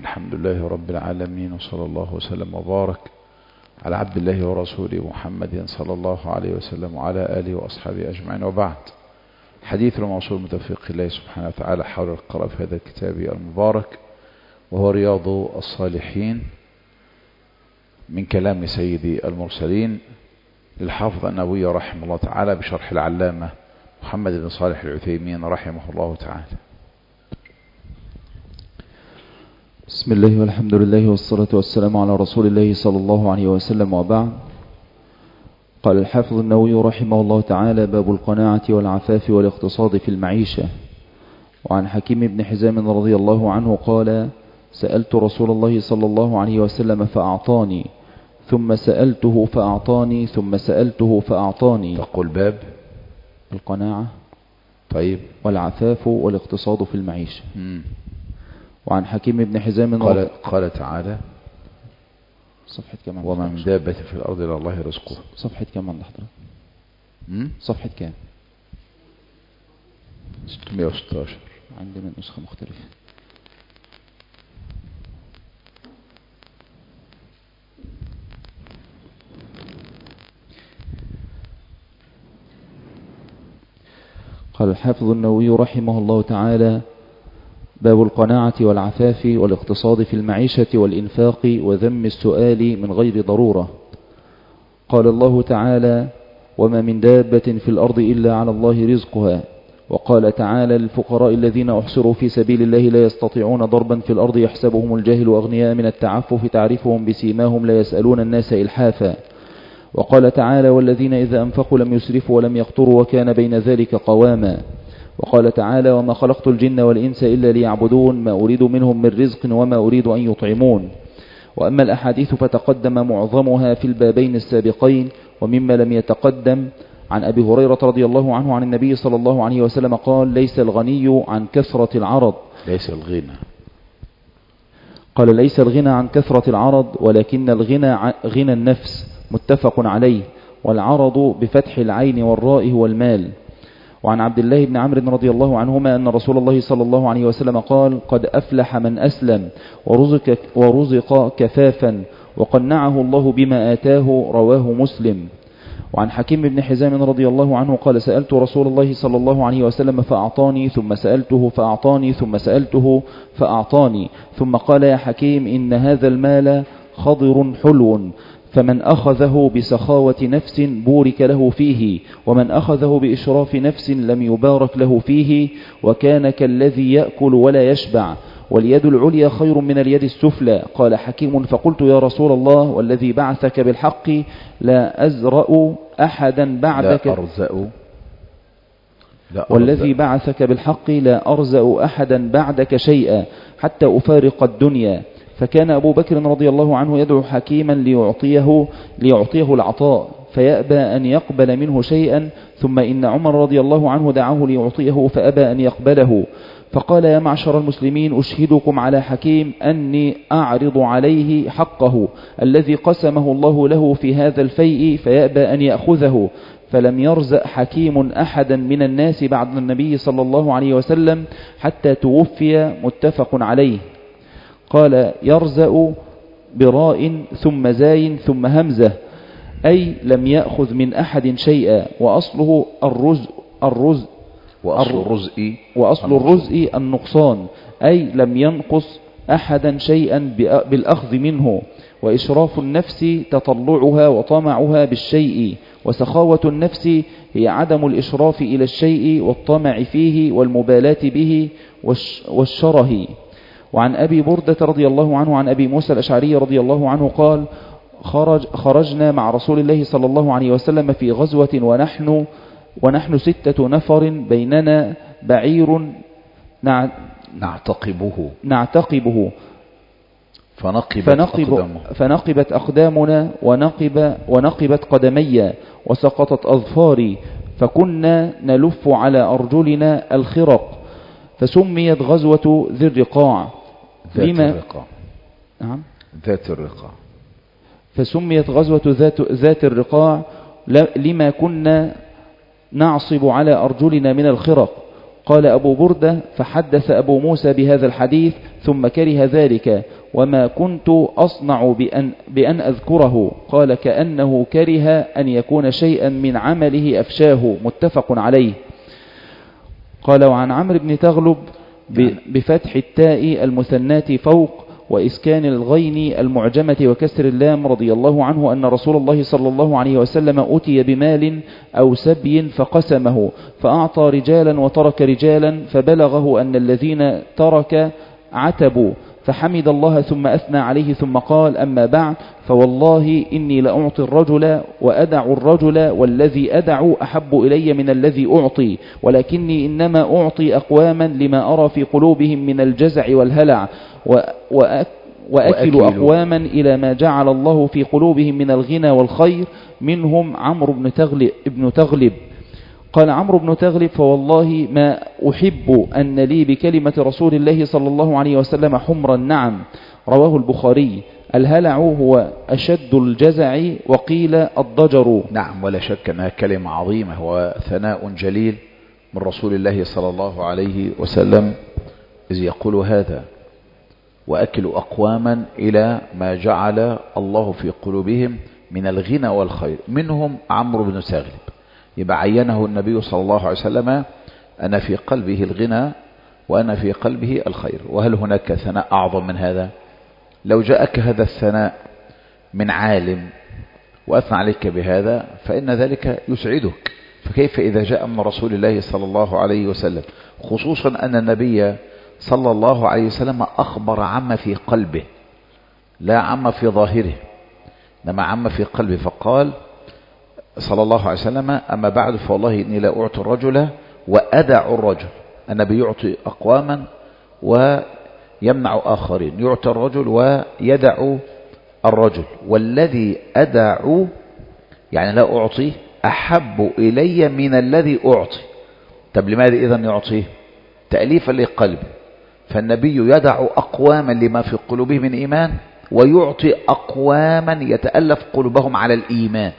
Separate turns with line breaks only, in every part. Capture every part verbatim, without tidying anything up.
الحمد لله رب العالمين، وصلى الله وسلم وبارك على عبد الله ورسوله محمد صلى الله عليه وسلم وعلى آله وأصحابه أجمعين، وبعد. حديث الموصول من توفيق الله سبحانه وتعالى حول القراءة في هذا الكتاب المبارك، وهو رياض الصالحين من كلام سيد المرسلين للحافظ النووي رحمه الله تعالى بشرح العلامة محمد بن صالح العثيمين رحمه الله تعالى.
بسم الله والحمد لله والصلاة والسلام على رسول الله صلى الله عليه وسلم، وبعد. قال الحافظ النووي رحمه الله تعالى: باب القناعة والعفاف والاقتصاد في المعيشة. وعن حكيم بن حزام رضي الله عنه قال: سألت رسول الله صلى الله عليه وسلم فأعطاني، ثم سألته فأعطاني، ثم سألته فأعطاني.
تقول باب
القناعة
طيب
والعفاف والاقتصاد في المعيشة.
مم.
وعن حكيم بن حزام
قال, قال تعالى:
صفحة كمان
وما من دابة في الأرض إلا الله رزقها.
صفحة كمان لحضرتك؟
مم؟
صفحة كام؟
ستمائة وستة عشر.
عندنا نسخة مختلفة. قال الحافظ النووي رحمه الله تعالى: باب القناعة والعفاف والاقتصاد في المعيشة والإنفاق وذم السؤال من غير ضرورة. قال الله تعالى: وما من دابة في الأرض إلا على الله رزقها. وقال تعالى: للفقراء الذين أحصروا في سبيل الله لا يستطيعون ضربا في الأرض يحسبهم الجاهل أغنياء من التعفف تعرفهم بسيماهم لا يسألون الناس إلحافا. وقال تعالى: والذين إذا أنفقوا لم يسرفوا ولم يقتروا وكان بين ذلك قواما. وقال تعالى: وما خلقت الجن والإنس إلا ليعبدون ما أريد منهم من رزق وما أريد أن يطعمون. وأما الأحاديث فتقدم معظمها في البابين السابقين. ومما لم يتقدم عن أبي هريرة رضي الله عنه عن النبي صلى الله عليه وسلم قال: ليس الغني عن كثرة العرض
ليس الغنى
قال ليس الغنى عن كثرة العرض ولكن الغنى غنى النفس. متفق عليه. والعرض بفتح العين والراء هو المال. وعن عبد الله بن عمرو رضي الله عنهما أن رسول الله صلى الله عليه وسلم قال: قد أفلح من أسلم ورزق, ورزق كفافا وقنعه الله بما آتاه. رواه مسلم. وعن حكيم بن حزام رضي الله عنه قال: سألت رسول الله صلى الله عليه وسلم فأعطاني، ثم سألته فأعطاني، ثم سألته فأعطاني، ثم قال: يا حكيم إن هذا المال خضر حلو، فمن أخذه بسخاوة نفس بورك له فيه، ومن أخذه بإشراف نفس لم يبارك له فيه، وكان كالذي يأكل ولا يشبع، واليد العليا خير من اليد السفلى. قال حكيم: فقلت يا رسول الله والذي بعثك بالحق لا أزرأ أحدا بعدك
لا أرزأ لا
والذي بعثك بالحق لا أرزأ أحدا بعدك شيئا حتى أفارق الدنيا. فكان أبو بكر رضي الله عنه يدعو حكيما ليعطيه, ليعطيه العطاء فيأبى أن يقبل منه شيئا، ثم إن عمر رضي الله عنه دعاه ليعطيه فأبى أن يقبله، فقال: يا معشر المسلمين أشهدكم على حكيم أني أعرض عليه حقه الذي قسمه الله له في هذا الفيء فيأبى أن يأخذه. فلم يرزق حكيم أحدا من الناس بعد النبي صلى الله عليه وسلم حتى توفي. متفق عليه. قال: يرزق براء ثم زاي ثم همزة، أي لم يأخذ من أحد شيئا. وأصله الرزق الرزق
وأصل الرزق
وأصل الرزق النقصان، أي لم ينقص أحدا شيئا بالأخذ منه. وإشراف النفس تطلعها وطمعها بالشيء، وسخاوة النفس هي عدم الإشراف إلى الشيء والطمع فيه والمبالاة به والشره. وعن أبي بردة رضي الله عنه عن أبي موسى الأشعري رضي الله عنه قال: خرج خرجنا مع رسول الله صلى الله عليه وسلم في غزوة ونحن ونحن ستة نفر، بيننا بعير نع...
نعتقبه
نعتقبه
فنقبت,
فنقب فنقبت أقدامنا ونقب ونقبت قدمي وسقطت أظفاري، فكنا نلف على أرجلنا الخرق، فسميت غزوة ذي الرقاع.
ذات
لما
الرقاع
نعم
ذات الرقاع
فسميت غزوة ذات, ذات الرقاع لما كنا نعصب على أرجلنا من الخرق. قال أبو بردة: فحدث أبو موسى بهذا الحديث ثم كره ذلك، وما كنت أصنع بأن, بأن أذكره. قال كأنه كره أن يكون شيئا من عمله أفشاه. متفق عليه. قال وعن عمرو بن تغلب بفتح التاء المثنات فوق وإسكان الغين المعجمة وكسر اللام رضي الله عنه أن رسول الله صلى الله عليه وسلم أتي بمال أو سبي فقسمه فأعطى رجالا وترك رجالا فبلغه أن الذين ترك عتبوا فحمد الله ثم أثنى عليه ثم قال أما بعد فوالله إني لأعطي الرجل وأدع الرجل والذي أدع أحب إلي من الذي أعطي ولكني إنما أعطي أقواما لما أرى في قلوبهم من الجزع والهلع وأك وأكل أقواما إلى ما جعل الله في قلوبهم من الغنى والخير منهم عمرو بن تغلب, ابن تغلب. قال عمرو بن تغلب فوالله ما أحب أن لي بكلمة رسول الله صلى الله عليه وسلم حمر النعم. رواه البخاري. الهلع هو أشد الجزع وقيل الضجر.
نعم ولا شك أنها كلمة عظيمة وثناء جليل من رسول الله صلى الله عليه وسلم إذ يقول هذا وأكل أقواما إلى ما جعل الله في قلوبهم من الغنى والخير منهم عمرو بن تغلب. يبقى عينه النبي صلى الله عليه وسلم أن في قلبه الغنى وأن في قلبه الخير. وهل هناك ثناء أعظم من هذا؟ لو جاءك هذا الثناء من عالم وأثنى عليك بهذا فإن ذلك يسعدك، فكيف إذا جاء من رسول الله صلى الله عليه وسلم، خصوصا أن النبي صلى الله عليه وسلم أخبر عما في قلبه لا عما في ظاهره، إنما عما في قلبه، فقال صلى الله عليه وسلم أما بعد فوالله إني لا أعطي الرجل وأدع الرجل. النبي يعطي أقواما ويمنع آخرين، يعطي الرجل ويدع الرجل، والذي أدع يعني لا أعطيه أحب إلي من الذي أعطي. طب لماذا إذن يعطيه؟ تأليفا لقلبه. فالنبي يدع أقواما لما في قلوبهم من إيمان ويعطي أقواما يتألف قلوبهم على الإيمان.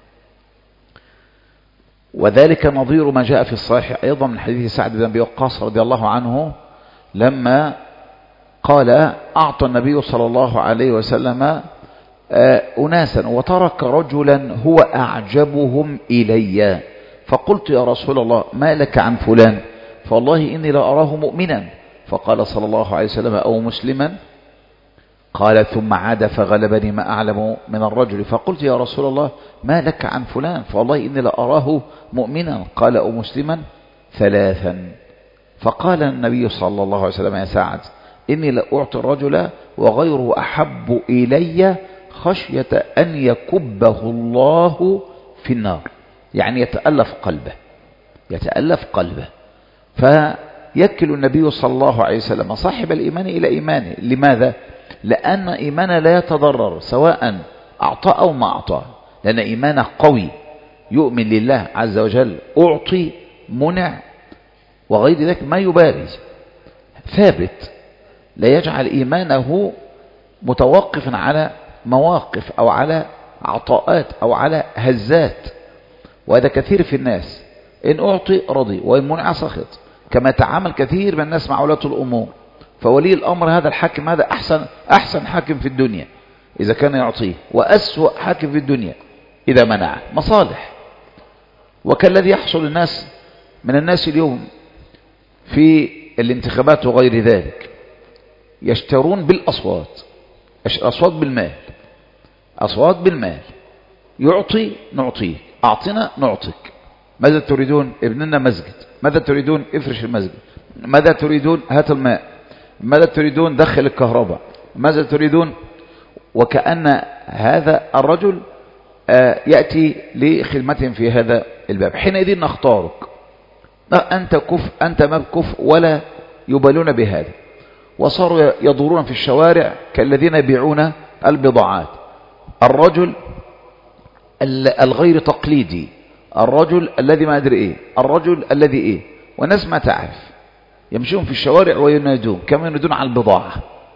وذلك نظير ما جاء في الصحيح أيضا من حديث سعد بن أبي وقاص رضي الله عنه لما قال أعطى النبي صلى الله عليه وسلم أناسا وترك رجلا هو أعجبهم إلي، فقلت يا رسول الله ما لك عن فلان؟ فوالله إني لا أراه مؤمنا. فقال صلى الله عليه وسلم أو مسلما؟ قال ثم عاد فغلبني ما أعلم من الرجل. فقلت يا رسول الله ما لك عن فلان؟ فوالله إني لا أراه مؤمنا. قال أو مسلما؟ ثلاثا. فقال النبي صلى الله عليه وسلم يا سعد إني لا أعطي الرجل وغيره أحب إلي خشية أن يكبه الله في النار، يعني يتألف قلبه يتألف قلبه فيكل النبي صلى الله عليه وسلم صاحب الإيمان إلى إيمانه. لماذا؟ لأن إيمانه لا يتضرر سواء أعطى أو ما أعطى، لأن إيمانه قوي يؤمن لله عز وجل، أعطي منع وغير ذلك ما يبارز، ثابت لا يجعل إيمانه متوقفا على مواقف أو على عطاءات أو على هزات. وهذا كثير في الناس، إن أعطي رضي وإن منع سخط، كما تعامل كثير من الناس مع ولاة الأمور. فولي الأمر هذا الحاكم هذا أحسن أحسن حاكم في الدنيا إذا كان يعطيه، وأسوأ حاكم في الدنيا إذا منع مصالح. وكالذي يحصل الناس من الناس اليوم في الانتخابات وغير ذلك، يشترون بالأصوات، أصوات بالمال، أصوات بالمال، يعطي نعطيه، أعطنا نعطيك. ماذا تريدون؟ ابننا مسجد. ماذا تريدون؟ افرش المسجد. ماذا تريدون؟ هات الماء. ماذا تريدون؟ دخل الكهرباء. ماذا تريدون؟ وكأن هذا الرجل يأتي لخدمتهم في هذا الباب. حينئذ نختارك، أنت كف أنت ما بكف، ولا يبالون بهذا. وصاروا يدورون في الشوارع كالذين يبيعون البضاعات. الرجل الغير تقليدي، الرجل الذي ما أدري إيه، الرجل الذي إيه، والناس ما تعرف، يمشون في الشوارع وينادون كما ينادون على البضاعة.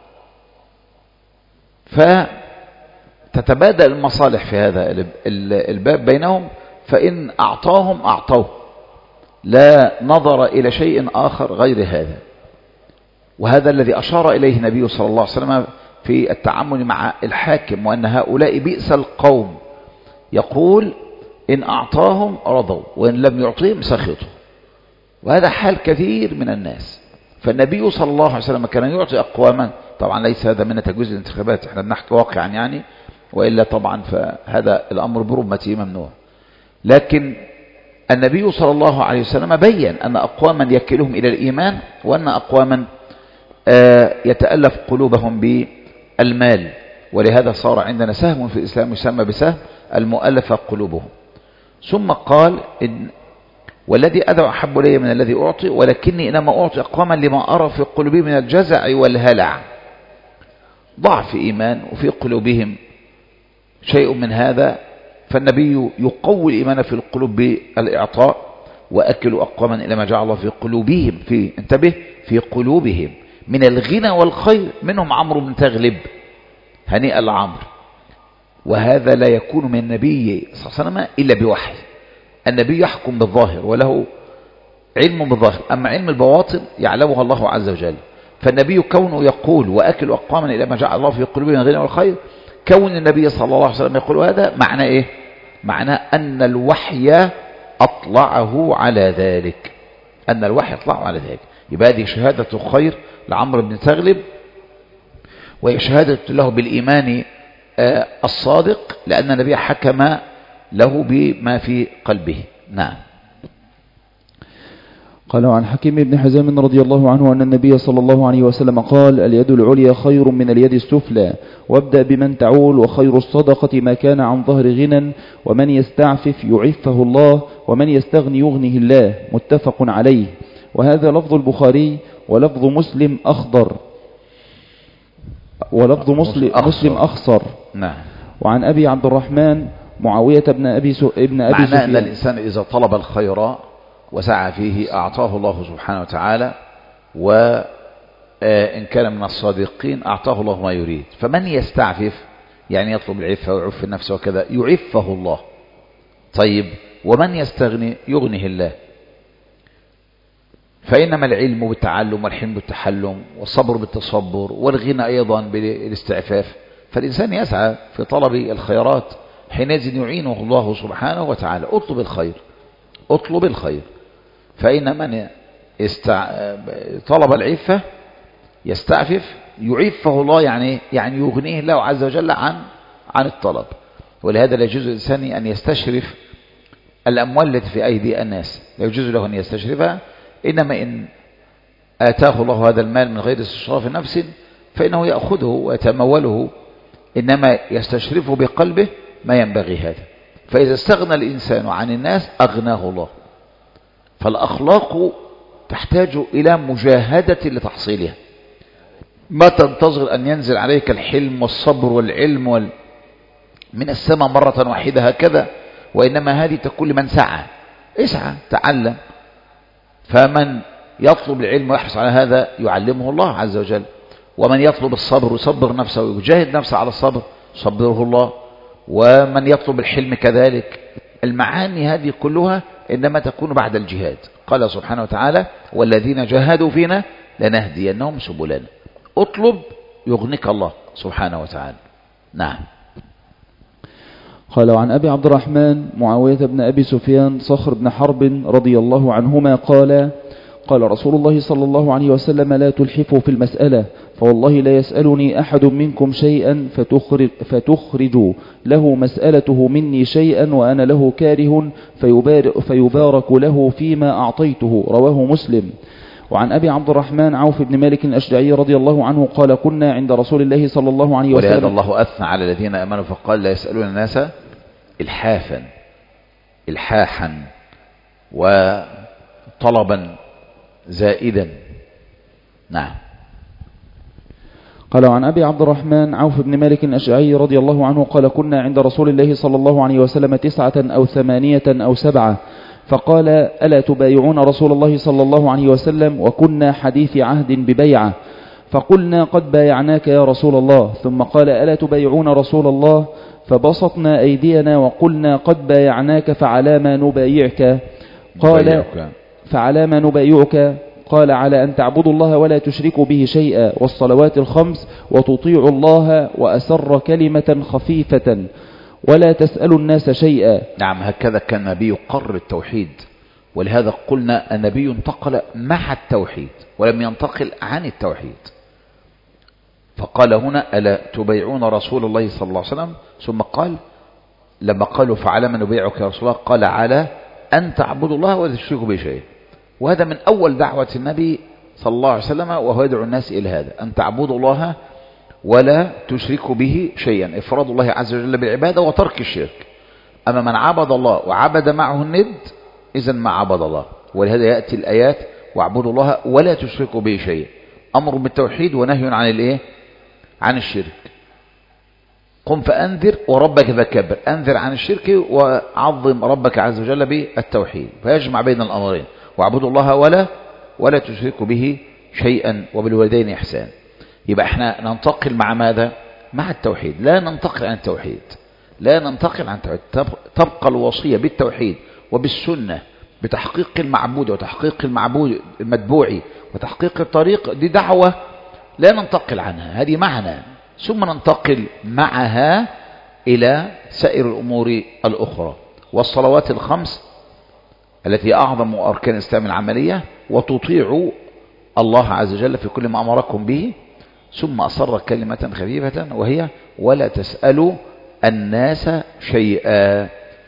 فتتبادل المصالح في هذا الباب بينهم، فإن أعطاهم أعطوه، لا نظر إلى شيء آخر غير هذا. وهذا الذي أشار إليه النبي صلى الله عليه وسلم في التعامل مع الحاكم، وأن هؤلاء بئس القوم، يقول إن أعطاهم رضوا وإن لم يعطيهم سخطوا، وهذا حال كثير من الناس. فالنبي صلى الله عليه وسلم كان يعطي أقواما، طبعا ليس هذا من تجويز الانتخابات، احنا بنحكي واقعا يعني، وإلا طبعا فهذا الأمر برمته ممنوع. لكن النبي صلى الله عليه وسلم بين أن أقواما يكلهم إلى الإيمان، وأن أقواما يتألف قلوبهم بالمال، ولهذا صار عندنا سهم في الإسلام يسمى بسهم المؤلفة قلوبهم. ثم قال إن والذي أدعو أحب لي من الذي أعطي، ولكني إنما أعطي أقواما لما أرى في قلوبهم من الجزع والهلع، ضعف إيمان وفي قلوبهم شيء من هذا، فالنبي يقوي الإيمان في القلوب بالإعطاء. وأكلوا أقواما إلى ما جعل الله في قلوبهم، في انتبه في قلوبهم من الغنى والخير، منهم عمرو بن تغلب، هنيئا لعمرو. وهذا لا يكون من النبي صلى الله عليه وسلم إلا بوحي. النبي يحكم بالظاهر وله علم بالظاهر، أما علم البواطن يعلمها الله عز وجل. فالنبي كونه يقول وأكلوا أقواما إلى ما جعل الله في قلوبهم من الغنى والخير، كون النبي صلى الله عليه وسلم يقول هذا معنى إيه؟ معنى أن الوحي أطلعه على ذلك، أن الوحي أطلعه على ذلك. يبقى هذه شهادة خير لعمرو بن تغلب، وهي شهادة له بالإيمان الصادق، لأن النبي حكم له بما في قلبه. نعم.
قال عن حكيم بن حزام رضي الله عنه أن النبي صلى الله عليه وسلم قال: اليد العليا خير من اليد السفلى، وابدأ بمن تعول، وخير الصدقة ما كان عن ظهر غنى، ومن يستعفف يعفه الله، ومن يستغني يغنه الله، متفق عليه. وهذا لفظ البخاري، ولفظ مسلم أخضر، ولفظ مسلم, مسلم أخصر.
نعم.
وعن أبي عبد الرحمن معاوية بن أبي سو... ابن أبي
معناه
سفيان،
أن الإنسان إذا طلب الخير وسعى فيه أعطاه الله سبحانه وتعالى، وإن كان من الصادقين أعطاه الله ما يريد. فمن يستعفف يعني يطلب العفة ويعف النفس وكذا يعفه الله. طيب، ومن يستغني يغنه الله. فإنما العلم بالتعلم، والحلم بالتحلم، والصبر بالتصبر، والغنى أيضا بالاستعفاف. فالإنسان يسعى في طلب الخيرات، حينئذ يعينه الله سبحانه وتعالى. اطلب الخير، اطلب الخير. فإن من استع... طلب العفة يستعفف يعفه الله، يعني يعني يغنيه الله عز وجل عن عن الطلب. ولهذا لا يجوز للإنسان أن يستشرف الأموال التي في أيدي الناس، لا يجوز له أن يستشرفها. إنما إن آتاه الله هذا المال من غير استشراف نفس فإنه يأخذه ويتموله، إنما يستشرفه بقلبه ما ينبغي هذا. فإذا استغنى الإنسان عن الناس أغناه الله. فالأخلاق تحتاج إلى مجاهدة لتحصيلها. ما تنتظر أن ينزل عليك الحلم والصبر والعلم وال... من السماء مرة واحدة هكذا، وإنما هذه تكون لمن سعى. اسعى، تعلم. فمن يطلب العلم ويحرص على هذا يعلمه الله عز وجل، ومن يطلب الصبر ويصبر نفسه ويجاهد نفسه على الصبر صبره الله، ومن يطلب الحلم كذلك. المعاني هذه كلها إنما تكون بعد الجهاد. قال سبحانه وتعالى: والذين جاهدوا فينا لنهدينهم سبلنا. اطلب يغنيك الله سبحانه وتعالى. نعم.
قال عن أبي عبد الرحمن معاوية بن أبي سفيان صخر بن حرب رضي الله عنهما قال: قال رسول الله صلى الله عليه وسلم: لا تلحفوا في المسألة، فوالله لا يسألني أحد منكم شيئا فتخرج, فتخرج له مسألته مني شيئا وأنا له كاره فيبارك, فيبارك له فيما أعطيته. رواه مسلم. وعن أبي عبد الرحمن عوف بن مالك الأشجعي رضي الله عنه قال: كنا عند رسول الله صلى الله عليه وسلم.
ولهذا الله أثنى على الذين آمنوا فقال: لا يسألون الناس إلحافا إلحاحا وطلبا زائدا. نعم.
قال عن أبي عبد الرحمن عوف بن مالك الأشجعي رضي الله عنه قال: كنا عند رسول الله صلى الله عليه وسلم تسعة أو ثمانية أو سبعة، فقال: ألا تبايعون رسول الله صلى الله عليه وسلم؟ وكنا حديث عهد ببيعة، فقلنا: قد بايعناك يا رسول الله. ثم قال: ألا تبايعون رسول الله؟ فبسطنا أيدينا وقلنا: قد بايعناك، فعلى ما نبايعك؟ قال: فعلى ما نبايعك؟ قال على أن تعبدوا الله ولا تشركوا به شيئا والصلوات الخمس وتطيعوا الله وأسر كلمة خفيفة ولا تسألوا الناس شيئا.
نعم، هكذا كان النبي يقرر التوحيد، ولهذا قلنا النبي انتقل مع التوحيد ولم ينتقل عن التوحيد. فقال هنا ألا تبيعون رسول الله صلى الله عليه وسلم، ثم قال لما قالوا فعلى من نبيعك يا رسول الله قال على أن تعبدوا الله ولا تشركوا به شيئا. وهذا من أول دعوة النبي صلى الله عليه وسلم، وهو يدعو الناس إلى هذا، أن تعبدوا الله ولا تشركوا به شيئا، إفراد الله عز وجل بالعبادة وترك الشرك. أما من عبد الله وعبد معه الند إذن ما عبد الله. ولهذا يأتي الآيات واعبدوا الله ولا تشركوا به شيئا، أمر بالتوحيد ونهي عن الإيه؟ عن الشرك. قم فأنذر وربك فكبر، أنذر عن الشرك وعظم ربك عز وجل بالتوحيد، فيجمع بين الأمرين، واعبدوا الله ولا ولا تشركوا به شيئا وبالوالدين إحسان. يبقى احنا ننتقل مع ماذا؟ مع التوحيد، لا ننتقل عن التوحيد، لا ننتقل عن التوحيد. تبقى الوصية بالتوحيد وبالسنة بتحقيق المعبود وتحقيق المعبود المتبوع وتحقيق الطريق، دي دعوة لا ننتقل عنها، هذه معنى. ثم ننتقل معها إلى سائر الأمور الأخرى، والصلوات الخمس التي أعظم أركان الإسلام العملية، وتطيعوا الله عز وجل في كل ما أمركم به. ثم أصر كلمة خفيفة وهي ولا تسألوا الناس شيئا،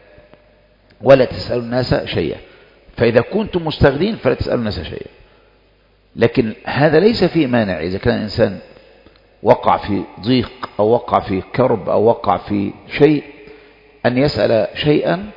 ولا تسألوا الناس شيئا. فإذا كنتم مستغنين فلا تسألوا الناس شيئا. لكن هذا ليس فيه مانع إذا كان الإنسان وقع في ضيق أو وقع في كرب أو وقع في شيء أن يسأل شيئا،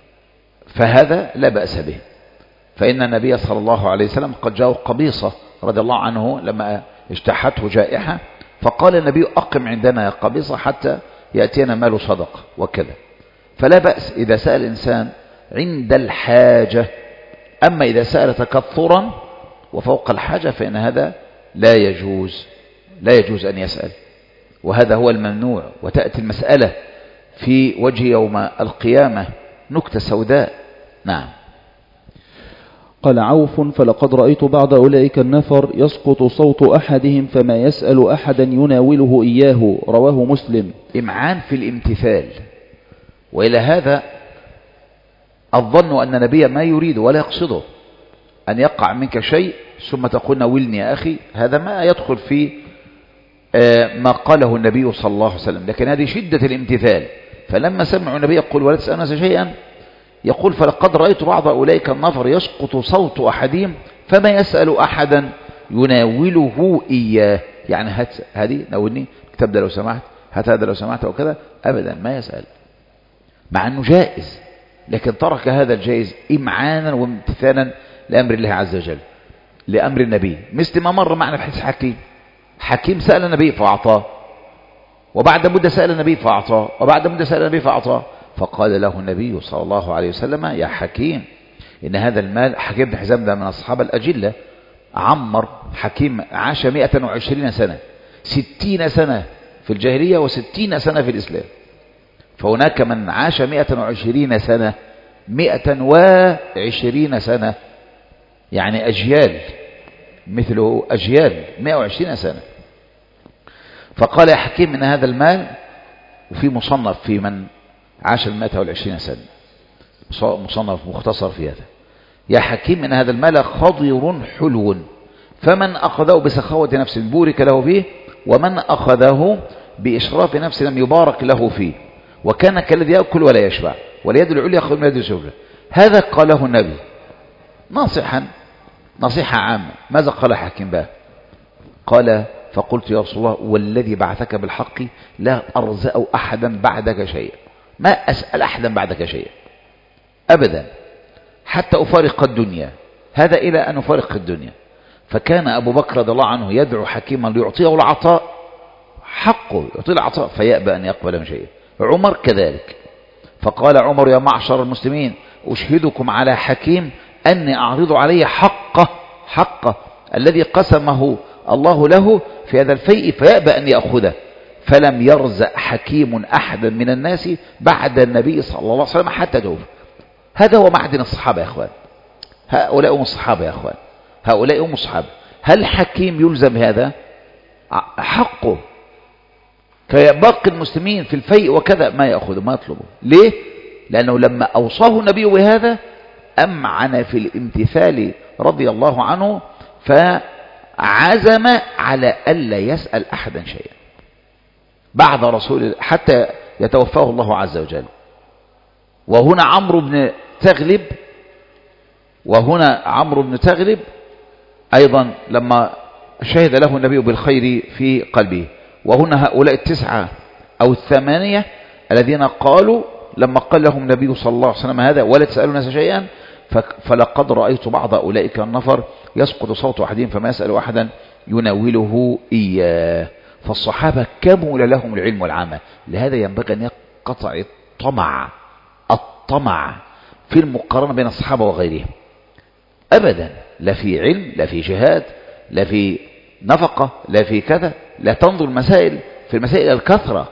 فهذا لا بأس به. فإن النبي صلى الله عليه وسلم قد جاءه قبيصة رضي الله عنه لما اجتاحته جائحة، فقال النبي أقم عندنا يا قبيصة حتى يأتينا مال صدقة وكذا. فلا بأس إذا سأل الإنسان عند الحاجة. أما إذا سأل تكثرا وفوق الحاجة فإن هذا لا يجوز، لا يجوز أن يسأل، وهذا هو الممنوع. وتأتي المسألة في وجه يوم القيامة نكتة سوداء. نعم.
قال عوف فلقد رأيت بعض أولئك النفر يسقط صوت أحدهم فما يسأل أحدا يناوله إياه، رواه مسلم.
إمعان في الامتثال. وإلى هذا الظن أن النبي ما يريد ولا يقصده أن يقع منك شيء ثم تقول ناولني يا أخي، هذا ما يدخل في ما قاله النبي صلى الله عليه وسلم. لكن هذه شدة الامتثال. فلما سمعوا النبي يقول ولا تسأل الناس شيئا، يقول فلقد رأيت بعض أولئك النفر يسقط صوت أحدهم فما يسأل أحدا يناوله إياه. يعني هات هذه ناولني كتاب ده لو سمحت، هات هذا لو سمحت وكذا، أبدا ما يسأل، مع أنه جائز، لكن ترك هذا الجائز إمعانا وامتثالا لأمر الله عز وجل، لأمر النبي. مثل ما مر معنا في حديث حكيم. حكيم سأل النبي فأعطاه، وبعد مدة سأل النبي فأعطاه، وبعد مدة سأل النبي فأعطاه. فقال له النبي صلى الله عليه وسلم يا حكيم إن هذا المال، حكيم بن حزام ده من الصحابة الأجلة، عمر حكيم عاش مئة وعشرين سنة، ستين سنة في الجاهلية وستين سنة في الإسلام. فهناك من عاش مئة وعشرين سنة، مئة وعشرين سنة يعني أجيال، مثله أجيال، مئة وعشرين سنة. فقال يا حكيم إن هذا المال، وفي مصنف في من عاش المئة والعشرين سنة، مصنف مختصر في هذا، يا حكيم إن هذا المال خضر حلو، فمن أخذه بسخاوة نفس بورك له فيه، ومن أخذه بإشراف نفس لم يبارك له فيه، وكان كالذي يأكل ولا يشبع، واليد العليا خير من اليد السفلى. هذا قاله النبي ناصحا نصيحة عامة. ماذا قال حكيم بقى؟ قال فقلت يا رسول الله والذي بعثك بالحق لا أرزأ أحدا بعدك شيئا، ما أسأل أحدا بعدك شيئا أبدا حتى أفارق الدنيا، هذا إلى أن أفارق الدنيا. فكان أبو بكر رضي الله عنه يدعو حكيما ليعطيه العطاء حقه، يعطيه العطاء فيأبى أن يقبل من شيء. عمر كذلك. فقال عمر يا معشر المسلمين أشهدكم على حكيم أني أعرض عليه حقه حقه الذي قسمه الله له في هذا الفيء فيأبى أن يأخذه. فلم يرزق حكيم أحدا من الناس بعد النبي صلى الله عليه وسلم حتى توفى. هذا هو معدن الصحابة يا أخوان، هؤلاء هم الصحابة يا أخوان، هؤلاء هم الصحابة. هل حكيم يلزم هذا؟ حقه كباقي المسلمين في الفيء وكذا ما يأخذه ما يطلبه. ليه؟ لأنه لما أوصاه النبي بهذا أمعن في الامتثال رضي الله عنه، فعزم على ألا يسأل أحدا شيئا بعد رسول حتى يتوفاه الله عز وجل. وهنا عمرو بن تغلب وهنا عمرو بن تغلب أيضا لما شهد له النبي بالخير في قلبه. وهنا هؤلاء التسعة أو الثمانية الذين قالوا لما قال لهم النبي صلى الله عليه وسلم هذا ولا تسألوا الناس شيئا، فلقد رأيت بعض أولئك النفر يسقط صوت أحدهم فما يسأل أحدا يناوله إياه. فالصحابة كمل لهم العلم والعمل. لهذا ينبغي أن يقطع الطمع الطمع في المقارنة بين الصحابة وغيرهم أبدا، لا في علم لا في جهاد لا في نفقة لا في كذا. لا تنظر المسائل في المسائل الكثرة،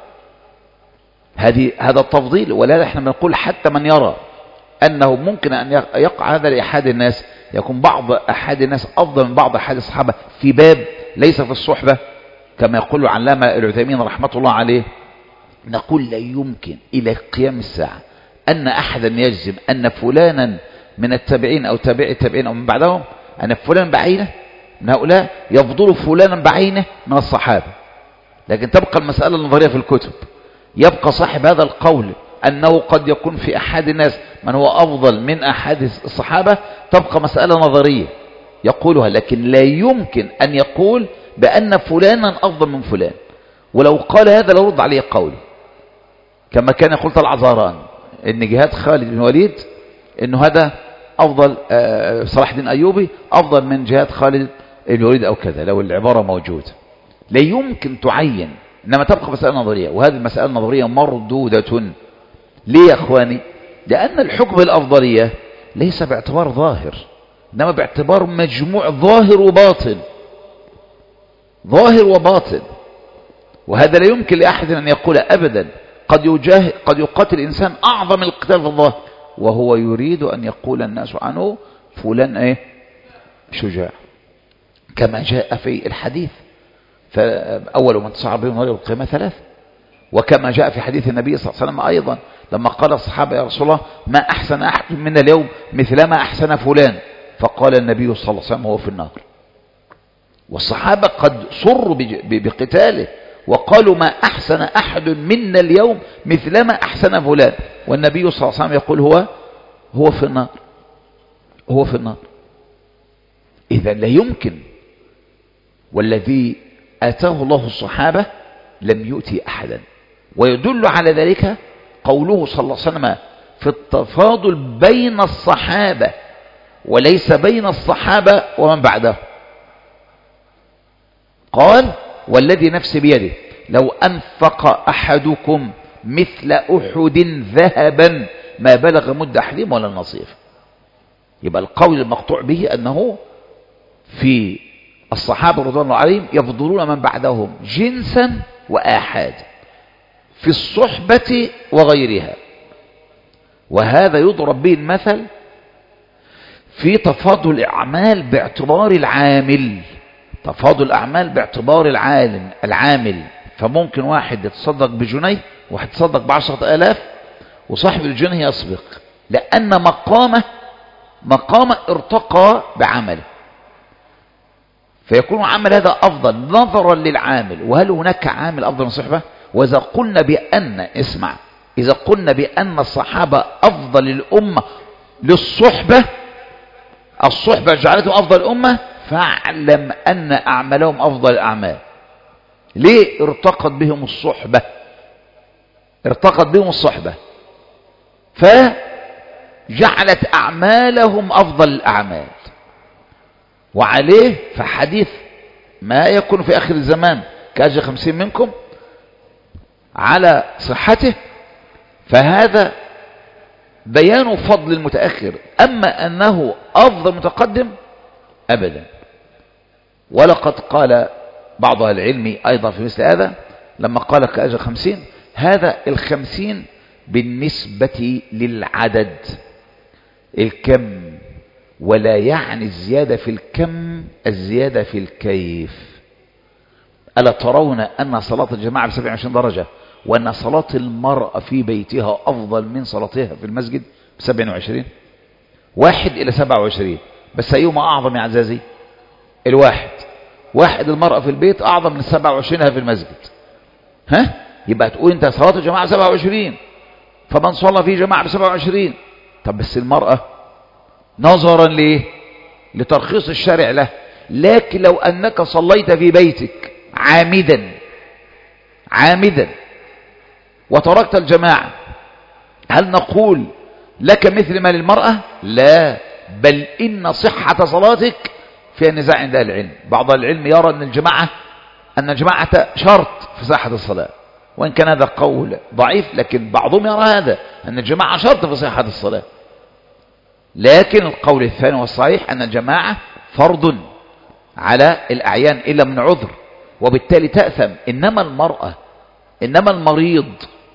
هذه هذا التفضيل. ولا احنا بنقول حتى من يرى أنه ممكن أن يقع هذا لأحد الناس، يكون بعض أحد الناس أفضل من بعض أحد الصحابة في باب ليس في الصحبة كما يقول علامة العثيمين رحمة الله عليه. نقول لا يمكن إلى قيام الساعة أن أحدا يجزم أن فلانا من التابعين أو تابع التابعين أو من بعدهم أن فلان بعينه من هؤلاء يفضل فلانا بعينه من الصحابة. لكن تبقى المسألة النظرية في الكتب. يبقى صاحب هذا القول أنه قد يكون في أحد الناس من هو أفضل من أحد الصحابة، تبقى مسألة نظرية يقولها، لكن لا يمكن أن يقول بأن فلانا أفضل من فلان. ولو قال هذا لرد عليه قوله كما كان يقول طلع زهران إن جهاد خالد بن وليد إنه هذا أفضل، صلاح الدين أيوبي أفضل من جهاد خالد بن وليد أو كذا، لو العبارة موجودة. لا يمكن تعين، إنما تبقى مسألة نظرية، وهذه المسألة النظرية مردودة. ليه يا أخواني؟ لأن الحكم الأفضلية ليس باعتبار ظاهر، إنما باعتبار مجموع ظاهر وباطن ظاهر وباطن. وهذا لا يمكن لأحد أن يقول أبدا. قد يجاهد قد يقاتل إنسان أعظم القتال في الظاهر وهو يريد أن يقول الناس عنه فلان إيه شجاع، كما جاء في الحديث فأول من تصعب بهم نار القيامة ثلاث. وكما جاء في حديث النبي صلى الله عليه وسلم أيضا لما قال الصحابة يا رسول الله ما أحسن أحد منا اليوم مثل ما أحسن فلان، فقال النبي صلى الله عليه وسلم هو في النار. والصحابة قد صروا بقتاله وقالوا ما أحسن أحد منا اليوم مثل ما أحسن فلان، والنبي صلى الله عليه وسلم يقول هو هو في النار هو في النار. إذا لا يمكن. والذي آتاه الله الصحابة لم يؤتي أحدا. ويدل على ذلك قوله صلى الله عليه وسلم في التفاضل بين الصحابة وليس بين الصحابة ومن بعده. قال والذي نفسي بيده لو أنفق أحدكم مثل أحد ذهبا ما بلغ مد أحدهم ولا النصيف. يبقى القول المقطوع به أنه في الصحابة رضي الله عليهم يفضلون من بعدهم جنسا وآحاد في الصحبة وغيرها. وهذا يضرب به المثل في تفاضل الأعمال باعتبار العامل. تفاضل الأعمال باعتبار العالم العامل. فممكن واحد يتصدق بجنيه واحد يتصدق بعشرة آلاف وصاحب الجنيه يسبق، لأن مقامه مقامه ارتقى بعمله، فيكون عمل هذا أفضل نظرا للعامل. وهل هناك عامل أفضل من صحبة؟ وإذا قلنا بأن اسمع إذا قلنا بأن الصحابة أفضل الأمة للصحبة، الصحبة جعلتهم أفضل الأمة، فاعلم أن أعمالهم أفضل الأعمال. ليه؟ ارتقت بهم الصحبة ارتقت بهم الصحبة فجعلت أعمالهم أفضل الأعمال. وعليه فحديث ما يكون في آخر الزمان كأجر خمسين منكم على صحته، فهذا بيان فضل المتأخر. أما أنه أفضل متقدم أبدا. ولقد قال بعض أهل العلم أيضا في مثل هذا لما قال كأجر خمسين، هذا الخمسين بالنسبة للعدد، الكم ولا يعني الزيادة في الكم الزيادة في الكيف. ألا ترون أن صلاة الجماعة بسبع وعشرين درجة، وأن صلاة المرأة في بيتها أفضل من صلاتها في المسجد بسبع وعشرين؟ واحد إلى سبع وعشرين، بس أيهما أعظم يا عزازي؟ الواحد. واحد المرأة في البيت أعظم من السبع وعشرين في المسجد. ها؟ يبقى تقول أنت صلاة الجماعة سبع وعشرين، فمن صلى في جماعة بسبع وعشرين. طب بس المرأة نظرا ليه؟ لترخيص الشارع له. لكن لو أنك صليت في بيتك عامدا عامدا وتركت الجماعة، هل نقول لك مثل ما للمرأة؟ لا، بل إن صحة صلاتك فيها نزاع عند أهل العلم. بعض العلم يرى أن الجماعة أن الجماعة شرط في صحة الصلاة، وإن كان هذا قول ضعيف، لكن بعضهم يرى هذا أن الجماعة شرط في صحة الصلاة. لكن القول الثاني والصحيح أن الجماعة فرض على الأعيان إلا من عذر، وبالتالي تأثم. إنما المرأة، إنما المريض،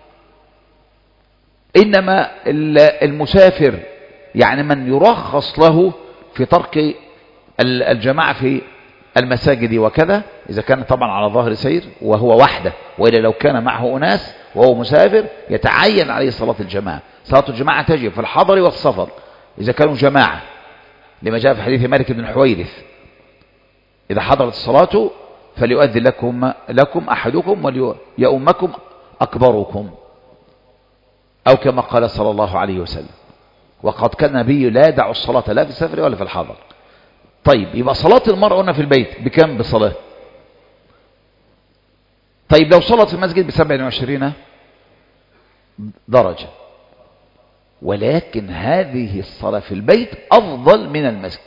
إنما المسافر، يعني من يرخص له في ترك الجماعة في المساجد وكذا، إذا كان طبعا على ظاهر سير وهو وحده، وإلا لو كان معه أناس وهو مسافر يتعين عليه صلاة الجماعة. صلاة الجماعة تجب في الحضر والسفر إذا كانوا جماعة، لما جاء في حديث مالك بن حويرث: إذا حضرت الصلاة فليؤذن لكم لكم أحدكم وليؤمكم أكبركم، أو كما قال صلى الله عليه وسلم. وقد كان النبي لا يدع الصلاة لا في السفر ولا في الحضر. طيب يبقى صلاة المرأة هنا في البيت بكم بصلاة؟ طيب لو صلت في المسجد بسبع وعشرين درجة، ولكن هذه الصلاة في البيت أفضل من المسجد،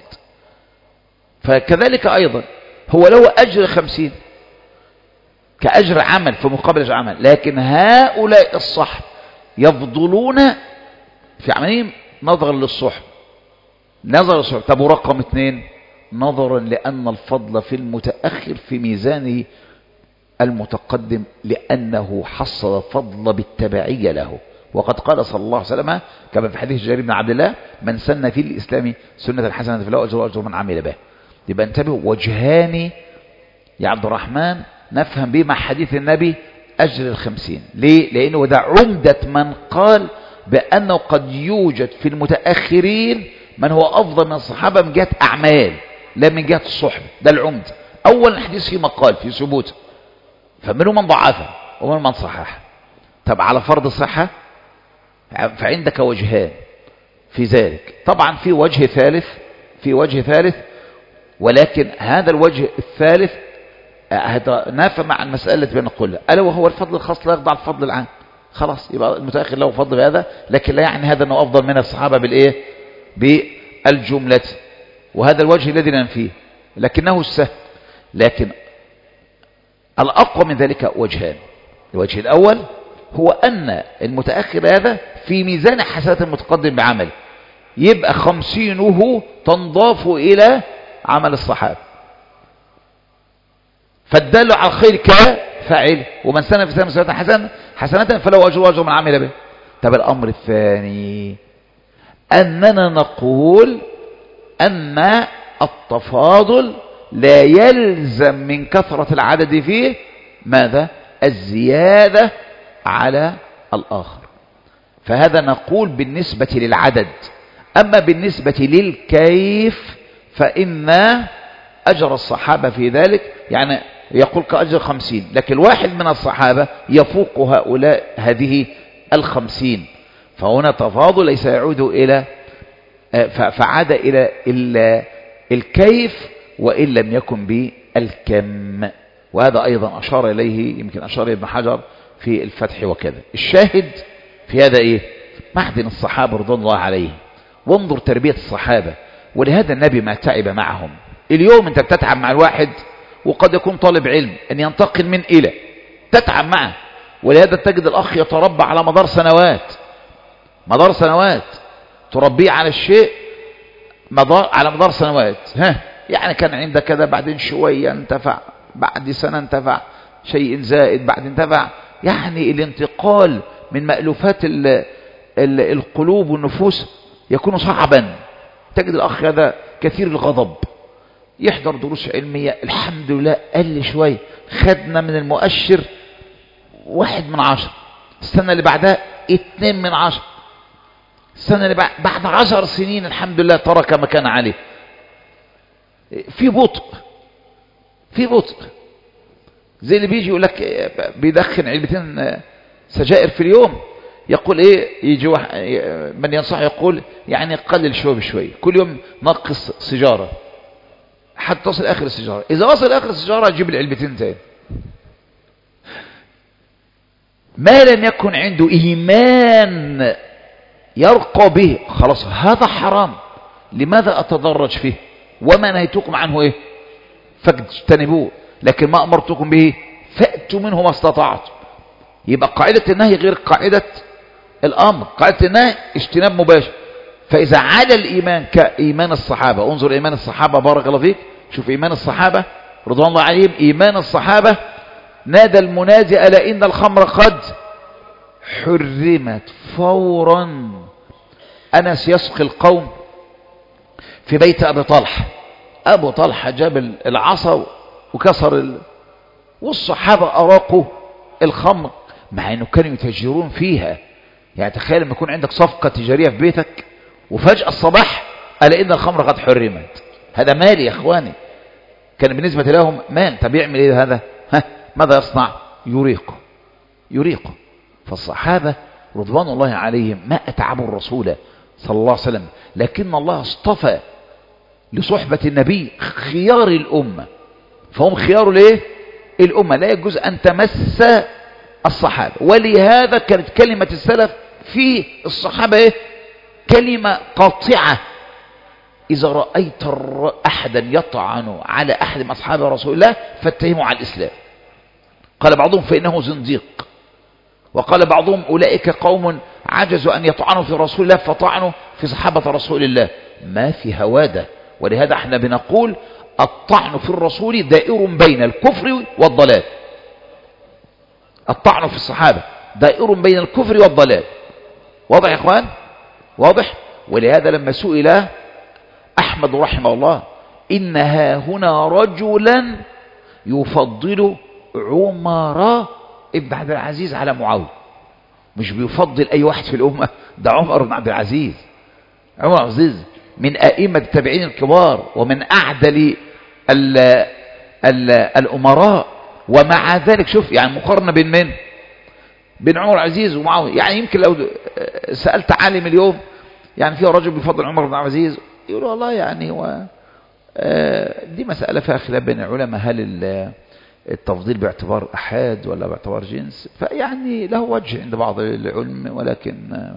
فكذلك أيضا هو له أجر خمسين كأجر عمل في مقابل أجر عمل، لكن هؤلاء الصحب يفضلون في عملهم نظرا للصحب، نظرا للصحب. طب ورقم اثنين، نظرا لأن الفضل في المتأخر في ميزان المتقدم، لأنه حصل فضل بالتبعية له. وقد قال صلى الله عليه وسلم كما في حديث جرير بن عبد الله: من سن في الإسلام سنة حسنة فله أجر وأجر من عمل به. يبقى انتبهوا، وجهان يا عبد الرحمن نفهم بما حديث النبي أجر الخمسين. ليه؟ لأنه ده عمدة من قال بأنه قد يوجد في المتأخرين من هو أفضل من الصحابة من جهة أعمال لا من جهة الصحبة. ده العمد. أول الحديث في مقال في ثبوته، فمنهم من ضعفه ومن من صححه. طب على فرض الصحة فعندك وجهان في ذلك. طبعا في وجه ثالث في وجه ثالث ولكن هذا الوجه الثالث هذا نافع مع المسألة التي بنقولها، ألا وهو الفضل الخاص لا يخضع الفضل العام. خلاص يبقى المتأخر له فضل بهذا، لكن لا يعني هذا أنه أفضل من الصحابة بالإيه؟ بالجملة. وهذا الوجه الذي ننفيه لكنه السهل. لكن الأقوى من ذلك وجهان. الوجه الأول هو أن المتأخر هذا في ميزان حسنات المتقدم بعمل، يبقى خمسينه تنضاف إلى عمل الصحابة، فالدال على الخير كفاعل، ومن سنة في سنة سنة حسنة حسنة فله أجر وأجر من عمل به. طب الأمر الثاني أننا نقول أن التفاضل لا يلزم من كثرة العدد فيه ماذا؟ الزيادة على الآخر. فهذا نقول بالنسبة للعدد. أما بالنسبة للكيف فإن أجر الصحابة في ذلك يعني يقول كأجر خمسين، لكن الواحد من الصحابة يفوق هؤلاء هذه الخمسين، فهنا تفاضل ليس يعود إلى فعاد إلى الكيف وإن لم يكن بالكم. وهذا أيضا أشار إليه يمكن أشار ابن حجر في الفتح وكذا. الشاهد في هذا إيه؟ معدن الصحابة رضوان الله عليهم، وانظر تربية الصحابة. ولهذا النبي ما تعب معهم. اليوم انت بتتعب مع الواحد وقد يكون طالب علم ان ينتقل من الى تتعب معه، ولهذا تجد الاخ يتربى على مدار سنوات مدار سنوات تربيه على الشيء مدار على مدار سنوات. ها يعني كان عندك كذا، بعدين شوية انتفع، بعد سنة انتفع شيء زائد، بعد انتفع. يعني الانتقال من مألوفات ال ال القلوب والنفوس يكون صعبا تجد الأخ هذا كثير الغضب، يحضر دروس علمية الحمد لله قل شوية، خدنا من المؤشر واحد من عشر، السنة اللي بعدها اتنين من عشر، السنة اللي بعد بعد عشر سنين الحمد لله ترك ما كان عليه. في بطء في بطء زي اللي بيجي يقول لك بيدخن علبتين سجائر في اليوم، يقول ايه، يجي واحد من ينصح يقول يعني قلل شوي بشوي، كل يوم نقص سيجارة حتى تصل اخر السيجارة، اذا وصل اخر السيجارة يجيب العلبتين تاني. ما لم يكن عنده ايمان يرقى به خلاص هذا حرام، لماذا اتدرج فيه؟ وما نهيتكم عنه ايه فاجتنبوه، لكن ما امرتكم به فاتوا منه ما استطعتم. يبقى قاعدة النهي غير قاعدة الامر، قاعدة النهي اجتناب مباشر. فاذا عاد الايمان كايمان الصحابة، انظر ايمان الصحابة بارك الله فيك، شوف ايمان الصحابة رضوان الله عليهم، ايمان الصحابة نادى المنادي الا ان الخمر قد حرمت فورا. انس يسقي القوم في بيت ابي طلحه، ابو طلحه جاب العصا وكسر ال... والصحابه اراقوا الخمر مع انه كانوا يتاجرون فيها. يعني تخيل لما يكون عندك صفقه تجاريه في بيتك وفجاه الصباح الا ان الخمر قد حرمت، هذا مال يا اخواني، كان بالنسبه لهم مال. طب يعمل ايه هذا؟ ها ماذا يصنع؟ يريقه يريقه. فالصحابه رضوان الله عليهم ما اتعبوا الرسول صلى الله عليه وسلم، لكن الله اصطفى لصحبة النبي خيار الأمة، فهم خيار ليه الأمة، لا يجوز أن تمس الصحابة. ولهذا كانت كلمة السلف في الصحابة إيه؟ كلمة قاطعة. إذا رأيت أحدا يطعن على أحد من أصحاب رسول الله فاتهموا على الإسلام. قال بعضهم فإنه زنديق، وقال بعضهم أولئك قوم عجزوا أن يطعنوا في رسول الله فطعنوا في صحابة رسول الله. ما في هوادة. ولهذا احنا بنقول الطعن في الرسول دائر بين الكفر والضلال. الطعن في الصحابة دائر بين الكفر والضلال. واضح يا اخوان؟ واضح. ولهذا لما سئل احمد رحمه الله انها هنا رجلا يفضل عمر ابن عبد العزيز على معاوية، مش بيفضل اي واحد في الامة، ده عمر بن عبد العزيز. عمر بن عبد العزيز من ائمة التابعين الكبار ومن اعدل ال ال الامراء، ومع ذلك شوف يعني مقارنة بين من بين عمر العزيز ومعاوية. يعني يمكن لو سألت عالم اليوم يعني في رجل بيفضل عمر بن عبد العزيز يقول والله يعني هو دي مسألة فيها خلاف بين العلماء، هل التفضيل باعتبار أحاد ولا باعتبار جنس؟ فيعني له وجه عند بعض العلم، ولكن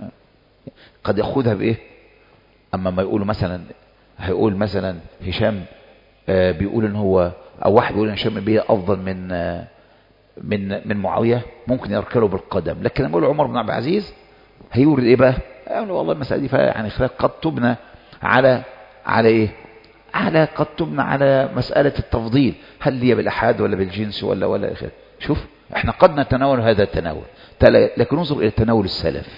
قد يأخذها بإيه. أما ما يقولوا مثلا هيقول مثلا هشام بيقول إن هو أو واحد بيقول إن هشام بيه أفضل من من من معاوية، ممكن يركله بالقدم. لكن لما يقول عمر بن عبد العزيز هيورد إيه بقى؟ يعني والله المسألة دي فيها يعني خلاف، قد تبنى على على إيه؟ على قد تبنى على مسألة التفضيل، هل هي بالأحاد ولا بالجنس ولا ولا إخير. شوف احنا قد نتناول هذا التناول، لكن انظر إلى تناول السلف.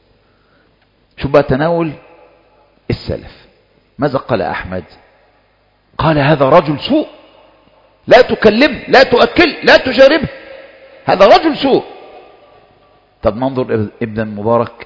شوف بقى تناول السلف. ماذا قال أحمد؟ قال هذا رجل سوء، لا تكلمه لا تؤكله لا تشاربه، هذا رجل سوء. طب ننظر ابن المبارك.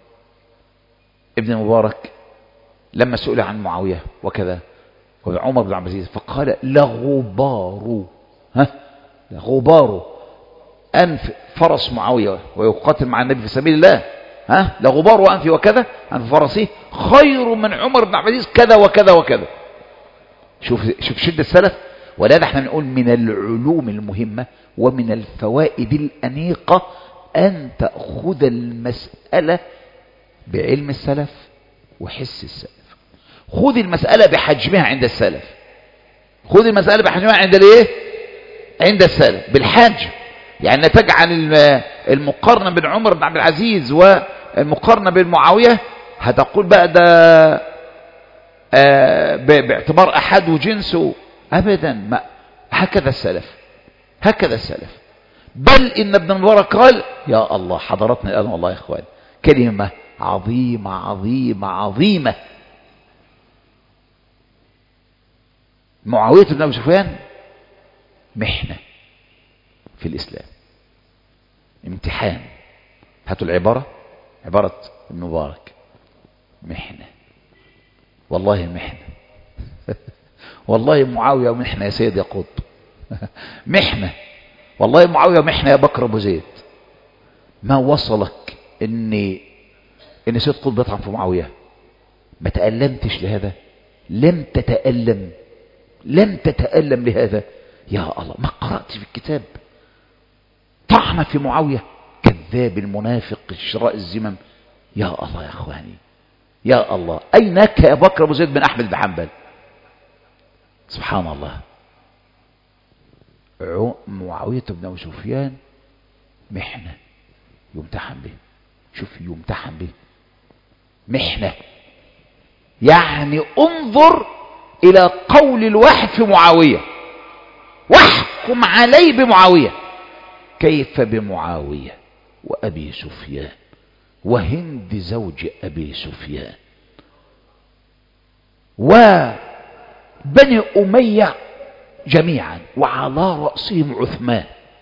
ابن المبارك لما سئل عن معاوية وكذا وعمر بن عبد العزيز فقال لغبار، ها لغبار أنف فرس معاوية ويقاتل مع النبي في سبيل الله، ها لغبار أنف وكذا أنف فرسه خير من عمر بن عبد العزيز كذا وكذا وكذا. شوف شوف شدة السلف. ولهذا احنا بنقول من العلوم المهمة ومن الفوائد الأنيقة أن تأخذ المسألة بعلم السلف وحس السلف. خذ المسألة بحجمها عند السلف، خذ المسألة بحجمها عند الايه؟ عند السلف بالحجم. يعني تجعل المقارنة بين عمر بن عبد العزيز والمقارنة بين معاوية هتقول بقى ده آه باعتبار أحد وجنسه، أبدا. ما هكذا السلف، هكذا السلف. بل إن ابن المبارك قال يا الله حضرتنا الآن والله يا إخوان كلمة عظيمة عظيمة عظيمة. معاوية بن أبي سفيان محنة في الإسلام، امتحان. هاتوا العبارة، عبارة ابن مبارك، محنة، والله محنة. والله معاوية محنة يا سيد يا قطب. محنة والله، معاوية محنة يا بكر أبو زيد. ما وصلك ان ان سيد قطب يطعن في معاوية؟ ما تألمتش لهذا؟ لم تتألم لم تتألم لهذا؟ يا الله، ما قرأت في الكتاب طعن في معاوية؟ كذاب المنافق الشراء الزمم. يا الله يا اخواني، يا الله، اينك يا بكر ابو زيد بن احمد بن حنبل؟ سبحان الله. معاوية بن ابي سفيان محنة يمتحن به. شوف، يمتحن به محنة. يعني انظر الى قول الواحد في معاوية واحكم عليه بمعاوية. كيف بمعاوية وأبي سفيان وهند زوج أبي سفيان وبني أمية جميعا، وعلى رأسهم عثمان.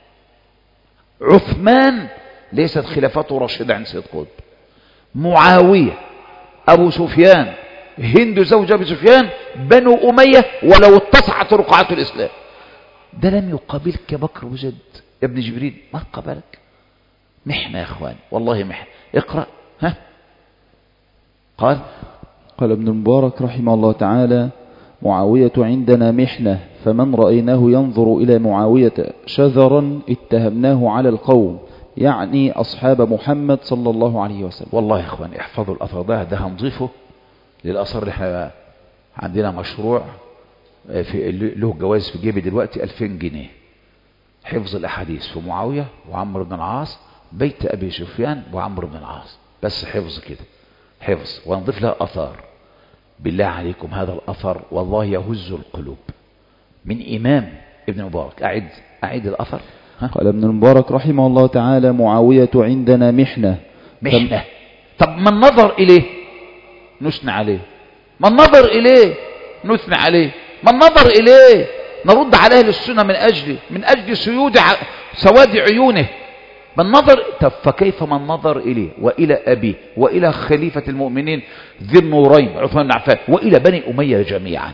عثمان ليست خلافته راشدة عن سيد قطب. معاوية، أبو سفيان، هند زوج أبي سفيان، بنو أمية، ولو اتسعت رقعات الإسلام. ده لم يقابلك يا بكر أبو زيد يا ابن جبريل، ما قبلك. محنة يا اخوان، والله محنة. اقرأ. ها قال
قال ابن المبارك رحمه الله تعالى: معاوية عندنا محنة، فمن رأيناه ينظر إلى معاوية شذرا اتهمناه على القوم، يعني أصحاب محمد صلى الله عليه وسلم.
والله يا اخوان احفظوا الأثر ده، ده هنضيفه للأثر اللي احنا عندنا مشروع في له جوائز في جيبي دلوقتي ألفين جنيه، حفظ الأحاديث في معاوية وعمرو بن العاص، بيت أبي سفيان وعمرو بن العاص، بس حفظ كده، حفظ، ونضيف لها أثر. بالله عليكم هذا الأثر والله يهز القلوب، من إمام ابن مبارك. أعد أعد الأثر. ها؟
قال ابن المبارك رحمه الله تعالى: معاوية عندنا محنة.
محنة. طب من نظر إليه نثنى عليه، من نظر إليه نثنى عليه، من نظر إليه نرد على أهل السنة من أجل من أجل سيود ع... سواد عيونه. من نظر، طب فكيف من نظر إليه وإلى أبيه وإلى خليفة المؤمنين ذي النورين عثمان بن عفان وإلى بني أمية جميعا؟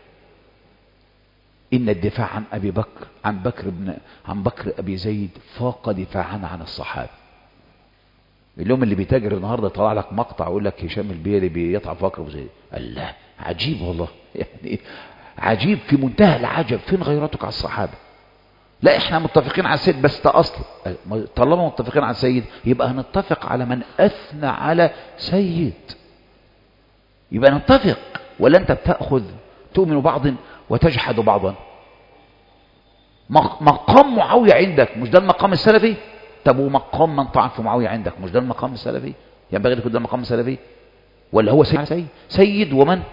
إن الدفاع عن أبي بكر عن بكر بن عن بكر أبي زيد فاق دفاعا عن الصحابة. اليوم اللي بيتاجر النهارده طلع لك مقطع يقول لك هشام البيلي بيطعن في بكر أبو زيد. الله، عجيب والله، يعني عجيب في منتهى العجب. فين غيرتك على الصحابة؟ لا احنا متفقين على السيد، بس ده اصل. طالما متفقين على السيد يبقى هنتفق على من اثنى على سيد، يبقى نتفق. ولا انت بتاخذ تؤمن بعض وتجحد بعضا؟ مقام معاوية عندك مش ده المقام السلفي؟ طب ومقام من طعن في معاوية عندك مش ده المقام السلفي؟ ينبغي يكون ده المقام السلفي؟ ولا هو سيد؟ سيد, سيد ومن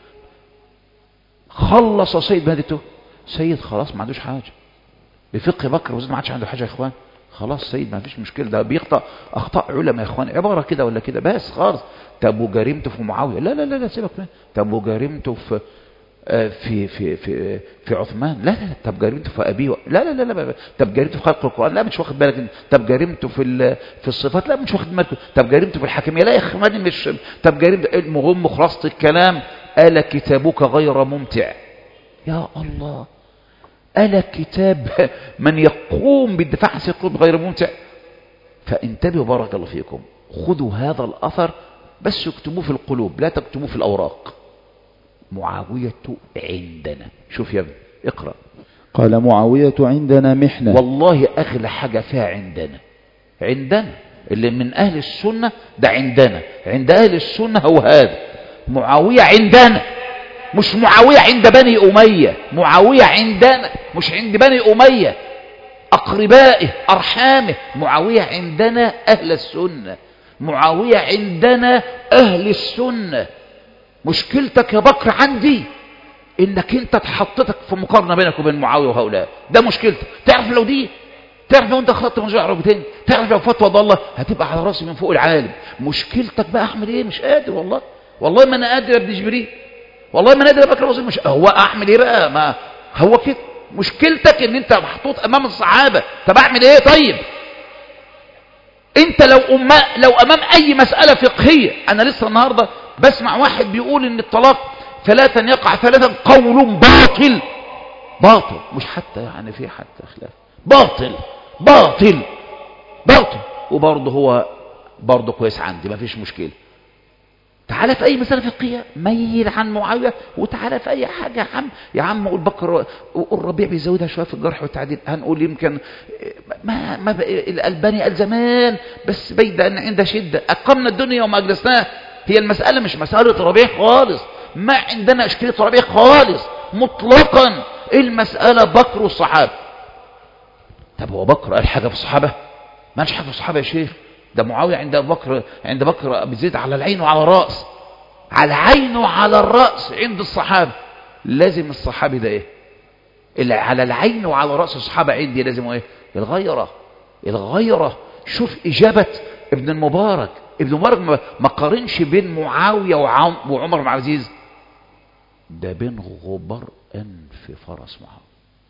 خلص سيد بهدته سيد خلاص ما عندوش حاجة. بفقه بكر وزيد ما عادش عنده حاجة يا اخوان، خلاص سيد ما فيش مشكلة. ده بيخطأ اخطاء علماء يا اخوان، عبارة كده ولا كده بس خالص. طب وجريمته في معاوية؟ لا لا لا لا سيبك منه. طب وجريمته في في في في في عثمان؟ لا لا لا. طب جريمته في ابيه؟ لا لا لا لا. طب جريمته في خلق القرآن؟ لا مش واخد بالك. طب جريمته في في الصفات؟ لا مش واخد بالك. طب جريمته في الحاكمية؟ لا يا اخواني مش. طب جريمته المهم خلاصة الكلام: ألا كتابك غير ممتع؟ يا الله، ألا كتاب من يقوم بالدفاع عن سيد قطب غير ممتع؟ فانتبهوا بارك الله فيكم، خذوا هذا الأثر بس اكتبوه في القلوب لا تكتبوه في الأوراق. معاوية عندنا، شوف يا ابني اقرأ.
قال: معاوية عندنا محنة.
والله أغلى حاجة فيها عندنا. عندنا اللي من أهل السنة ده عندنا، عند أهل السنة هو هذا. معاوية عندنا، مش معاوية عند بني أمية. معاوية عندنا مش عند بني أمية أقربائه أرحامه. معاوية عندنا أهل السنة، معاوية عندنا أهل السنة. مشكلتك يا بكر عندي إنك أنت تحطتك في مقارنة بينك وبين معاوية وهؤلاء، ده مشكلتك. تعرف لو دي تعرف لو أنت خلطت من جوع عربتين، تعرف لو فتوى ضالة هتبقى على راسي من فوق العالم. مشكلتك بقى أحمد إيه؟ مش قادر والله، والله ما أنا قادر يا ابن جبريل، والله ما نادي بكر وصل، مش هو اعمل ايه بقى؟ ما هو كده مشكلتك ان انت محطوط امام الصحابه. طب اعمل ايه؟ طيب انت لو أما لو امام اي مساله فقهيه، انا لسه النهارده بسمع واحد بيقول ان الطلاق ثلاثا يقع ثلاثا، قول باطل باطل، مش حتى يعني في حتى خلاف، باطل باطل باطل، وبرضه هو برضه كويس عندي، ما فيش مشكله. تعالى في اي مساله فقهيه ميل عن معاويه، وتعالى في اي حاجه يا عم يا عم قول بكر والربيع بيزودها شويه في الجرح والتعديل، هنقول يمكن ما ما الالباني قال زمان بس بيد ان عند شده اقمنا الدنيا وما اجلسناها. هي المساله مش مساله ربيع خالص، ما عندنا اشكاليه ربيع خالص مطلقا، المساله بكر والصحابه. طب هو بكر قال حاجه في الصحابه؟ ما قالش حاجه في الصحابه يا شيخ، ده معاويه عند بكر عند بكر بيزيد على العين وعلى الراس، على العين وعلى الراس عند الصحابه. لازم الصحابي ده ايه؟ اللي على العين وعلى راس الصحابه عندي لازم ايه؟ الغيره الغيره. شوف اجابه ابن المبارك، ابن المبارك ما قارنش بين معاويه وعمر بن عبد العزيز، ده بين غبار انف فرس معاويه.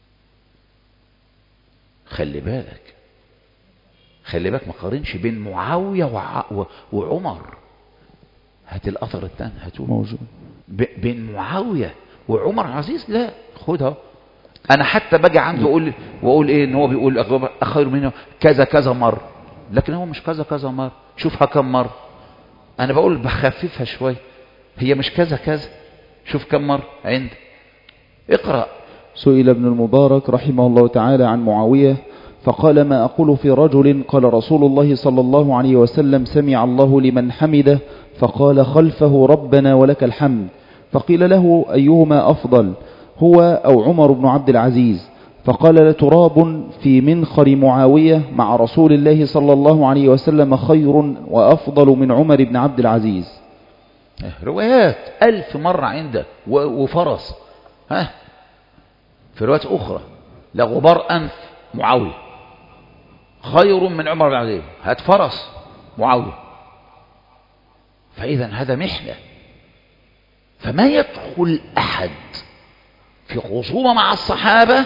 خلي بالك خلي بالك ما قارنش بين معاويه وع... و... وعمر. هات الاثر الثاني هاتوه
موجود
ب... بين معاويه وعمر عزيز، لا خدها. انا حتى باجي عنده اقول واقول ايه ان هو بيقول اخير منه كذا كذا مره، لكن هو مش كذا كذا مره، شوفها كم مره. انا بقول بخففها شويه، هي مش كذا كذا، شوف كم مره عند اقرا.
سئل ابن المبارك رحمه الله تعالى عن معاوية فقال ما أقول في رجل قال رسول الله صلى الله عليه وسلم سمع الله لمن حمده، فقال خلفه ربنا ولك الحمد، فقيل له أيهما أفضل هو أو عمر بن عبد العزيز؟ فقال لتراب في منخر معاوية مع رسول الله صلى الله عليه وسلم خير وأفضل من عمر بن عبد العزيز.
روايات ألف مرة عندك وفرس، ها في روايات أخرى لغبار أنف معاوية خير من عمر بن عبد العزيز، هات فرس معاوية. فإذا هذا محنة، فما يدخل أحد في خصومة مع الصحابة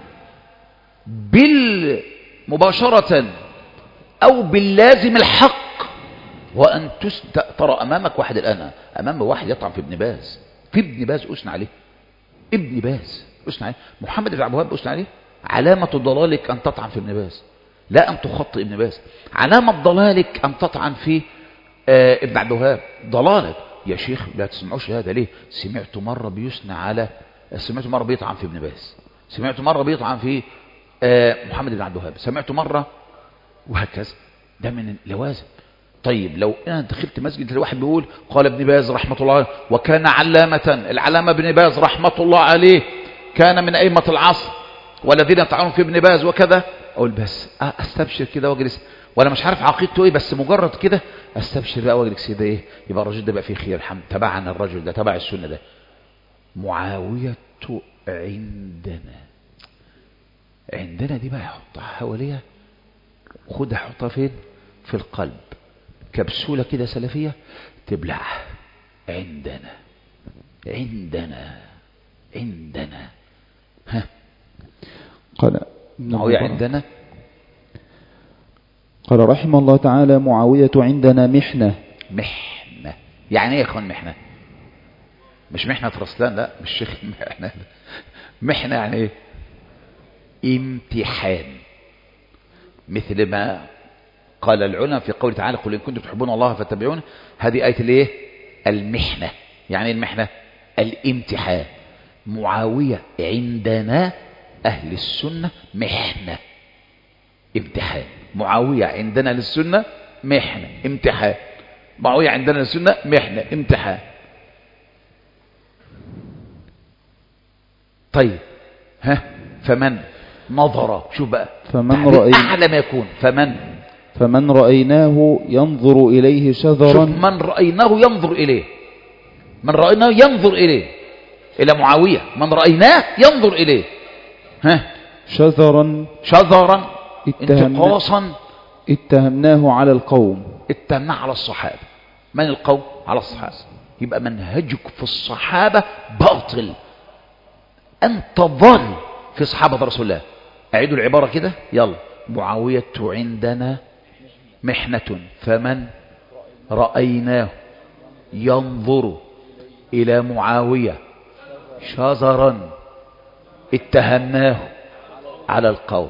بالمباشرة أو باللازم الحق، وأن ترى أمامك واحد الآن أمام واحد يطعن في ابن باز، في ابن باز أثنى عليه، ابن باز أثنى عليه، محمد بن عبد الوهاب أثنى عليه. علامة ضلالك أن تطعن في ابن باز، لا أن تخطئ ابن باز. علامة ضلالك أن تطعن في آه ابن عبد الوهاب، ضلالك يا شيخ لا تسمعوش هذا ليه؟ سمعت مرة بيثنى على، سمعت مرة بيطعن في ابن باز، سمعت مرة بيطعن في آه محمد بن عبد الوهاب، سمعت مرة، وهكذا. ده من اللوازم. طيب لو انا دخلت مسجد الواحد بيقول قال ابن باز رحمة الله عليه وكان علامة، العلامة ابن باز رحمة الله عليه كان من أئمة العصر والذين يطعنون في ابن باز وكذا، اقول بس استبشر كده واجلس، ولا مش عارف عقيدته ايه، بس مجرد كده استبشر بقى واجلس كده، ايه يبقى الرجل ده بقى فيه خير الحمد، تبعنا الرجل ده تبع السنة ده. معاوية عندنا، عندنا دي بقى يحطها حواليها، خدها حطها فين؟ في القلب، كبسولة كده سلفية تبلعها. عندنا عندنا عندنا ها
قال
معاوية عندنا.
قال رحمه الله تعالى معاوية عندنا محنة.
محنة يعني ايه يا اخوان؟ محنة مش محنة رسلان، لا مش شيخ محنة. محنة يعني ايه؟ امتحان، مثل ما قال العلماء في قوله تعالى قل إن كنتم تحبون الله فاتبعون، هذه آية الايه؟ المحنة. يعني المحنة الامتحان. معاوية عندنا أهل السنة محنة امتحان، معاوية عندنا للسنة محنة امتحان، معاوية عندنا للسنة محنة امتحان. طيب ها فمن نظر، شوف بقى
فمن رأي
أعلى ما يكون، فمن
فمن رأيناه ينظر إليه شذرا،
شوف من رأيناه ينظر إليه، من رأيناه ينظر إليه إلى معاوية، من رأيناه ينظر إليه ها
شذرا
شذرا
اتهمنا
انتقاصا،
اتهمناه على القوم،
اتهمناه على الصحابة. من القوم؟ على الصحابة. يبقى منهجك في الصحابة باطل. أنت ضال في صحابة رسول الله. أعيدوا العبارة كده يلا. معاوية عندنا محنة فمن رأيناه ينظر إلى معاوية شزرا اتهمناه على القوم.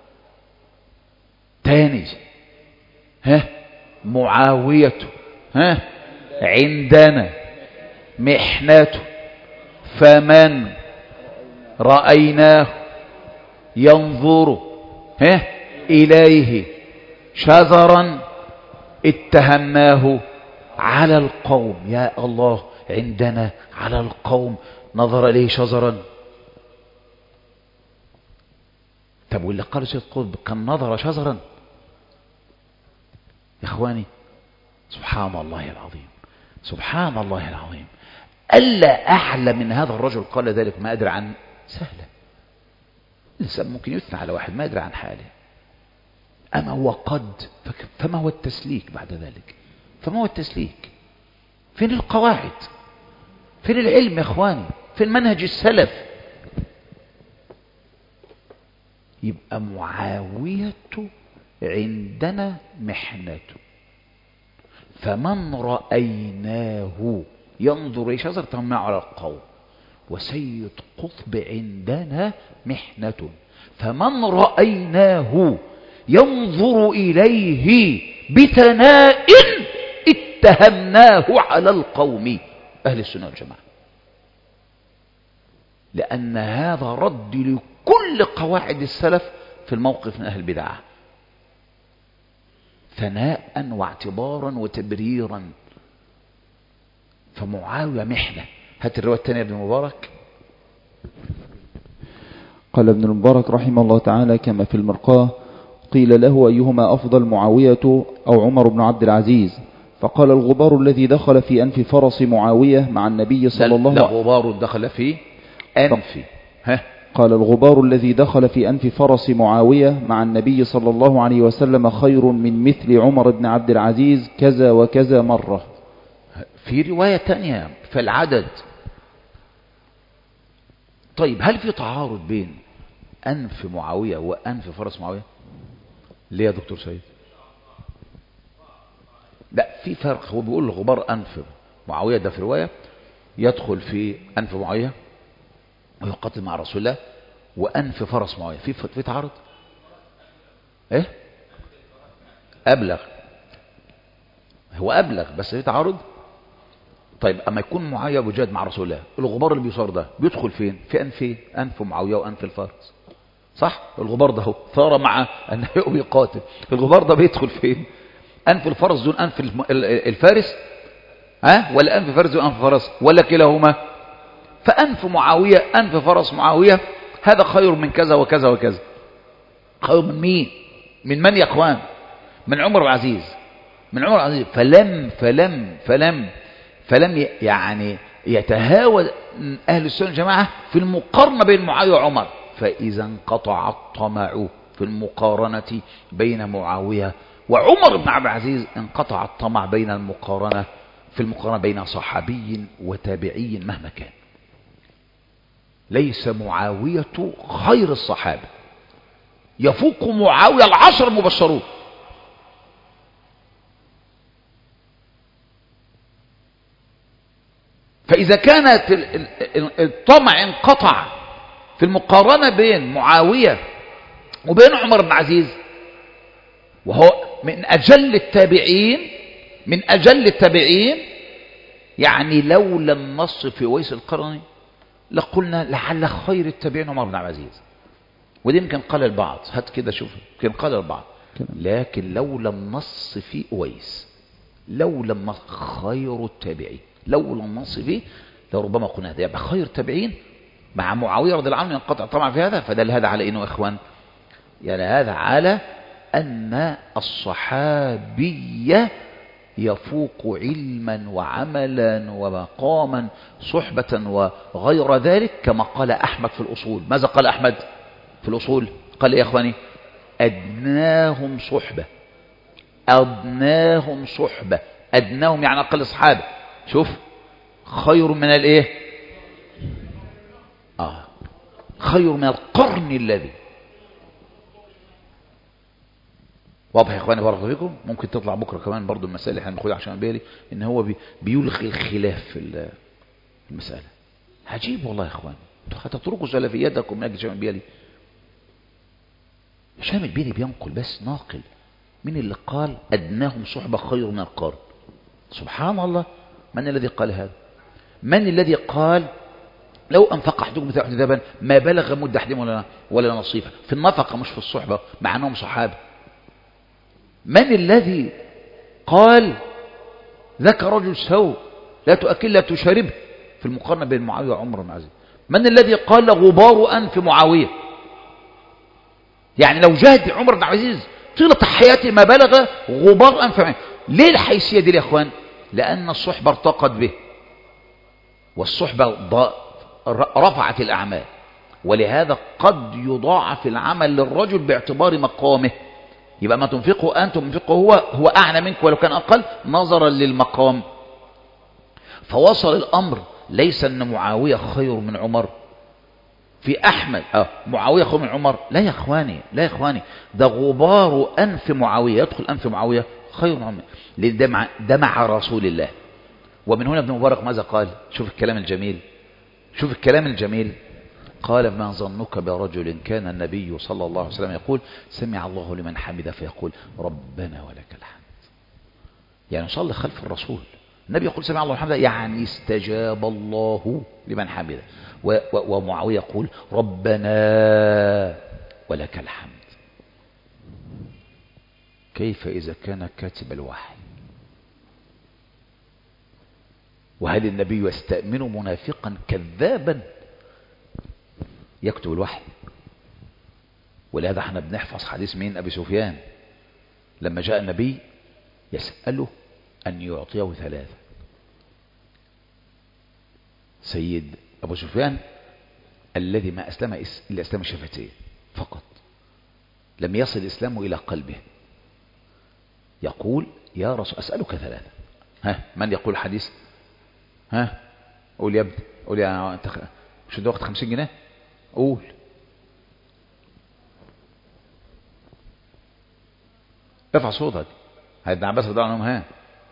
تاني ها معاوية ها عندنا محنة فمن رأيناه ينظر ها إليه شزرا اتهمناه على القوم. يا الله، عندنا على القوم نظر إليه شزرا. طب واللي قال سيد قطب كان نظر شزرا؟ يا إخواني سبحان الله العظيم، سبحان الله العظيم. ألا أعلى من هذا الرجل قال ذلك ما أدري عن سهلة. الإنسان ممكن يثنى على واحد ما يدري عن حاله. أما هو قد فما هو التسليك بعد ذلك؟ فما هو التسليك؟ فين القواعد؟ فين العلم يا إخواني؟ فين منهج السلف؟ يبقى معاوية عندنا محنته فمن رأيناه ينظر إيش شزرة على القوم. وسيد قطب عندنا محنة فمن رأيناه ينظر إليه بثناء اتهمناه على القوم. أهل السنة والجماعة. لأن هذا رد لكل قواعد السلف في الموقف من أهل البدعة، ثناء واعتبارا وتبريرا. فمعاوية محنة. هات الرواية الثانية ابن المبارك.
قال ابن المبارك رحمه الله تعالى كما في المرقاة: قيل له أيهما أفضل، معاوية أو عمر بن عبد العزيز؟ فقال: الغبار الذي دخل في أنف فرس معاوية مع النبي صلى الله عليه وسلم.
غبار دخل في أنف ها
قال: الغبار الذي دخل في أنف فرس معاوية مع النبي صلى الله عليه وسلم خير من مثل عمر بن عبد العزيز كذا وكذا مرة.
في رواية تانية في العدد. طيب هل في تعارض بين أنف معاوية وأنف فرس معاوية؟ ليه يا دكتور سيد؟ لا، في فرق. هو بيقول الغبار أنف معاوية ده في رواية يدخل في أنف معاوية ويقاتل مع رسول الله، وأنف فرس معاوية في في تعارض. ايه أبلغ، هو أبلغ بس في تعارض. طيب أما يكون معاوية بجاد مع رسول الله، الغبار اللي بيصار ده بيدخل فين؟ في أنفين، أنف معاوية وأنف الفارس، صح؟ الغبار ده هو ثار مع النبي ويقاتل، الغبار ده بيدخل فين؟ أنف الفرس دون أنف الفارس، ها؟ ولا أنف فارس دون أنف فرس، ولا كلاهما؟ فأنف معاوية أنف فرس معاوية هذا خير من كذا وكذا وكذا. خير من مين؟ من من يا اخوان؟ من عمر العزيز، من عمر العزيز. فلم فلم فلم فلم يعني يتهاوى أهل السنة والجماعة في المقارنة بين معاوية وعمر. فإذا انقطع الطمع في المقارنة بين معاوية وعمر بن عبد العزيز، انقطع الطمع بين المقارنة في المقارنة بين صحابي وتابعي مهما كان. ليس معاوية خير الصحابة، يفوق معاوية العشر المبشرون. فإذا كانت الطمع انقطع في المقارنة بين معاوية وبين عمر بن عزيز، وهو من أجل التابعين، من أجل التابعين، يعني لولا النص في ويس القرني لقلنا لعل خير التابعين عمر بن عبد العزيز. ودي يمكن قال البعض، هات كده شوف، يمكن قال البعض، لكن لولا النص في ويس، لولا النص خير التابعين، لولا النص فيه لربما قلنا هذا يبقى خير التابعين مع معاوية رضي الله عنه ينقطع طبعا في هذا. فدل هذا على انه اخوان، يعني هذا على ان الصحابي يفوق علما وعملا ومقاما صحبة وغير ذلك، كما قال أحمد في الأصول. ماذا قال أحمد في الأصول؟ قال يا أخواني: أدناهم صحبة، أدناهم صحبة، أدناهم يعني أقل صحابة. شوف خير من الايه؟ اه خير من القرن الذي. واضح يا اخواني بارك الله فيكم؟ ممكن تطلع بكره كمان برضو المسائل اللي احنا بناخدها عشان بالي ان هو بي بيلغي الخلاف في المساله. عجيب والله يا اخواني، هتتركوا سلفياتكم من اجل هشام البيلي؟ هشام البيلي بينقل بس، ناقل. من اللي قال ادناهم صحبه خير من القرن؟ سبحان الله. من الذي قال هذا؟ من الذي قال لو انفق احدكم مثل احد ذهبا ما بلغ مد احدهم ولا ولا نصيفه؟ في النفقه مش في الصحبه، مع انهم صحابه. من الذي قال ذاك رجل سوء لا تؤكل لا تشاربه في المقارنه بين معاويه وعمر بن عزيز؟ من الذي قال غبار انف معاويه؟ يعني لو جاهد عمر بن عزيز طيله حياته ما بلغ غبار انف معاويه. ليه الحيثيه دي يا اخوان؟ لان الصحبه ارتقت به، والصحبه رفعت الاعمال، ولهذا قد يضاعف العمل للرجل باعتبار مقامه. يبقى ما تنفقه أنت تنفقه هو هو أعلى منك ولو كان أقل نظرا للمقام. فوصل الأمر ليس أن معاوية خير من عمر. في أحمد آه معاوية خير من عمر، لا يا إخواني، لا يا إخواني، ده غبار أنف معاوية يدخل أنف معاوية خير من عمر، لأن ده مع, ده مع رسول الله. ومن هنا ابن مبارك ماذا قال؟ شوف الكلام الجميل، شوف الكلام الجميل. قال ما ظنك برجل كان النبي صلى الله عليه وسلم يقول سمع الله لمن حمده فيقول ربنا ولك الحمد. يعني صلى خلف الرسول، النبي يقول سمع الله لمن حمده يعني استجاب الله لمن حمده، ومعاوية يقول ربنا ولك الحمد. كيف إذا كان كاتب الوحي؟ وهل النبي يستأمن منافقا كذابا يكتب الوحي؟ ولهذا احنا بنحفظ حديث مين؟ أبي سفيان لما جاء النبي يسأله أن يعطيه ثلاثة. سيد أبو سفيان الذي ما أسلم إلا أسلم شفتيه فقط، لم يصل إسلامه إلى قلبه، يقول يا رسول أسألك ثلاثة. ها من يقول الحديث؟ ها قول يا ابني، قول يا انت، مش انت واخد خمسين جنيه؟ قول. ارفع صوتك. ابن عباس رضي الله عنهم. ها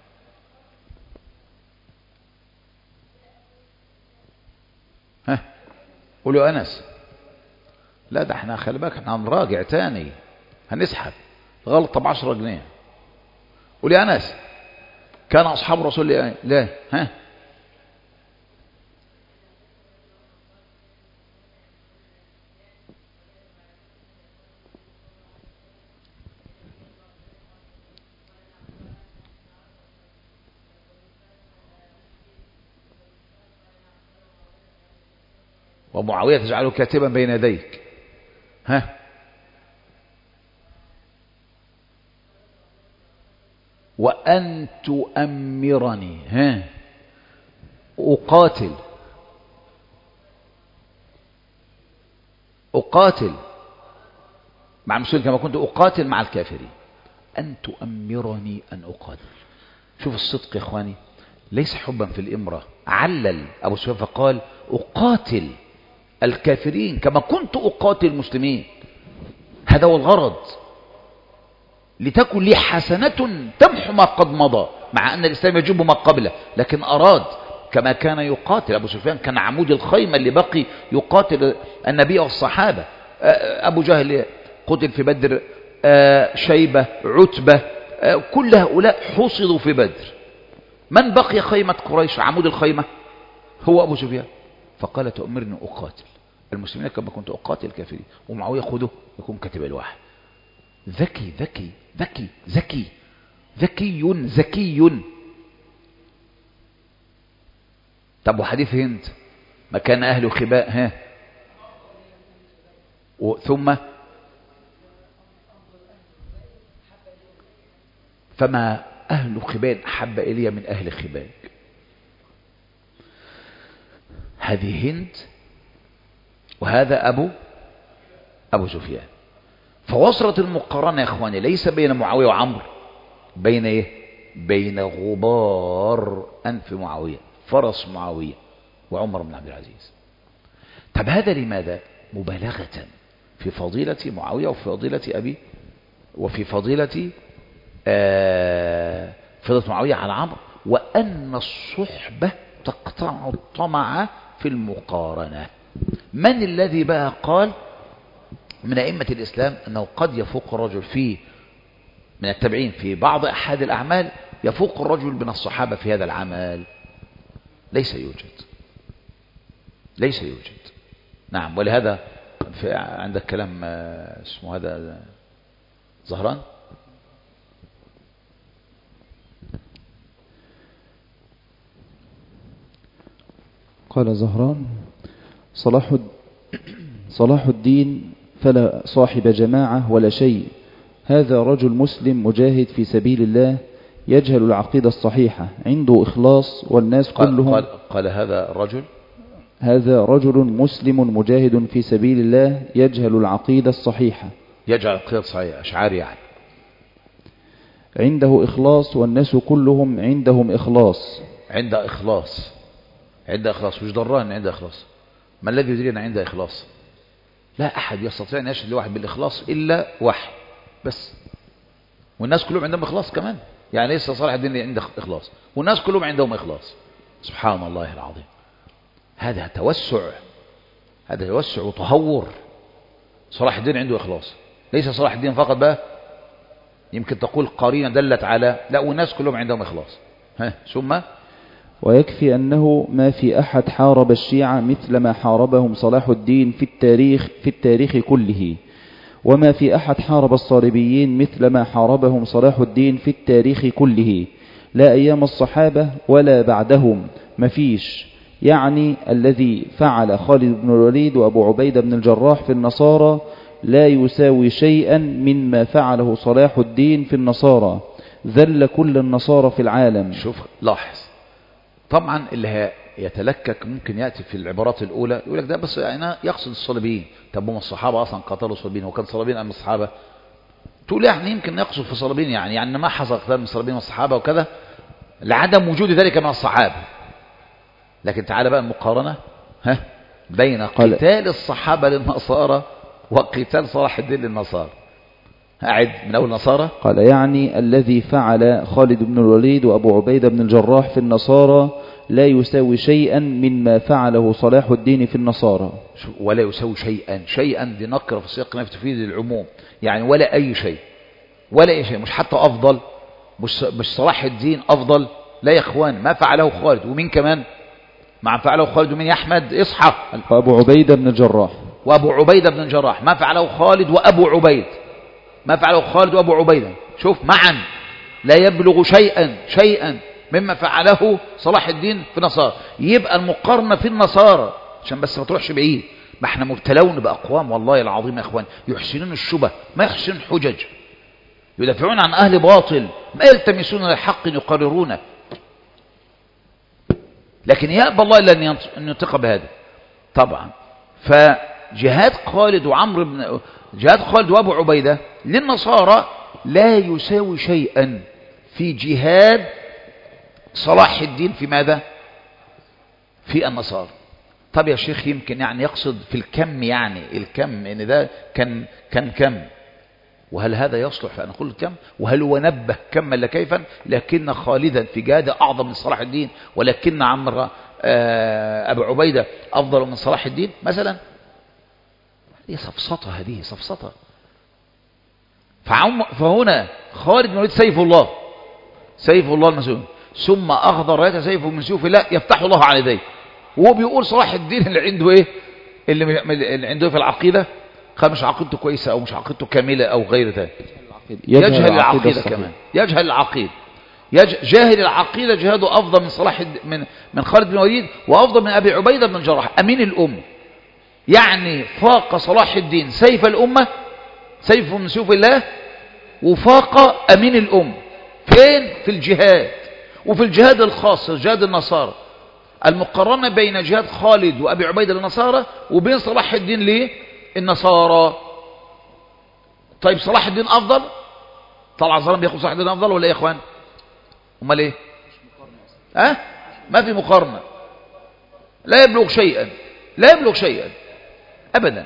ها قول يا انس. لا ده احنا خلي بالك احنا هنراجع تاني، هنسحب غلطه ب عشرة جنيه. قول يا انس كان اصحاب رسول الله لا ها ومعاوية تجعله كاتبا بين يديك. ها وأن تؤمرني ها أقاتل أقاتل مع المسلمين كما كنت أقاتل مع الكافرين. أن تؤمرني أن أقاتل. شوف الصدق يا إخواني، ليس حبا في الإمرة. علل أبو سفيان فقال أقاتل الكافرين كما كنت أقاتل المسلمين. هذا هو الغرض، لتكن لي حسنة تمحو ما قد مضى، مع أن الإسلام يجب ما قبله، لكن أراد كما كان يقاتل أبو سفيان، كان عمود الخيمة اللي بقي يقاتل النبي والصحابة. أبو جهل قتل في بدر، شيبة، عتبة، كل هؤلاء حصدوا في بدر. من بقي خيمة قريش عمود الخيمة؟ هو أبو سفيان. فقال تؤمرني أقاتل المسلمين كما كنت أقاتل الكافرين. ومعاوية خذه يكون كاتب الوحي. ذكي ذكي ذكي ذكي ذكي ذكي. طب وحديث هند ما كان أهل خباء ها ثم فما أهل خباء أحب إلي من أهل خباء. هذه هند وهذا أبو أبو سفيان. فوصلت المقارنة يا إخواني ليس بين معاوية وعمرو، بين إيه؟ بين غبار أنف معاوية فرس معاوية وعمر بن عبد العزيز. طب هذا لماذا؟ مبالغة في فضيلة معاوية وفي فضيلة أبي وفي فضيلة آه فضيلة معاوية على عمرو، وأن الصحبة تقطع الطمع في المقارنة. من الذي بقى قال من أئمة الإسلام أنه قد يفوق الرجل في من التابعين في بعض أحد الأعمال يفوق الرجل من الصحابة في هذا العمل؟ ليس يوجد، ليس يوجد. نعم. ولهذا في عندك كلام اسمه هذا زهران،
قال زهران: صلاح صلاح الدين فلا صاحب جماعة ولا شيء، هذا رجل مسلم مجاهد في سبيل الله يجهل العقيدة الصحيحة، عنده إخلاص والناس
قال
كلهم
قال, قال هذا الرجل
هذا رجل مسلم مجاهد في سبيل الله يجهل العقيدة الصحيحة،
يجعل العقيدة الصحيحة أشعاري يعني،
عنده إخلاص والناس كلهم عندهم إخلاص.
عند إخلاص، عند إخلاص، مش ضران عند إخلاص. ما الذي يدري أن عند إخلاص؟ لا أحد يستطيع أن يشهد لواحد بالإخلاص إلا واحد بس، والناس كلهم عندهم إخلاص كمان. يعني ليس صالح الدين اللي عنده إخلاص والناس كلهم عندهم إخلاص. سبحان الله العظيم. هذا توسع، هذا توسع وتهور. صلاح الدين عنده إخلاص، ليس صلاح الدين فقط بقى، يمكن تقول قرينة دلت على لا، والناس كلهم عندهم إخلاص. ها ثم
ويكفي أنه ما في أحد حارب الشيعة مثل ما حاربهم صلاح الدين في التاريخ في التاريخ كله، وما في أحد حارب الصليبيين مثل ما حاربهم صلاح الدين في التاريخ كله، لا أيام الصحابة ولا بعدهم، ما فيش. يعني الذي فعل خالد بن الوليد وأبو عبيدة بن الجراح في النصارى لا يساوي شيئا مما فعله صلاح الدين في النصارى، ذل كل النصارى في العالم.
شوف لاحظ، طبعا اللي يتلكك ممكن يأتي في العبارات الأولى يقول لك ده بس يعني يقصد الصليبيين. طب هم الصحابة أصلا قتلوا الصليبيين، هو كان صليبيين أم الصحابة؟ تقول يعني يمكن يقصد في الصليبيين، يعني يعني ما حصل قتال من الصليبيين والصحابة وكذا لعدم وجود ذلك من الصحابة. لكن تعالى بقى المقارنة ها بين قتال الصحابة للنصارى وقتال صلاح الدين للنصارى. أعد من أول نصارى.
قال يعني الذي فعل خالد بن الوليد وأبو عبيدة بن الجراح في النصارى لا يساوي شيئا مما فعله صلاح الدين في النصارى.
ولا يساوي شيئا، شيئا دي نكرة في سياق نفي تفيد العموم، يعني ولا أي شيء، ولا أي شيء، مش حتى أفضل، مش, مش صلاح الدين أفضل، لا يا إخوان. ما فعله خالد ومين كمان مع فعله خالد ومين يا أحمد اصحى؟
وأبو عبيدة بن الجراح.
وأبو عبيدة بن الجراح. ما فعله خالد وأبو عبيد، ما فعله خالد وأبو عبيدة، شوف معا لا يبلغ شيئا شيئا مما فعله صلاح الدين في النصارى. يبقى المقارنة في النصارى عشان بس ما تروحش بعيد، ما احنا مبتلون بأقوام والله العظيم يا اخوان يحسنون الشبه ما يحسنون الحجج، يدافعون عن أهل باطل ما يلتمسون لحق يقررونه، لكن يأبى الله إلا أن ينطق بهذا. طبعا فجهاد خالد وعمرو بن جهاد خالد وأبو عبيدة للنصارى لا يساوي شيئا في جهاد صلاح الدين في ماذا؟ في النصارى. طب يا شيخ يمكن يعني يقصد في الكم، يعني الكم ان ده كان كان كم، وهل هذا يصلح أن نقول كم؟ وهل هو نبه كما لا كيفا؟ لكن خالدا في جهاد أعظم من صلاح الدين، ولكن عمرو أبو عبيدة أفضل من صلاح الدين مثلا. هذه سفسطة، هذه سفسطة. فهنا خالد بن الوليد سيف الله، سيف الله المسلول، ثم أخذ راية سيف من سيوف الله يفتح الله على يديه، وهو بيقول صلاح الدين اللي عنده إيه؟ اللي, اللي عنده في العقيدة قال مش عقيدته كويسة أو مش عقيدته كاملة أو غير ذلك، يجهل, يجهل العقيدة كمان، يجهل العقيدة، جاهل العقيدة جهاده أفضل من صلاح من من خالد بن الوليد وأفضل من أبي عبيدة بن الجراح أمين الأمة. يعني فاق صلاح الدين سيف الأمة، سيف من سيوف الله، وفاق أمين الأمة فين؟ في الجهاد، وفي الجهاد الخاص جهاد النصارى. المقارنة بين جهاد خالد وأبي عبيدة للنصارى وبين صلاح الدين ليه النصارى. طيب صلاح الدين أفضل؟ طلع الظلام بياخد صلاح الدين أفضل ولا إيه يا إخوان؟ أمال إيه؟ أه؟ ما في مقارنة، لا يبلغ شيئا، لا يبلغ شيئا أبدا.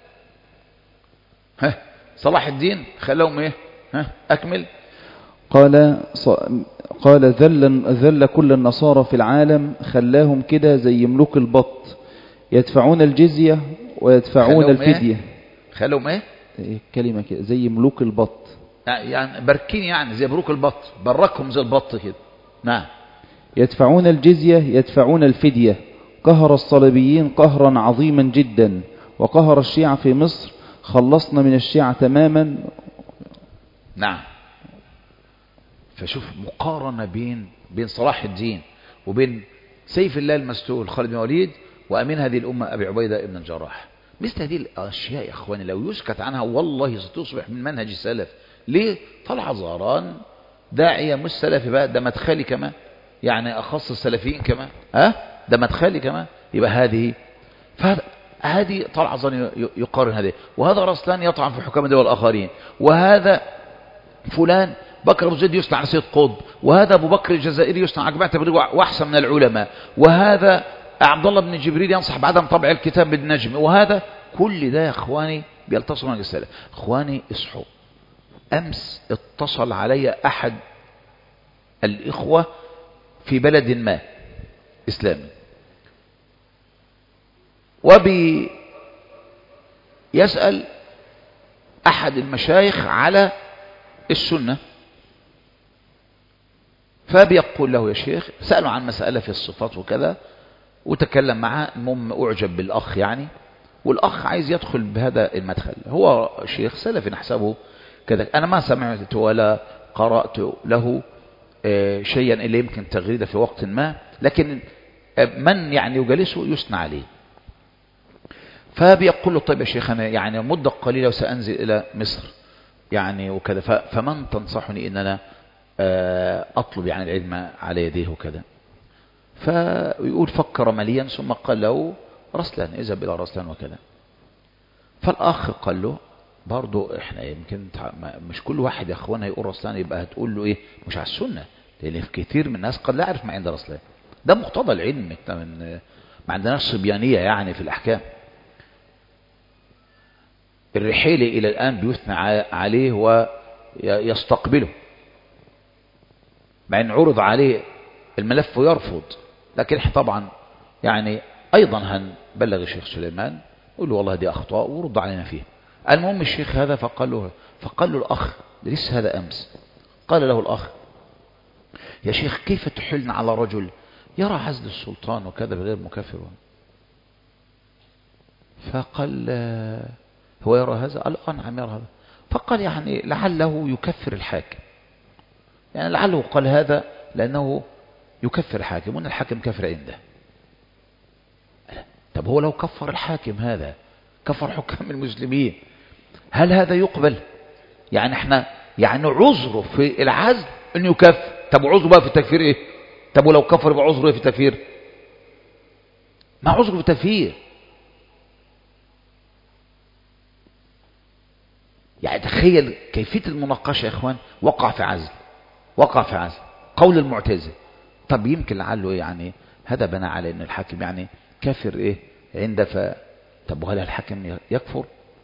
ها صلاح الدين خلاهم ايه؟ ها أكمل.
قال قال ذل ذل كل النصارى في العالم، خلاهم كده زي ملوك البط، يدفعون الجزية ويدفعون الفدية.
إيه؟ خلاهم ايه؟
كلمة كده زي ملوك البط،
يعني بركين، يعني زي ملوك البط، بركهم زي البط كده. نعم.
يدفعون الجزية يدفعون الفدية. قهر الصليبيين قهرا عظيما جدا، وقهر الشيعة في مصر، خلصنا من الشيعة تماما.
نعم. فشوف مقارنة بين بين صلاح الدين وبين سيف الله المسلول خالد بن الوليد وأمين هذه الأمة أبي عبيدة ابن الجراح. مثل هذه الأشياء يا إخواني لو يسكت عنها والله ستصبح من منهج السلف. ليه؟ طلع زهران داعية مش سلفي بقى، ده مدخلي كمان، يعني أخص السلفيين كمان، ها ده مدخلي كمان. يبقى هذه فهذه طلع زهران يقارن هذه، وهذا رسلان يطعن في حكام الدول الآخرين، وهذا فلان بكر أبو زيد يصنع على سيد قطب، وهذا أبو بكر الجزائري يصنع على جماعة تبرير وأحسن من العلماء، وهذا عبد الله بن جبريل ينصح بعدم طبع الكتاب بالنجم، وهذا كل ده يا إخواني بيلتصق من السلف. إخواني اصحوا. أمس اتصل علي أحد الإخوة في بلد ما إسلامي، وبي يسأل أحد المشايخ على السنة، فبيقول له يا شيخ، سأله عن مسألة في الصفات وكذا، وتكلم معه. المهم أعجب بالأخ يعني، والأخ عايز يدخل بهذا المدخل. هو شيخ سلفي نحسبه كذا، أنا ما سمعت ولا قرأت له شيئا إلا يمكن تغريده في وقت ما، لكن من يعني يجلسه يثنى عليه. فبيقول له طيب يا شيخ أنا يعني مدة قليلة وسأنزل إلى مصر يعني وكذا، فمن تنصحني إن أنا أطلب يعني العلم على يديه وكذا؟ فيقول فكر مليا ثم قال له رسلان، اذهب إلى رسلان وكذا. فالأخ قال له برضو احنا يمكن مش كل واحد يا اخوانا يقول رسلان يبقى هتقول له ايه مش على السنة، لأن في كثير من الناس قد لا يعرف ما عند رسلان. ده مقتضى العلم، ما عندناش صبيانية يعني في الأحكام. الرحيلي إلى الآن بيثنى عليه ويستقبله، مع أن عرض عليه الملف ويرفض، لكن احنا طبعا يعني أيضا هنبلغ الشيخ سليمان قول له والله دي أخطاء ورد علينا فيها. المهم الشيخ هذا فقال له فقال له الأخ لسه هذا أمس، قال له الأخ يا شيخ كيف تحلن على رجل يرى عزل السلطان وكذا بغير مكفر؟ فقال هو يرى هذا؟ قال اه نعم يرى هذا. فقال يعني لعله يكفر الحاكم، يعني لعله قال هذا لأنه يكفر الحاكم وأن الحاكم كفر عنده. طب هو لو كفر الحاكم هذا كفر حكام المسلمين، هل هذا يقبل؟ يعني احنا يعني عذره في العزل انه يكفر، طب عذره بقى في التكفير ايه؟ طب ولو كفر يبقى عذره ايه في التكفير؟ ما عذره في التكفير. يعني تخيل كيفية المناقشة يا اخوان. وقع في عزل، وقع في عزل قول المعتزلة. طب يمكن لعله ايه يعني هذا بنى على ان الحاكم يعني كافر ايه عند ف طب وهل الحاكم يكفر؟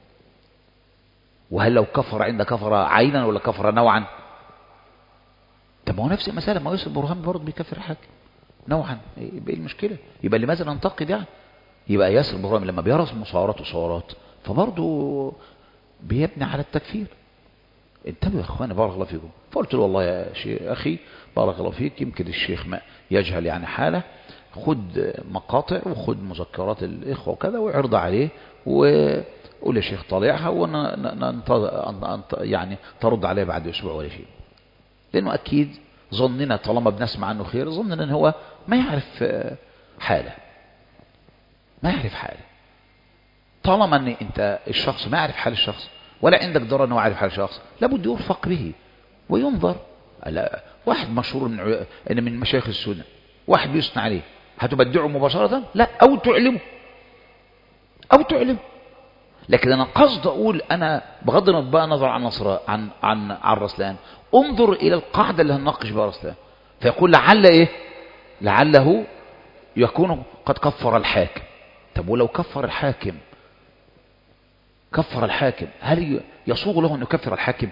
وهل لو كفر عند كفر عينا ولا كفر نوعا؟ طب هو نفس المسألة، ما يوسف برهان برضه بيكفر الحاكم نوعا، يبقى ايه المشكلة؟ يبقى لماذا ننتقد يعني؟ يبقى ياسر برهان لما بيرى مصارات وصورات فبرضه بيبني على التكفير. انتبهوا يا اخواني بارك الله فيكم. فقلت له والله يا شيخ اخي بارك الله فيك، يمكن الشيخ ما يجهل يعني حاله، خد مقاطع وخد مذكرات الاخوه وكذا وعرض عليه وقول يا شيخ طالعها وانا يعني ترد عليه بعد اسبوع ولا شيء. لانه اكيد ظننا طالما بنسمع عنه خير ظننا ان هو ما يعرف حاله، ما يعرف حاله. طالما ان انت الشخص ما يعرف حال الشخص ولا عندك درى انه يعرف حال الشخص لابد يرفق به وينظر. لا واحد مشهور من ان من مشايخ السنه واحد بيثنى عليه هتبدعه مباشره؟ لا، او تعلمه او تعلمه. لكن انا قصد اقول انا بغض النظر عن نصر عن عن عن رسلان انظر الى القاعده اللي هنناقش بها رسلان، فيقول لعل ايه لعله يكون قد كفر الحاكم. طب ولو كفر الحاكم كفر الحاكم هل يصوغ له أن يكفر الحاكم؟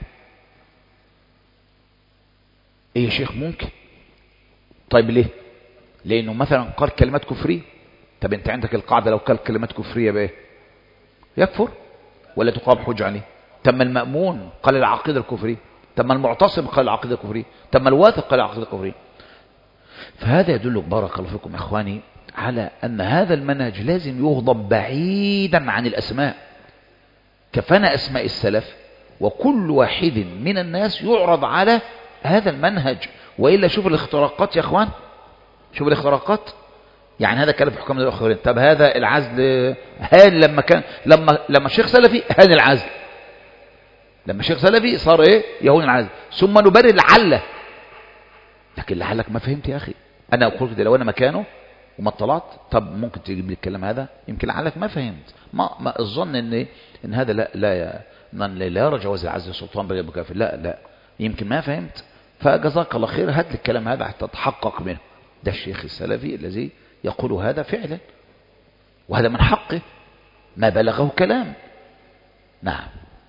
ايه يا شيخ ممكن. طيب ليه؟ لأنه مثلا قال كلمات كفرية. طب انت عندك القاعدة لو قال كلمات كفرية بايه؟ يكفر ولا تقام حجة عليه؟ تم المأمون قال العقيدة الكفرية، تم المعتصم قال العقيدة الكفرية، تم الواثق قال العقيدة الكفرية. فهذا يدلك بارك الله فيكم إخواني على أن هذا المنهج لازم يغضب بعيدا عن الأسماء. كفانا أسماء السلف وكل واحد من الناس يعرض على هذا المنهج. وإلا شوف الاختراقات يا أخوان، شوف الاختراقات. يعني هذا كلام حكام الآخرين. طب هذا العزل هان لما كان لما لما الشيخ سلفي هان العزل، لما الشيخ سلفي صار ايه؟ يهون العزل. ثم نبرر لعله، لكن لعلك ما فهمت يا أخي. أنا أقول كده لو أنا مكانه وما اطلعت، طب ممكن تجيب لي الكلام هذا، يمكن لعلك ما فهمت. ما, ما الظن ان ان هذا لا لا لا, لا يرى جواز العزل السلطان بغير مكافر. لا لا يمكن ما فهمت. فجزاك الله خير، هات لي الكلام هذا حتى تتحقق منه. ده الشيخ السلفي الذي يقول هذا فعلا، وهذا من حقه ما بلغه كلام. نعم.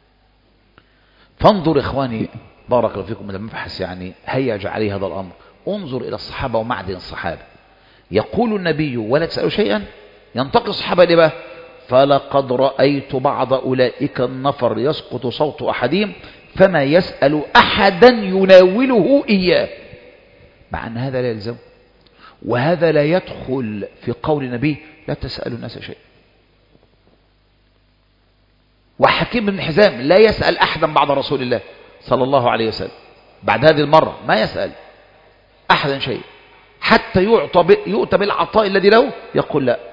فانظر إخواني بارك الله فيكم من المبحث، يعني هيج عليه هذا الأمر. انظر إلى الصحابة ومعدن الصحابة. يقول النبي ولا تسألوا شيئا، ينتقي الصحابة ليه بقى؟ فلقد رأيت بعض أولئك النفر يسقط صوت أحدهم فما يسأل أحدا يناوله إياه. مع أن هذا لا يلزم، وهذا لا يدخل في قول النبي لا تسألوا الناس شيئا. وحكيم بن حزام لا يسأل أحدا بعد رسول الله صلى الله عليه وسلم. بعد هذه المرة ما يسأل أحدا شيء حتى يعطى يؤتى بالعطاء الذي له، يقول لا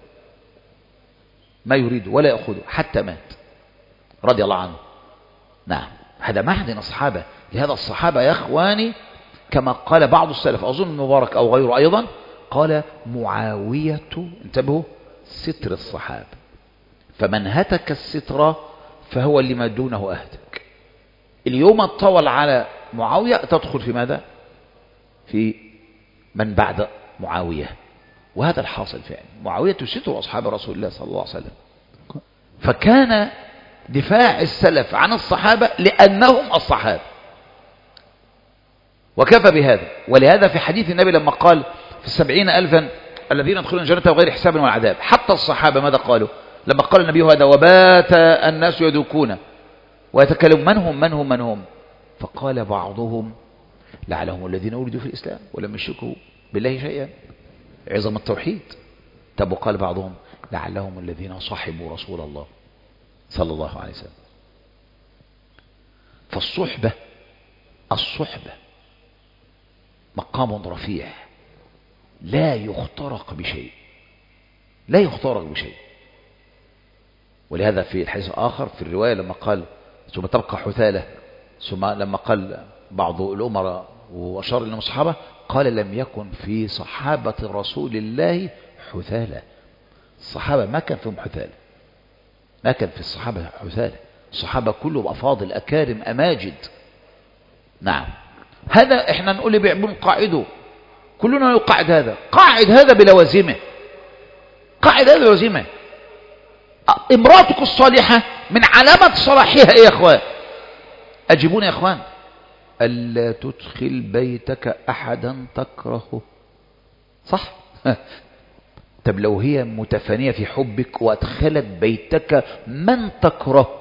ما يريد ولا يأخذه حتى مات رضي الله عنه. نعم. هذا معدن الصحابة. لهذا الصحابة يا أخواني كما قال بعض السلف، أظن المبارك أو غيره أيضا، قال معاوية، انتبهوا، ستر الصحابة، فمن هتك الستر فهو اللي ما دونه أهتك. اليوم الطول على معاوية تدخل في ماذا؟ في من بعد معاوية. وهذا الحاصل فعلا. معاوية ستر أصحاب رسول الله صلى الله عليه وسلم. فكان دفاع السلف عن الصحابة لأنهم الصحابة، وكفى بهذا. ولهذا في حديث النبي لما قال في السبعين ألفا الذين يدخلون الجنة بغير حساب ولا عذاب، حتى الصحابة ماذا قالوا لما قال النبي هذا؟ وبات الناس يذوقون ويتكلم من هم من هم من هم فقال بعضهم لعلهم الذين ولدوا في الإسلام ولم يشركوا بالله شيئا، عظم التوحيد. طب وقال بعضهم لعلهم الذين صحبوا رسول الله صلى الله عليه وسلم. فالصحبة الصحبة مقام رفيع لا يخترق بشيء، لا يخترق بشيء. ولهذا في الحديث الآخر في الرواية لما قال ثم تبقى حثالة، ثم لما قال بعض الأمراء وأشار إلى الصحابة قال لم يكن في صحابة رسول الله حثالة. الصحابة ما كان فيهم حثالة، ما كان في الصحابة حثالة. الصحابة كلهم أفاضل أكارم أماجد. نعم. هذا احنا نقول اللي بيعملون قاعده، كلنا يقاعد هذا، قاعد هذا بلوازمه، قاعد هذا بلوازمه. امراتك الصالحة من علامة صلاحها ايه يا اخوان؟ اجيبون يا اخوان. ألا تدخل بيتك أحدا تكرهه، صح؟ طب لو هي متفانية في حبك وأدخلت بيتك من تكره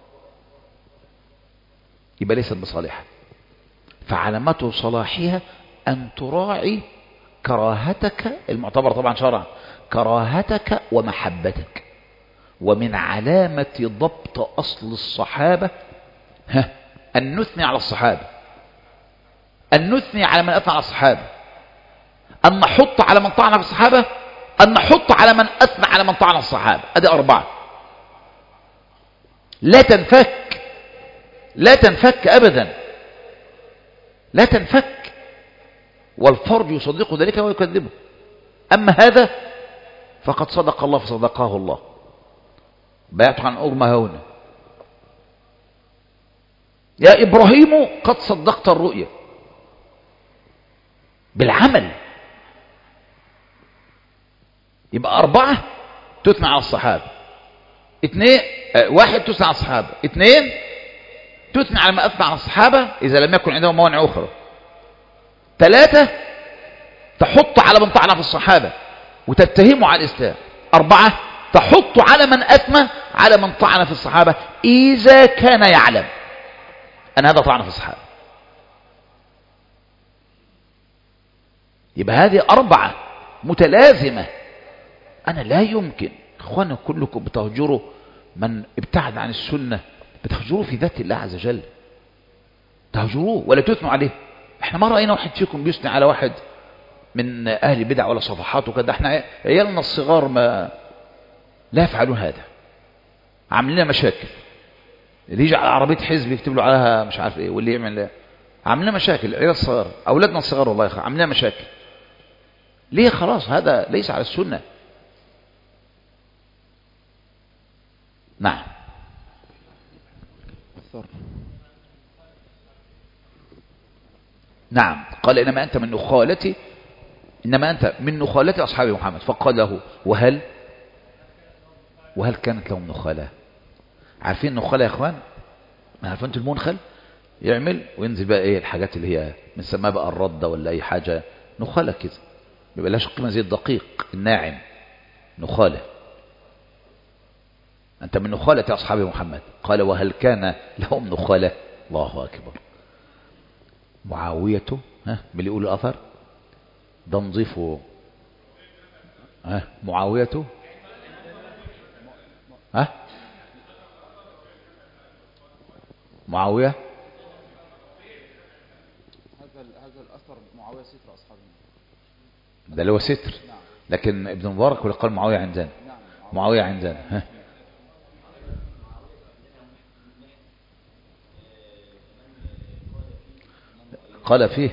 يبقى ليست بصالحة. فعلامته صلاحها أن تراعي كراهتك المعتبر طبعا شرعا، كراهتك ومحبتك. ومن علامة ضبط أصل الصحابة ها أن نثني على الصحابة، أن نثني على من أثنى على الصحابة، أن نحط على من طعن في الصحابة، أن نحط على من أثنى على من طعن الصحابة. أدي أربعة لا تنفك، لا تنفك أبدا، لا تنفك. والفرد يصدق ذلك ويكذبه. أما هذا فقد صدق الله فصدقه الله. بيعت عن أغمى هنا يا إبراهيم قد صدقت الرؤيا بالعمل. يبقى أربعة تثنى على الصحابة، اثنين اه واحد تثنى على الصحابة، اثنين تثنى على ما أثنى على الصحابة إذا لم يكن عندهم موانع أخرى، ثلاثة تحط على من طعن في الصحابة وتتهمه على الإسلام، أربعة تحط على من أثنى على من طعن في الصحابة إذا كان يعلم أن هذا طعن في الصحابة. يبقى هذه أربعة متلازمة. أنا لا يمكن إخوانا كلكم بتهجروا من ابتعد عن السنة، بتهجروا في ذات الله عز وجل، تهجروه ولا تثنوا عليه. احنا ما رأينا واحد فيكم بيثني على واحد من أهل البدع ولا صفحات وكذا. احنا عيالنا الصغار ما لا يفعلون هذا، عاملين لنا مشاكل. اللي يجي على عربية حزب يكتب له عليها مش عارف ايه، واللي يعمل عاملين لنا مشاكل. عيال الصغار أولادنا الصغار والله يخ عاملين لنا مشاكل. ليه؟ خلاص هذا ليس على السنة. نعم. نعم. قال إنما أنت من نخالتي، إنما أنت من نخالة أصحاب محمد. فقال له وهل وهل كانت لهم نخالة؟ عارفين النخالة يا إخوان؟ ما عارفين أنتوا المنخل يعمل وينزل بقى إيه الحاجات اللي هي بنسميها بقى الردة ولا أي حاجة، نخالة كده بيبقى لها قيمة زي الدقيق الناعم، نخالة. أنت من نخالة أصحاب محمد. قال وهل كان لهم نخالة؟ الله أكبر. معاوية ها من اللي يقول الأثر ده نضيفه. ها معاوية ها معاوية
هذا هذا الأثر معاوية ستر أصحاب
ده اللي هو ستر. لكن ابن مبارك اللي قال معاوية عندنا. معاوية عندنا. ها قال فيه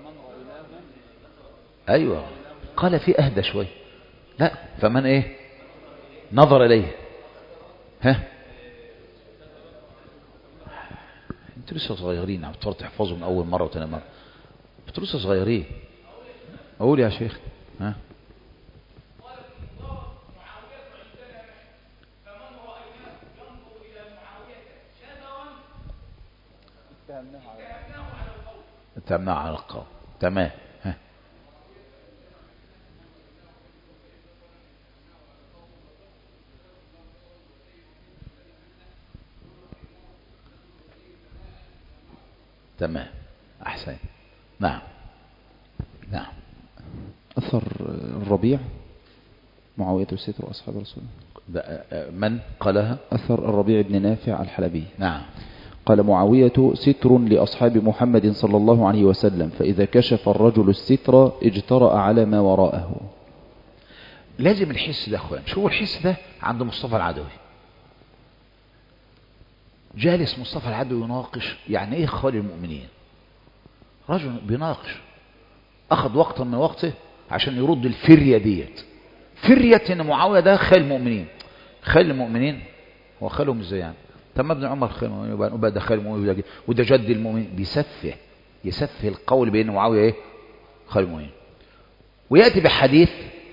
أيوة قال فيه أهدى شوي. لا فمن إيه نظر إليه. ها انتوا لسه صغيرين عم تحفظوا من أول مرة وثاني مرة، انتوا لسه صغيرين. أقول يا شيخ. ها اتهمناه على القول. تمام. ها تمام أحسن. نعم نعم.
أثر الربيع معاوية ستر أصحاب رسول
من قالها؟
أثر الربيع بن نافع الحلبي.
نعم.
قال معاوية ستر لأصحاب محمد صلى الله عليه وسلم، فإذا كشف الرجل الستر اجترأ على ما وراءه.
لازم الحس ده أخوان. شو الحس ده عند مصطفى العدوي؟ جالس مصطفى العدوي يناقش يعني ايه خال المؤمنين. رجل بيناقش أخذ وقتا من وقته عشان يرد الفرية ديت. فرية ان معاوية ده خال المؤمنين. خال المؤمنين هو خالهم ازاي يعني؟ تم ابن عمر خال المؤمنين وبقى ده خال المؤمنين وده جد المؤمنين. بيسفه يسفه القول بين معاوية ايه خال المؤمنين. ويأتي بحديث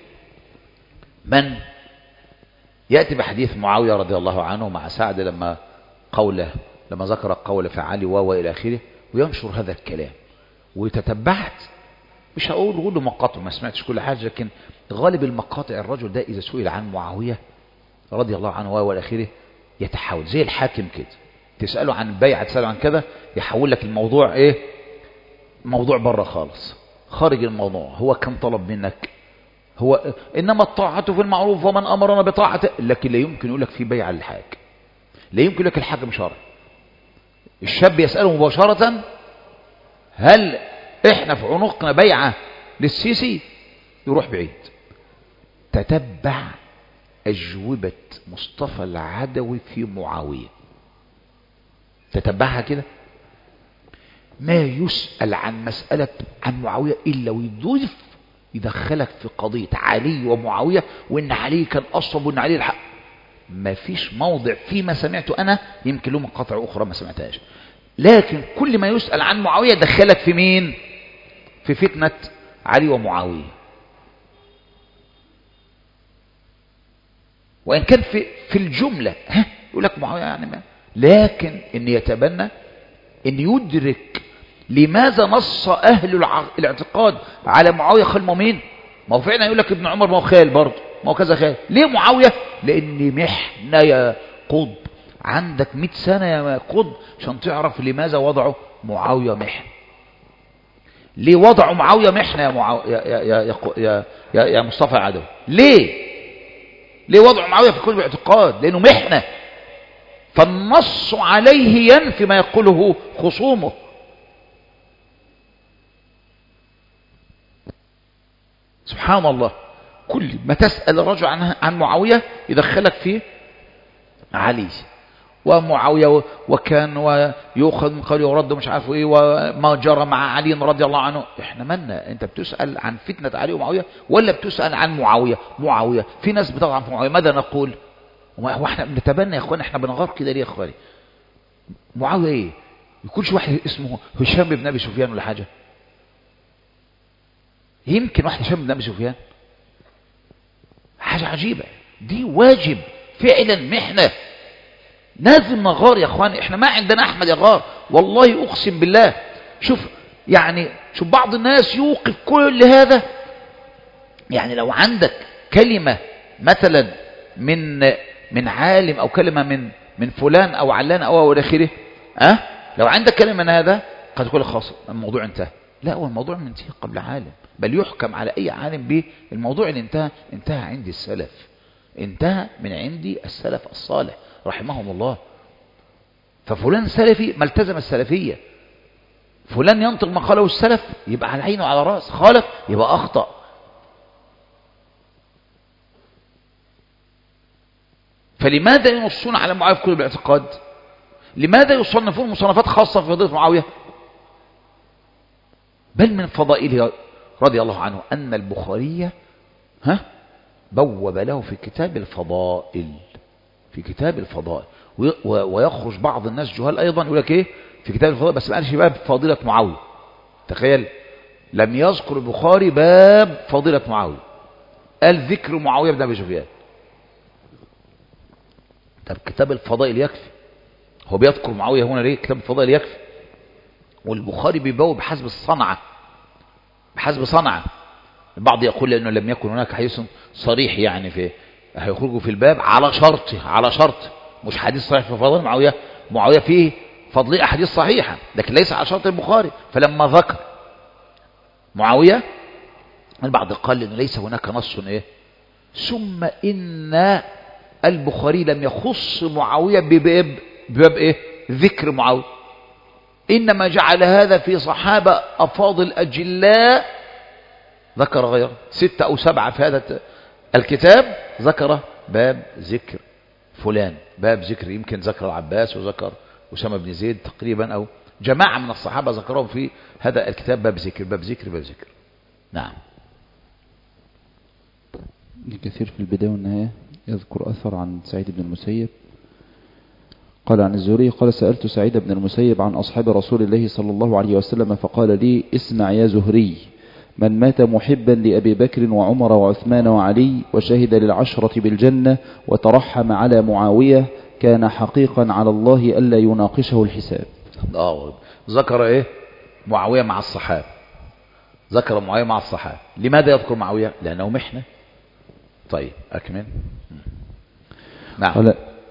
من يأتي بحديث معاوية رضي الله عنه مع سعد لما قوله لما ذكر قول فعلي واو إلى آخره، وينشر هذا الكلام. وتتبعت مش هقول قول له مقاطع ما سمعتش كل حاجة، لكن غالب المقاطع الرجل ده إذا سئل عن معاوية رضي الله عنه واو إلى آخره يتحول زي الحاكم كده. تسأله عن بيعة تسأله عن كذا يحول لك الموضوع ايه موضوع بره خالص خارج الموضوع. هو كان طلب منك هو إنما الطاعة في المعروف ومن أمرنا بطاعة، لكن لا يمكن يقول لك في بيعة للحاكم، لا يمكن لك الحاكم شرعي. الشاب يسأله مباشرة هل احنا في عنقنا بيعة للسيسي؟ يروح بعيد. تتبع أجوبة مصطفى العدوي في معاوية، تتبعها كده. ما يسأل عن مسألة عن معاوية إلا ويضيف يدخلك في قضية علي ومعاوية وإن علي كان أصب وإن علي الحق. ما فيش موضع فيما سمعته أنا، يمكن له مقاطع أخرى ما سمعتهاش، لكن كل ما يسأل عن معاوية دخلك في مين؟ في فتنة علي ومعاوية.
وإن كان في, في الجملة ها يقول لك معاوية يعني ما، لكن إن يتبنى إن يدرك لماذا نص أهل الاعتقاد على معاوية خال مين. ما هو فعلا يقول لك ابن عمر ما هو خال برضه، ما هو كذا خال. ليه معاوية؟ لأن محنة يا قطب، عندك مئة سنة يا قطب عشان تعرف لماذا وضعوا معاوية محنة. ليه وضعوا معاوية محنة يا معاوية يا يا يا يا, يا, يا مصطفى العدوي؟ ليه؟ ليه وضعوا معاوية في كل الاعتقاد؟ لأنه محنة، فالنص عليه ينفي ما يقوله خصومه. سبحان الله، كل ما تسأل الرجل عن عن معاوية يدخلك فيه علي ومعاوية وكان ويؤخذ من قوله ورد مش عارف ايه وما جرى مع علي رضي الله عنه. احنا مالنا؟ انت بتسأل عن فتنة علي ومعاوية ولا بتسأل عن معاوية؟ معاوية في ناس بتضع في معاوية، ماذا نقول؟ واحنا بنتبنى يا اخوان، احنا بنغار كده ليه يا اخواني؟ معاوية ايه؟ يكونش واحد اسمه هشام بن ابي سفيان ولا حاجة؟ يمكن واحد هشام بن ابي سفيان؟ حاجة عجيبة دي، واجب فعلا محنة لازم نغار يا اخواني. احنا ما عندنا احمد يغار والله اقسم بالله. شوف يعني شوف بعض الناس يوقف كل هذا، يعني لو عندك كلمة مثلا من من عالم او كلمة من من فلان او علان او الى اخره، اه لو عندك كلمة من هذا قد تقول خلاص الموضوع انتهى. لا، هو الموضوع منتهي قبل عالم، بل يحكم على اي عالم به. الموضوع اللي انتهى انتهى عندي السلف، انتهى من عندي السلف الصالح رحمهم الله. ففلان سلفي ما التزم السلفية، فلان ينطق ما قاله السلف يبقى على عينه وعلى راس، خالف يبقى أخطأ. فلماذا ينصون على معاوية في كتب الاعتقاد؟ لماذا يصنفون مصنفات خاصة في فضيلة معاوية؟ بل من فضائله رضي الله عنه أن البخاري ها بوب له في كتاب الفضائل، في كتاب الفضائل. ويخرج بعض الناس جهال أيضا يقول لك إيه في كتاب الفضائل بس ما قالش باب فضيلة معاوية. تخيل، لم يذكر البخاري باب فضيلة معاوية، قال ذكر معاوية بن أبي سفيان. طب كتاب الفضائل يكفي، هو بيذكر معاوية هنا ليه؟ كتاب الفضائل يكفي. والبخاري بيبوب بحسب الصنعة، بحسب صنعة. البعض يقول لأنه لم يكن هناك حديث صريح يعني في هيخرجوا في الباب على شرطه، على شرط مش حديث صحيح في فضل معاوية. معاوية فيه فضلية أحاديث صحيحة لكن ليس على شرط البخاري. فلما ذكر معاوية البعض قال إنه ليس هناك نص إيه. ثم إن البخاري لم يخص معاوية بباب بباب إيه ذكر معاوية، إنما جعل هذا في صحابة أفاضل أجلاء ذكر غيره ستة أو سبعة في هذا الكتاب، ذكر باب ذكر فلان، باب ذكر يمكن ذكر العباس وذكر أسامة بن زيد تقريبا أو جماعة من الصحابة ذكرهم في هذا الكتاب باب ذكر باب ذكر باب ذكر. نعم.
كثير في البداية والنهاية يذكر أثر عن سعيد بن المسيب قال عن الزهري قال سألت سعيد بن المسيب عن أصحاب رسول الله صلى الله عليه وسلم فقال لي اسمع يا زهري، من مات محبا لأبي بكر وعمر وعثمان وعلي وشهد للعشرة بالجنة وترحم على معاوية كان حقيقا على الله ألا يناقشه الحساب.
آه ذكر إيه معاوية مع الصحابة، ذكر معاوية مع الصحابة. لماذا يذكر معاوية؟ لأنه محنة. طيب أكمل. نعم.
قال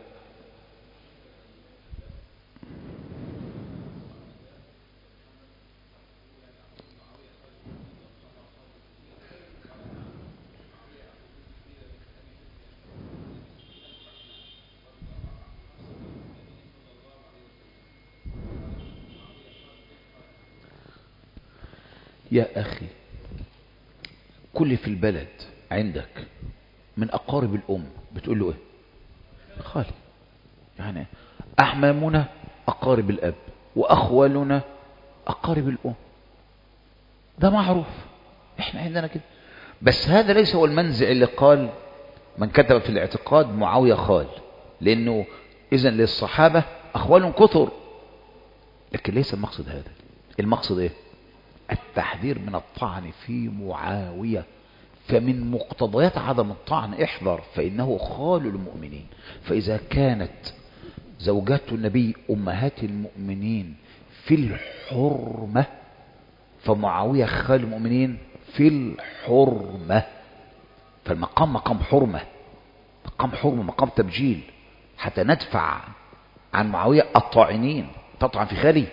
يا أخي كل في البلد عندك من أقارب الأم بتقول له إيه؟ خالي. يعني أحمامنا أقارب الأب وأخوالنا أقارب الأم، ده معروف، إحنا عندنا كده. بس هذا ليس هو المنزع اللي قال من كتب في الاعتقاد معاوية خال، لأنه إذن للصحابة أخوال كثر، لكن ليس المقصد هذا. المقصد إيه؟ التحذير من الطعن في معاوية فمن مقتضيات عدم الطعن احذر فإنه خال المؤمنين. فإذا كانت زوجات النبي أمهات المؤمنين في الحرمة فمعاوية خال المؤمنين في الحرمة. فالمقام مقام حرمة، مقام حرمة، مقام تبجيل، حتى ندفع عن معاوية الطاعنين. تطعن في خالي؟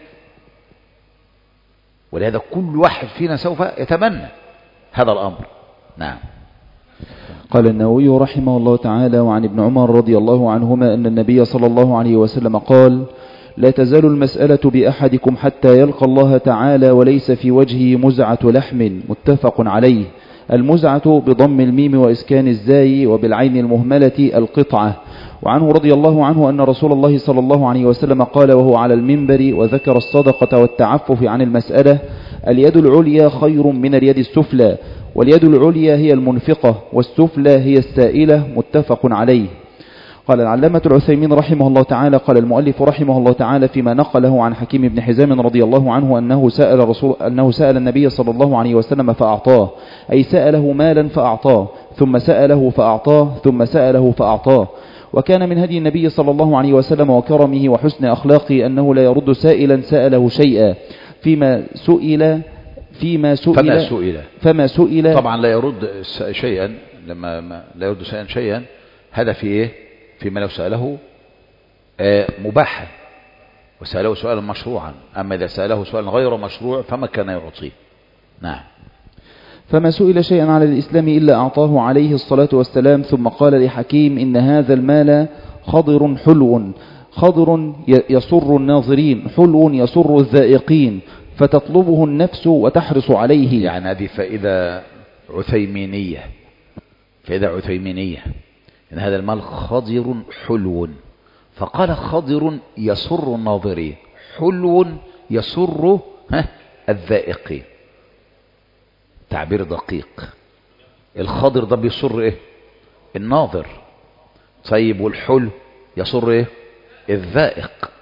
ولهذا كل واحد فينا سوف يتمنى هذا الأمر. نعم.
قال النووي رحمه الله تعالى: وعن ابن عمر رضي الله عنهما أن النبي صلى الله عليه وسلم قال: لا تزال المسألة بأحدكم حتى يلقى الله تعالى وليس في وجهه مزعة لحم. متفق عليه. المزعة بضم الميم وإسكان الزاي وبالعين المهملة القطعة. وعنه رضي الله عنه أن رسول الله صلى الله عليه وسلم قال وهو على المنبر وذكر الصدقة والتعفف عن المسألة: اليد العليا خير من اليد السفلى، واليد العليا هي المنفقة والسفلى هي السائلة. متفق عليه. قال العلامة العثيمين رحمه الله تعالى: قال المؤلف رحمه الله تعالى فيما نقله عن حكيم بن حزام رضي الله عنه أنه سأل, رسول أنه سأل النبي صلى الله عليه وسلم فأعطاه، أي سأله مالا فأعطاه، ثم سأله فأعطاه، ثم سأله فأعطاه. وكان من هدي النبي صلى الله عليه وسلم وكرمه وحسن أخلاقه أنه لا يرد سائلا سأله شيئا فيما سئل فيما سئل
فما سئل
فما سئل
طبعا لا يرد شيئا. لما لا يرد شيئا شيئا هذا في ايه؟ فيما لو سأله مباحا وسأله سؤالا مشروعا. أما إذا سأله سؤالا غير مشروع فما كان يعطيه. نعم.
فما سئل شيئا على الإسلام إلا أعطاه عليه الصلاة والسلام. ثم قال لحكيم: إن هذا المال خضر حلو، خضر يسر الناظرين، حلو يسر الذائقين، فتطلبه النفس وتحرص عليه.
يعني هذه فائدة عثيمينية، فائدة عثيمينية إن هذا المال خضر حلو. فقال خضر يسر الناظرين، حلو يسر الذائقين. تعبير دقيق. الخضر ده بيسر ايه؟ الناظر. طيب والحلو يسر ايه؟ الذائق.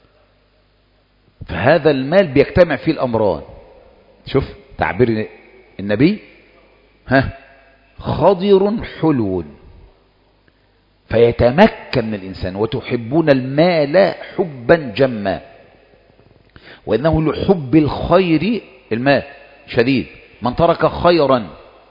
فهذا المال بيجتمع فيه الأمران. شوف تعبير النبي: ها خضر حلو. فيتمكن من الإنسان. وتحبون المال حبا جما وإنه لحب الخير المال شديد. من ترك خيرا.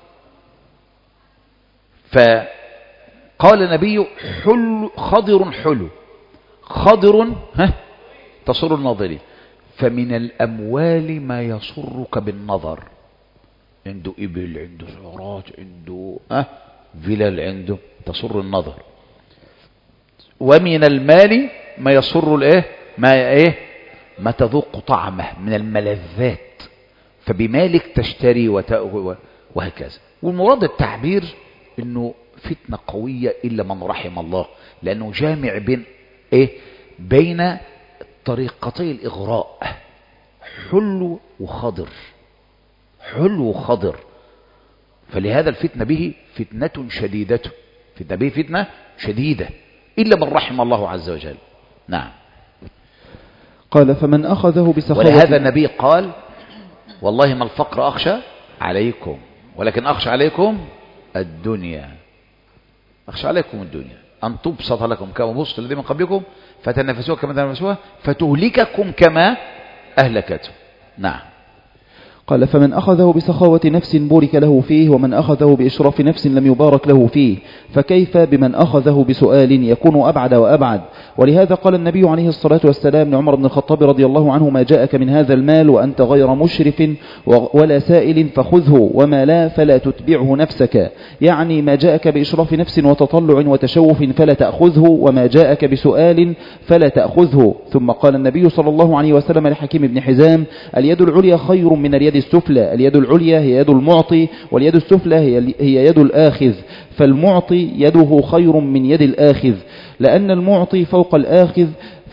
فقال النبي: حلو خضر حلو، خضر ها تسر الناظرين. فمن الأموال ما يسرك بالنظر. عنده إبل، عنده سيارات، عنده ها فلل، عنده تسر النظر. ومن المال ما يسر الايه؟ ما ايه؟ ما تذوق طعمه من الملذات. فبمالك تشتري وتأخذ وهكذا. والمراد التعبير انه فتنة قوية الا من رحم الله، لانه جامع بين ايه؟ بين طريقتي الاغراء، حلو وخضر، حلو وخضر. فلهذا الفتنة به فتنة شديدة، فتنة به فتنة شديدة إلا من رحم الله عز وجل. نعم.
قال: فمن أخذه بسخاوة.
ولهذا النبي قال: والله ما الفقر أخشى عليكم ولكن أخشى عليكم الدنيا. أخشى عليكم الدنيا أن تبسط لكم كما بسط الذين من قبلكم فتنافسوها كما تنافسوها فتهلككم كما أهلكتهم. نعم.
قال: فمن أخذه بسخاوة نفس بورك له فيه، ومن أخذه بإشراف نفس لم يبارك له فيه، فكيف بمن أخذه بسؤال يكون أبعد وأبعد. ولهذا قال النبي عليه الصلاة والسلام لعمر بن الخطاب رضي الله عنه: ما جاءك من هذا المال وأنت غير مشرف ولا سائل فخذه، وما لا فلا تتبعه نفسك. يعني ما جاءك بإشراف نفس وتطلع وتشوف فلا تأخذه، وما جاءك بسؤال فلا تأخذه. ثم قال النبي صلى الله عليه وسلم لحكيم بن حزام: اليد العليا خير من اليد السفلى. اليد العليا هي يد المعطي، واليد السفلى هي هي يد الآخذ. فالمعطي يده خير من يد الآخذ، لأن المعطي فوق الآخذ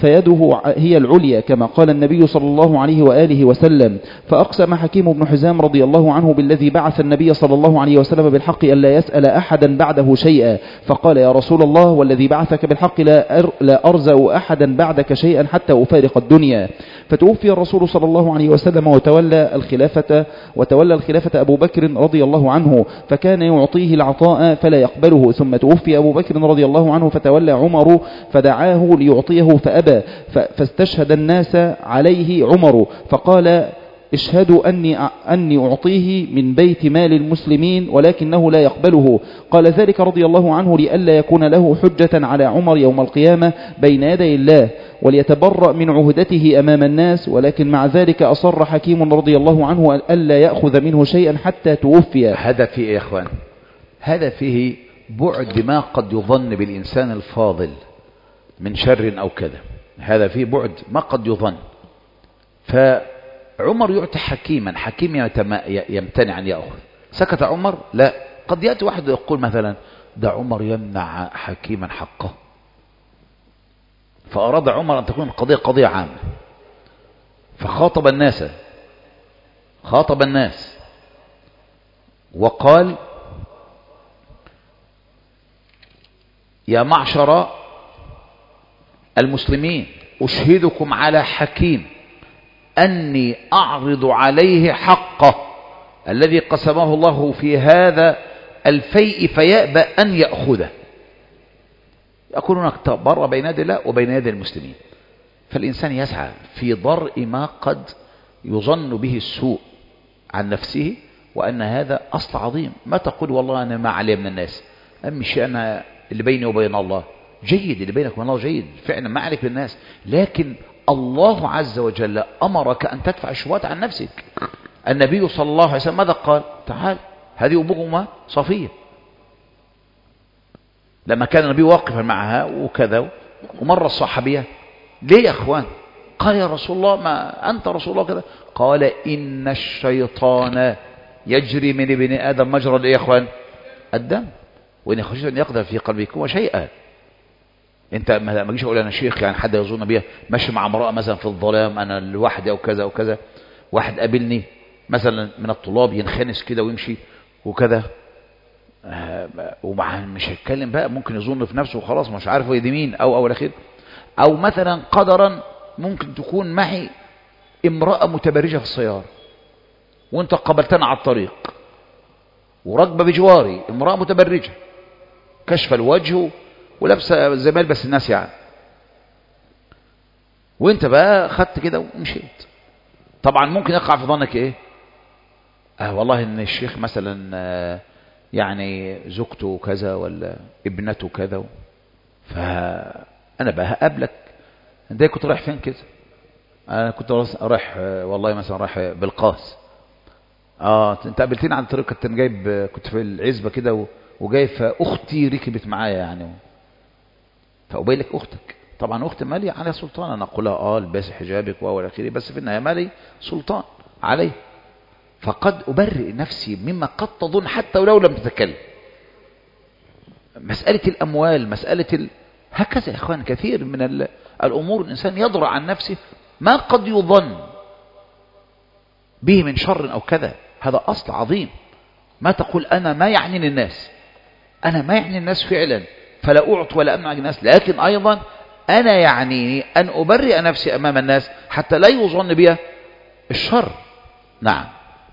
فيده هي العليا كما قال النبي صلى الله عليه وآله وسلم. فأقسم حكيم بن حزام رضي الله عنه بالذي بعث النبي صلى الله عليه وسلم بالحق ألا يسأل أحدا بعده شيئا، فقال يا رسول الله والذي بعثك بالحق لا, أر لا أرزأ أحدا بعدك شيئا حتى أفارق الدنيا. فتوفي الرسول صلى الله عليه وسلم وتولى الخلافة وتولى الخلافة أبو بكر رضي الله عنه، فكان يعطيه العطاء فلا يقبله. ثم توفي أبو بكر رضي الله عنه فتولى عمر فدعاه ليعطيه فأبى، فاستشهد الناس عليه عمر فقال اشهدوا أني, أني أعطيه من بيت مال المسلمين ولكنه لا يقبله. قال ذلك رضي الله عنه لئلا يكون له حجة على عمر يوم القيامة بين يدي الله وليتبرأ من عهدته أمام الناس، ولكن مع ذلك أصر حكيم رضي الله عنه ألا يأخذ منه شيئا حتى توفي.
هذا فيه يا إخوان، هذا فيه بعد ما قد يظن بالإنسان الفاضل من شر أو كذا، هذا فيه بعد ما قد يظن. فعمر يعطي حكيما، حكيم يمتنع أن يأخذ. سكت عمر؟ لا. قد يأتي واحد يقول مثلا ده عمر يمنع حكيما حقه، فأراد عمر أن تكون القضية قضية عامة، فخاطب الناس خاطب الناس وقال يا معشر المسلمين أشهدكم على حكيم أني أعرض عليه حقه الذي قسمه الله في هذا الفيء فيأبى أن يأخذه. يكون هناك تبرأ بين يدي الله وبين يدي المسلمين. فالإنسان يسعى في ضرء ما قد يظن به السوء عن نفسه، وأن هذا أصل عظيم. ما تقول والله أنا ما علي من الناس، أهم شيء أنا اللي بيني وبين الله جيد، اللي بينك وبين الله جيد فعلا، ما عليك بالناس، لكن الله عز وجل أمرك أن تدفع الشبهات عن نفسك. النبي صلى الله عليه وسلم ماذا قال؟ تعال هذه أمكما صفية، لما كان النبي واقفا معها وكذا ومر الصحابية، ليه يا أخوان؟ قال يا رسول الله ما أنت رسول الله كذا، قال إن الشيطان يجري من ابن آدم مجرى الإيه يا أخوان؟ الدم، وإن خشيت أن يقذف في قلبكم شيئا. انت ما تجيش اقول انا شيخ يعني حد يظن بيها ماشي مع امرأة مثلا في الظلام انا لوحدي او كذا او كذا، واحد قابلني مثلا من الطلاب ينخنس كده ويمشي وكذا، ومع مش هيتكلم بقى، ممكن يظن في نفسه وخلاص مش عارف هو مين او او الاخير. او مثلا قدرا ممكن تكون معي امرأة متبرجة في السيارة وانت قابلتنا على الطريق وراكبه بجواري امرأة متبرجة كشف الوجه ولابسه زي ما يلبس الناس يعني، وانت بقى خدت كده ومشيت. طبعا ممكن يقع في ظنك ايه؟ اه والله ان الشيخ مثلا آه يعني زوجته كذا ولا ابنته كذا، فانا بقى هقابلك انت كنت رايح فين كده؟ انا كنت رايح آه والله مثلا رايح بالقاس. اه انت قابلتني عن طريق كنت جايب كنت في العزبه كده وجاي فاختي ركبت معايا يعني، فأبين لك أختك. طبعا أخت مالي عليها سلطان، أنا أقول لها آه البسي حجابك وأول أخيري، بس في النهاية مالي سلطان عليه، فقد أبرئ نفسي مما قد تظن حتى ولو لم تتكلم. مسألة الأموال، مسألة ال... هكذا يا إخوان كثير من ال... الأمور الإنسان يضرع عن نفسه ما قد يظن به من شر أو كذا، هذا أصل عظيم. ما تقول أنا ما يعنيني الناس، أنا ما يعني الناس فعلا فلا أعط ولا أمنع الناس، لكن أيضا أنا يعنيني أن أبرئ نفسي أمام الناس حتى لا يظن بي الشر. نعم.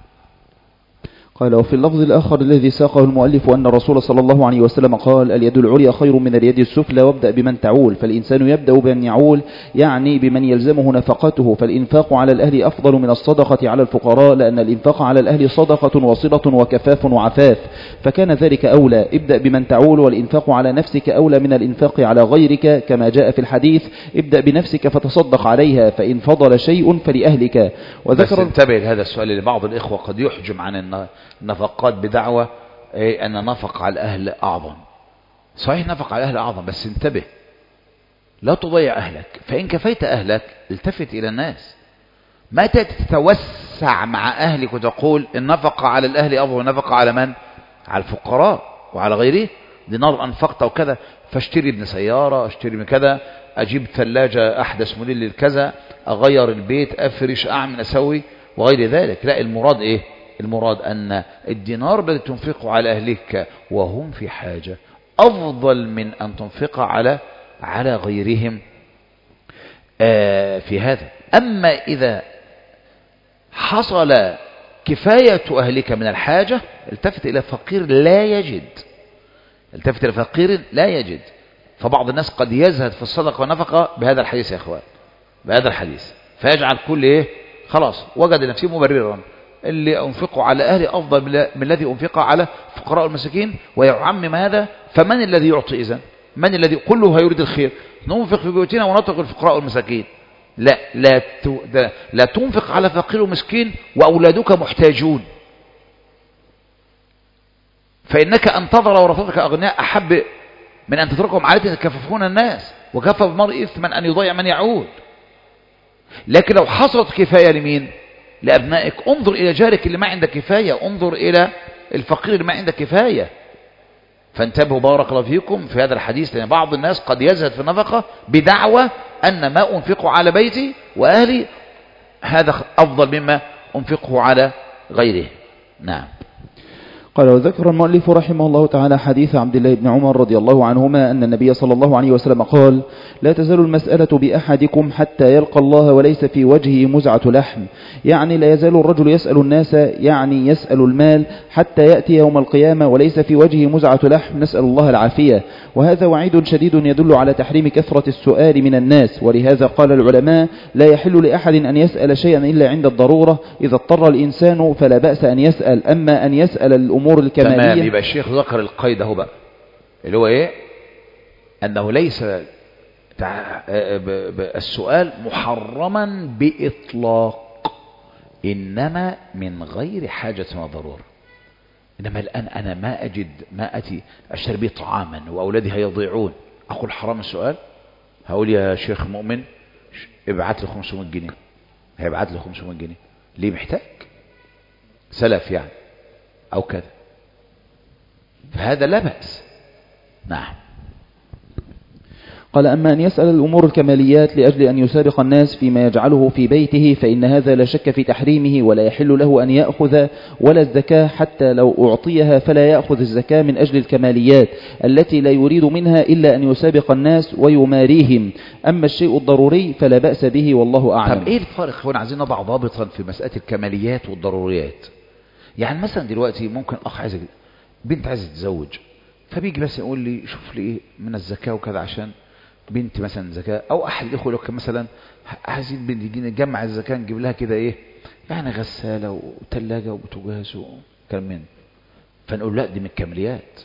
قال وفي اللفظ الآخر الذي ساقه المؤلف أن الرسول صلى الله عليه وسلم قال اليد العليا خير من اليد السفلى وابدأ بمن تعول، فالإنسان يبدأ بمن يعول يعني بمن يلزمه نفقته، فالإنفاق على الأهل أفضل من الصدقة على الفقراء، لأن الإنفاق على الأهل صدقة وصلة وكفاف وعفاف، فكان ذلك أولى. ابدأ بمن تعول، والإنفاق على نفسك أولى من الإنفاق على غيرك، كما جاء في الحديث ابدأ بنفسك فتصدق عليها فإن فضل شيء فلأهلك.
وذكر بس انتبه لهذا السؤال لبعض الإخوة قد يحجم عن النفقات بدعوة ايه أن نفق على الأهل أعظم. صحيح نفق على الأهل أعظم، بس انتبه لا تضيع أهلك، فإن كفيت أهلك التفت إلى الناس. ما تتوسع مع أهلك وتقول النفقة على الأهل أفضل النفقة على من؟ على الفقراء وعلى غيره. دينار أنفقت وكذا فاشتري ابن سيارة اشتري من كذا أجيب ثلاجة أحدث موديل للكذا، أغير البيت، أفرش، أعمل، أسوي وغير ذلك. لا، المراد إيه؟ المراد أن الدينار الذي تنفقه على أهلك وهم في حاجة أفضل من أن تنفق على على غيرهم آه في هذا. أما إذا حصل كفاية أهلك من الحاجة، التفت إلى فقير لا يجد، التفت إلى فقير لا يجد. فبعض الناس قد يزهد في الصدقة والنفقة بهذا الحديث يا أخوان، بهذا الحديث، فيجعل كل إيه خلاص وجد نفسه مبررا، اللي أنفقه على أهلي أفضل من الذي أنفقه على فقراء المساكين، ويعمم هذا. فمن الذي يعطي إذن؟ من الذي كله يريد الخير؟ ننفق في بيوتنا ونترك الفقراء والمساكين. لا لا لا تنفق على فقير ومسكين وأولادك محتاجون، فإنك أن تظهر ورثتك أغنياء أحب من أن تتركهم عائلة يتكففون الناس، وكفى بالمرء إثما أن يضيع من يعود. لكن لو حصلت كفاية لمين؟ لأبنائك. انظر إلى جارك اللي ما عنده كفاية، انظر إلى الفقير اللي ما عنده كفاية. فانتبهوا بارك الله فيكم في هذا الحديث، لأن بعض الناس قد يزهد في النفقة بدعوى أن ما أنفقه على بيتي وأهلي هذا أفضل مما أنفقه على غيره. نعم.
قال: وذكر المؤلف رحمه الله تعالى حديث عبد الله بن عمر رضي الله عنهما أن النبي صلى الله عليه وسلم قال: لا تزال المسألة بأحدكم حتى يلقى الله وليس في وجهه مزعة لحم، يعني لا يزال الرجل يسأل الناس، يعني يسأل المال، حتى يأتي يوم القيامة وليس في وجهه مزعة لحم، نسأل الله العافية. وهذا وعيد شديد يدل على تحريم كثرة السؤال من الناس. ولهذا قال العلماء: لا يحل لأحد أن يسأل شيئا إلا عند الضرورة، إذا اضطر الإنسان فلا بأس أن يسأل. أما أن يسأل الأمور الكمالية.
تمام. يبقى الشيخ ذكر القيد اهو بقى، اللي هو ايه؟ انه ليس السؤال محرما باطلاق، انما من غير حاجة وضرورة. انما الان انا ما اجد ما اتي اشتري به طعاما واولادي هيضيعون، اقول حرام السؤال؟ هقول يا شيخ مؤمن ابعت لي خمسمائة جنيه، هيبعت لي خمسمائة جنيه ليه؟ محتاج سلف يعني او كذا، فهذا لا بأس. نعم.
قال: أما أن يسأل الأمور الكماليات لأجل أن يسابق الناس فيما يجعله في بيته، فإن هذا لا شك في تحريمه، ولا يحل له أن يأخذ ولا الزكاة، حتى لو أعطيها فلا يأخذ الزكاة من أجل الكماليات التي لا يريد منها إلا أن يسابق الناس ويماريهم. أما الشيء الضروري فلا بأس به، والله أعلم.
طب إيه الفرق هنا؟ عايزين نضع ضابطا في مسألة الكماليات والضروريات. يعني مثلا دلوقتي ممكن أخ عايز بنت عايزة تتزوج، فبيجي بس يقول لي شوف لي ايه من الزكاة وكذا عشان بنت مثلا زكاة، او احد الاخوة لك مثلا عايزين بنجي نجمع الزكاة نجيب لها كده ايه يعني غسالة وثلاجة وبوتاجاز وكلام من، فنقول لا دي من الكماليات.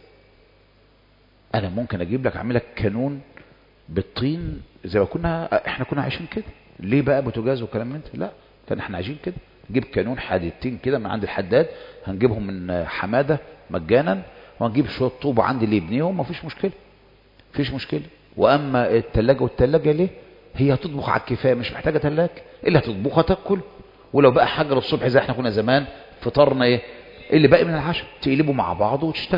انا ممكن اجيب لك اعمل لك كانون بالطين زي ما كنا احنا كنا عايشين كده. ليه بقى بوتاجاز وكلام من؟ لا كان احنا عايشين كده، نجيب كانون حديدتين كده من عند الحداد، هنجيبهم من حمادة مجانا، وهنجيب شوية طوب عندي اللي يبنيهم، مفيش مشكلة مفيش مشكلة. واما التلاجة والتلاجة ليه؟ هي هتطبخ على الكفاية، مش محتاجة تلاجة، اللي هتطبخها تاكل. ولو بقى حجر الصبح زي احنا كنا زمان فطرنا ايه اللي باقي من العشاء تقلبوا مع بعض وتشتغل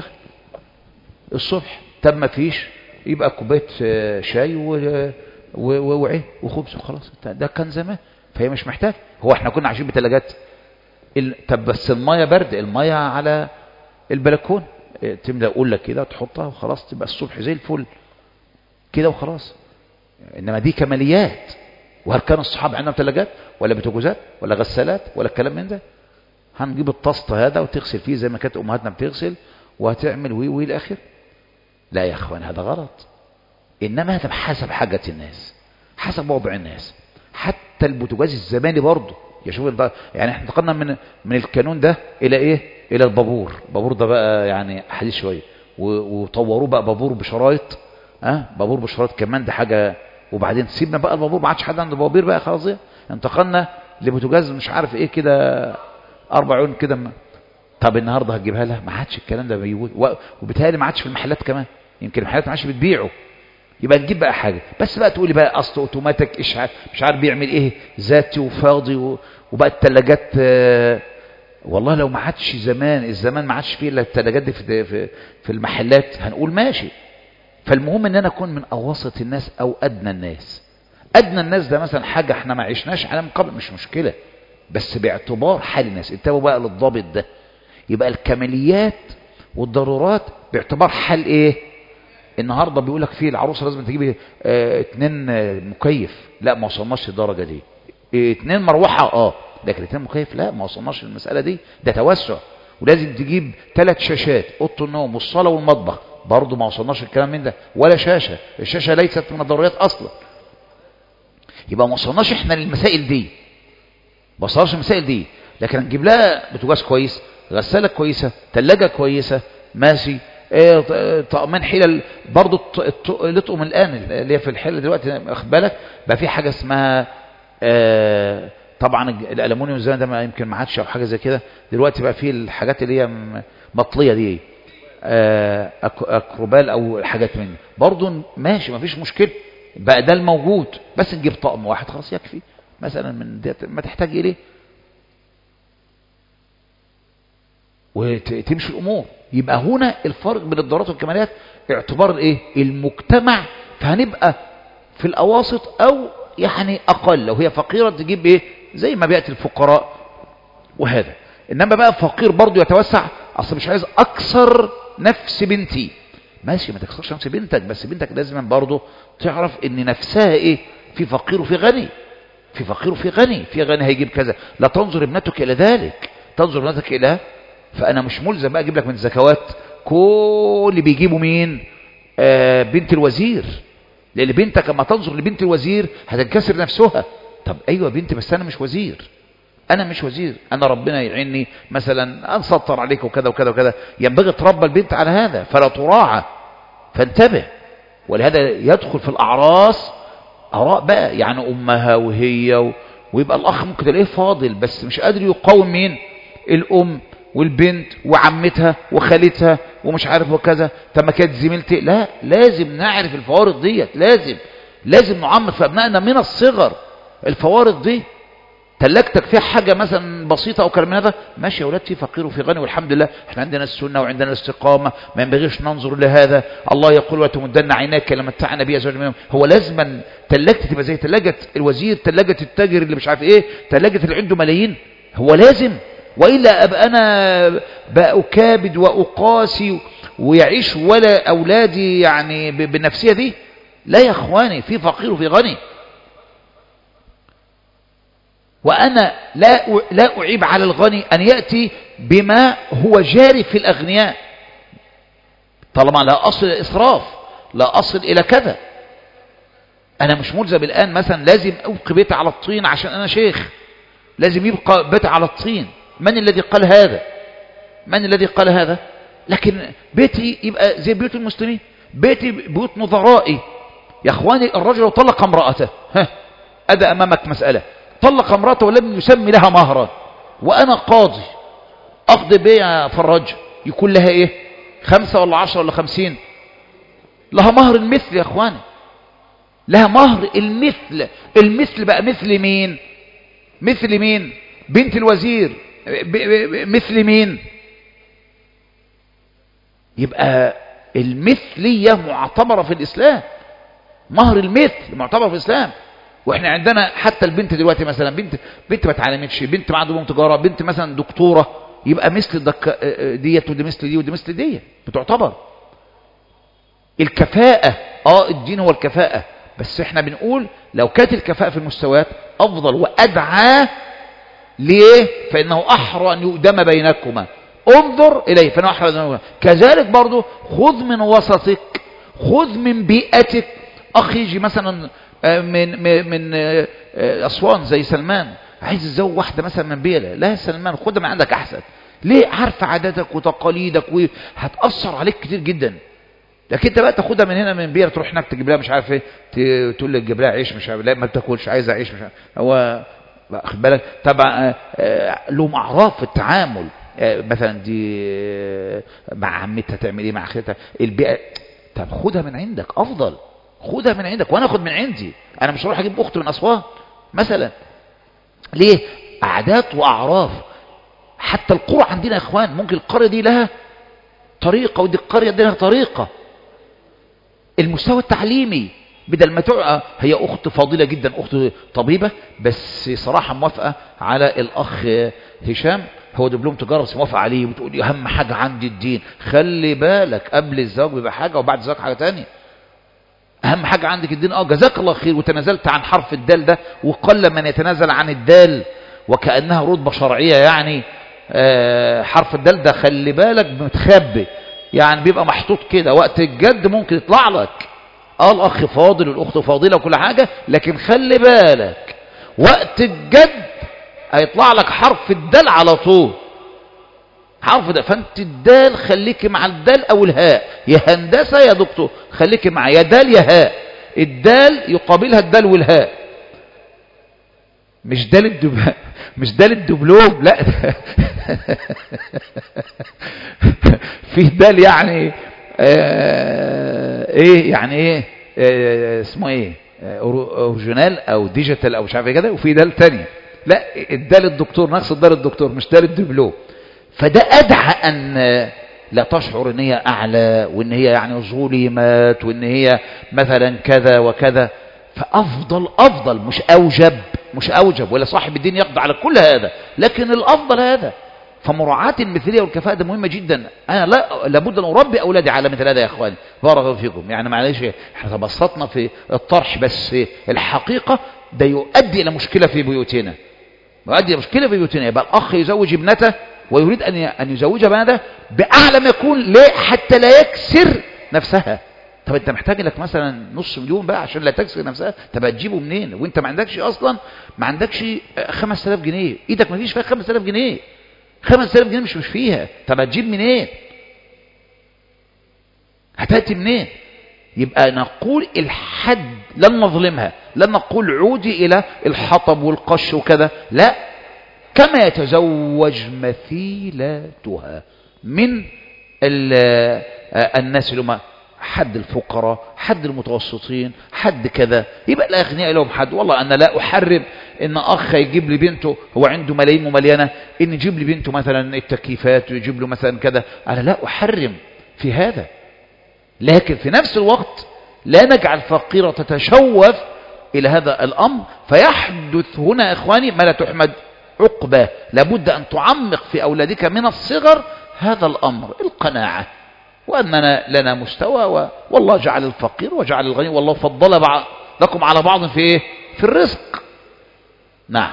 الصبح. طب ما فيش يبقى كوبايه شاي ووعيه وخبز وخلاص، ده كان زمان. فهي مش محتاج. هو احنا كنا عايشين بثلاجات؟ طب بس الميه برد، الميه على البلكون تملى قله كده وتحطها وخلاص، تبقى الصبح زي الفل كده وخلاص. انما دي كماليات. وهل كان الصحابه عندهم ثلاجات ولا بوتاجازات ولا غسالات ولا الكلام من ده؟ هنجيب الطاسط هذا وتغسل فيه زي ما كانت امهاتنا بتغسل وهتعمل وي وي الاخر. لا يا اخوان هذا غلط. انما هذا حسب حاجه الناس، حسب وضع الناس. حتى البوتاجاز الزماني برضه يشوف يعني احنا انتقلنا من من الكانون ده الى ايه؟ الى البابور. البابور ده بقى يعني حديث شويه، وطوروه بقى بابور بشرايط. اه بابور بشرايط كمان، ده حاجه. وبعدين سيبنا بقى البابور، ما عادش حد عنده بابير بقى خلاص. انتقلنا لبوتاجاز مش عارف ايه كده اربع عيون كده. طب النهارده هتجيبها لها؟ ما عادش الكلام ده موجود، وبالتالي ما عادش في المحلات كمان. يمكن المحلات ما عادش بتبيعه. يبقى تجيب بقى حاجه بس بقى تقولي بقى اصل اوتوماتيك اشعاع مش عارف بيعمل ايه ذاتي وفاضي، وبقى الثلاجات. آه والله لو ما عادش زمان، الزمان ما عادش فيه الا الثلاجات دي في في في المحلات، هنقول ماشي. فالمهم ان انا اكون من اوسط الناس او ادنى الناس. ادنى الناس ده مثلا حاجة احنا ما عشناش عليها من قبل، مش مشكلة، بس باعتبار حال الناس. انتبهوا بقى للضابط ده. يبقى الكماليات والضرورات باعتبار حال ايه. النهارده بيقول لك فيه العروسه لازم تجيب اه اتنين اه مكيف، لا ما وصلناش للدرجه دي. اه اتنين مروحه اه، لكن اتنين مكيف لا، ما وصلناش للمساله دي، ده توسع. ولازم تجيب ثلاث شاشات، اوضه النوم والصاله والمطبخ، برضه ما وصلناش الكلام من ده. ولا شاشه، الشاشه ليست من الضروريات اصلا. يبقى ما وصلناش احنا للمسائل دي، ما وصلناش المسائل دي. لكن هنجيب لها بوتاجاز كويس، غساله كويسه، ثلاجه كويسه، ماشي، ايه طقمان حلل برضه. لطقم الان اللي هي في الحله دلوقتي واخد بالك بقى في حاجه اسمها اه طبعا الالومنيوم زي ده ما يمكن ما عادش او حاجه زي كده. دلوقتي بقى في الحاجات اللي هي مطليه دي اه اكروبال او حاجات من برضه ماشي، ما فيش مشكله، بقى ده الموجود. بس نجيب طقم واحد خلاص يكفي مثلا من ديت، ما تحتاج اليه وتمشي الامور. يبقى هنا الفرق بين الضرورات والكماليات اعتبار ايه المجتمع. فهنبقى في الاواسط او يعني اقل. لو هي فقيره تجيب ايه زي ما بياتي الفقراء وهذا. انما بقى فقير برضه يتوسع، اصل مش عايز اكسر نفس بنتي، ماشي ما تكسرش نفس بنتك، بس بنتك لازم برضه تعرف ان نفسها ايه، في فقير وفي غني، في فقير وفي غني، في غني هيجيب كذا. لا تنظر ابنتك الى ذلك، تنظر ابنتك الى. فانا مش ملزم بقى اجيب لك من الزكوات كل اللي بيجيبوا مين آه بنت الوزير، لان بنتك اما تنظر لبنت الوزير هتنكسر نفسها. طب ايوه بنتي بس انا مش وزير، انا مش وزير، انا ربنا يعيني مثلا انسطر عليك وكذا وكذا وكذا. ينبغي تربى البنت على هذا فلا تراعى، فانتبه. ولهذا يدخل في الاعراس اراء بقى، يعني امها وهي و... ويبقى الاخ ممكن تلاقيه فاضل بس مش قادر يقاوم مين الام والبنت وعمتها وخالتها ومش عارف وكذا. طب ما كانت زميلتي، لا لازم نعرف الفوارق ديت، لازم لازم نعمق في ابنائنا من الصغر الفوارق دي. تلاجتك فيها حاجه مثلا بسيطه او كلام من هذا، ماشي يا اولاد، في فقير وفي غني والحمد لله احنا عندنا السنه وعندنا الاستقامه، ما ينبغيش ننظر لهذا. الله يقول وتمدن عيناك لمتعنا بها ازواج منهم. هو لازما تلاجتي تبقى زي تلاجه الوزير، تلاجه التاجر اللي مش عارف ايه، تلاجه اللي عنده ملايين؟ هو لازم، وإلا أبقى أنا بأكابد وأقاسي ويعيش ولا أولادي يعني بالنفسية دي؟ لا يا أخواني، في فقير وفي غني. وأنا لا لا أعيب على الغني أن يأتي بما هو جاري في الأغنياء، طالما لا أصل إلى إسراف، لا أصل إلى كذا. أنا مش ملزم الآن مثلا لازم أبقي بيتي على الطين عشان أنا شيخ، لازم يبقى بيتي على الطين. من الذي قال هذا؟ من الذي قال هذا؟ لكن بيتي يبقى زي بيوت المسلمين، بيتي بيوت نظرائي. يا اخواني الرجل لو طلق امرأته، ها أدى أمامك مسألة، طلق امرأته ولم يسمي لها مهرا، وأنا قاضي أقضي بيع فراج، يكون لها إيه؟ خمسة ولا عشرة ولا خمسين؟ لها مهر المثل يا اخواني، لها مهر المثل. المثل بقى مثل مين؟ مثل مين؟ بنت الوزير مثل مين؟ يبقى المثلية معتبرة في الإسلام، مهر المثل معتبر في الإسلام. واحنا عندنا حتى البنت دلوقتي مثلا بنت بنت ما اتعلمتش، بنت معاها دبلوم تجارة، بنت مثلا دكتورة، يبقى مثل دك ديت ودي مثل دي ودي مثل دي بتعتبر. الكفاءة اه الدين هو الكفاءة، بس احنا بنقول لو كانت الكفاءة في المستويات أفضل وأدعى. ليه؟ فإنه أحرى أن يؤدم بينكما، انظر إليه فإنه أحرى أن يؤدم بينكما. كذلك برضو خذ من وسطك، خذ من بيئتك. أخ يجي مثلا من من من أسوان زي سلمان، عايز يتزوج واحدة مثلا من بيئة، لا يا سلمان خدها من عندك أحسن. ليه؟ عارفة عاداتك وتقاليدك وهتأثر عليك كتير جدا. لكن انت بقى تاخدها من هنا من بيئة تروح هناك تجيب لها مش عارف ايه، تقول لك تجيب لها عيش مش عارف، لا ما بتاكلش، عايزه عيش مش عارف. هو خد بالك طبعا لهم اعراف في التعامل، مثلا دي مع عمتها تعمل ايه، مع اخرتها البيئه. طب خدها من عندك افضل، خدها من عندك وانا اخد من عندي. انا مش هروح اجيب اخت من اسوان مثلا. ليه؟ عادات واعراف. حتى القرى عندنا يا اخوان، ممكن القريه دي لها طريقه ودي القريه دي لها طريقه. المستوى التعليمي، بدل ما تع... هي أخت فاضلة جدا، أخت طبيبة، بس صراحة موافقة على الأخ هشام، هو دبلوم تجارة بس موافقة عليه، وبتقول لي أهم حاجة عندي الدين. خلي بالك قبل الزواج بيبقى حاجة وبعد الزواج حاجة تانية. أهم حاجة عندك الدين. أه جزاك الله خير، وتنازلت عن حرف الدال ده، وقل من يتنازل عن الدال وكأنها رتبة شرعية يعني. آه حرف الدال ده خلي بالك متخبي، يعني بيبقى محطوط كده، وقت الجد ممكن يطلع لك. اه الاخ فاضل والاخت فاضله وكل حاجه، لكن خلي بالك وقت الجد هيطلع لك حرف الدال على طول، حرف ده. فانت الدال خليك مع الدال او الهاء، يا هندسه يا دكتور خليك مع يا دال يا هاء. الدال يقابلها الدال والهاء، مش دال الدب... مش دال الدبلوم، لا في دال يعني آه ايه يعني ايه آه اسمه ايه آه اوريجينال او ديجيتال او مش عارف كده، وفي دال تانية. لا الدال الدكتور نقص الدال الدكتور مش دال الدبلوم. فده ادعى ان لا تشعر ان هي اعلى، وان هي يعني ظلمات، وان هي مثلا كذا وكذا. فافضل افضل مش اوجب مش اوجب ولا صاحب الدين يقضي على كل هذا، لكن الافضل هذا. فمراعاة المثلية والكفاءة ده مهمة جدا. أنا لا لابد أن أربي أولادي على مثل هذا يا إخواني، بارك الله فيكم. يعني معلش احنا تبسطنا في الطرح، بس الحقيقة ده يؤدي إلى مشكلة في بيوتنا، يؤدي إلى مشكلة في بيوتنا. يبقى الأخ يزوج ابنته ويريد أن أن يزوجها بنته بأعلى ما يكون، ليه؟ حتى لا يكسر نفسها. طب أنت محتاج لك مثلا نص مليون بقى عشان لا تكسر نفسها، طب هتجيبه منين وأنت ما عندكش أصلا، ما عندكش خمسة آلاف جنيه، إيدك ما فيش فيها خمسة آلاف جنيه، خمسة آلاف جنيه مش مش فيها. طب هتجيب منين؟ هتأتي منين؟ يبقى نقول الحد لن نظلمها، لن نقول عودي إلى الحطب والقش وكذا، لا، كما يتزوج مثيلاتها من الناس اللي هم حد الفقراء، حد المتوسطين، حد كذا. يبقى الأغنياء لهم حد. والله أنا لا أحرم إن أخ يجيب لي بنته، هو عنده ملايين ومليانة، إن يجيب لي بنته مثلا التكييفات ويجيب له مثلا كذا، أنا لا أحرم في هذا. لكن في نفس الوقت لا نجعل فقيرة تتشوف إلى هذا الأمر، فيحدث هنا إخواني ما لا تحمد عقباه. لابد أن تعمق في أولادك من الصغر هذا الأمر، القناعة، وأننا لنا مستوى، والله جعل الفقير وجعل الغني، والله فضل بعض لكم على بعض في إيه؟ في الرزق. نعم.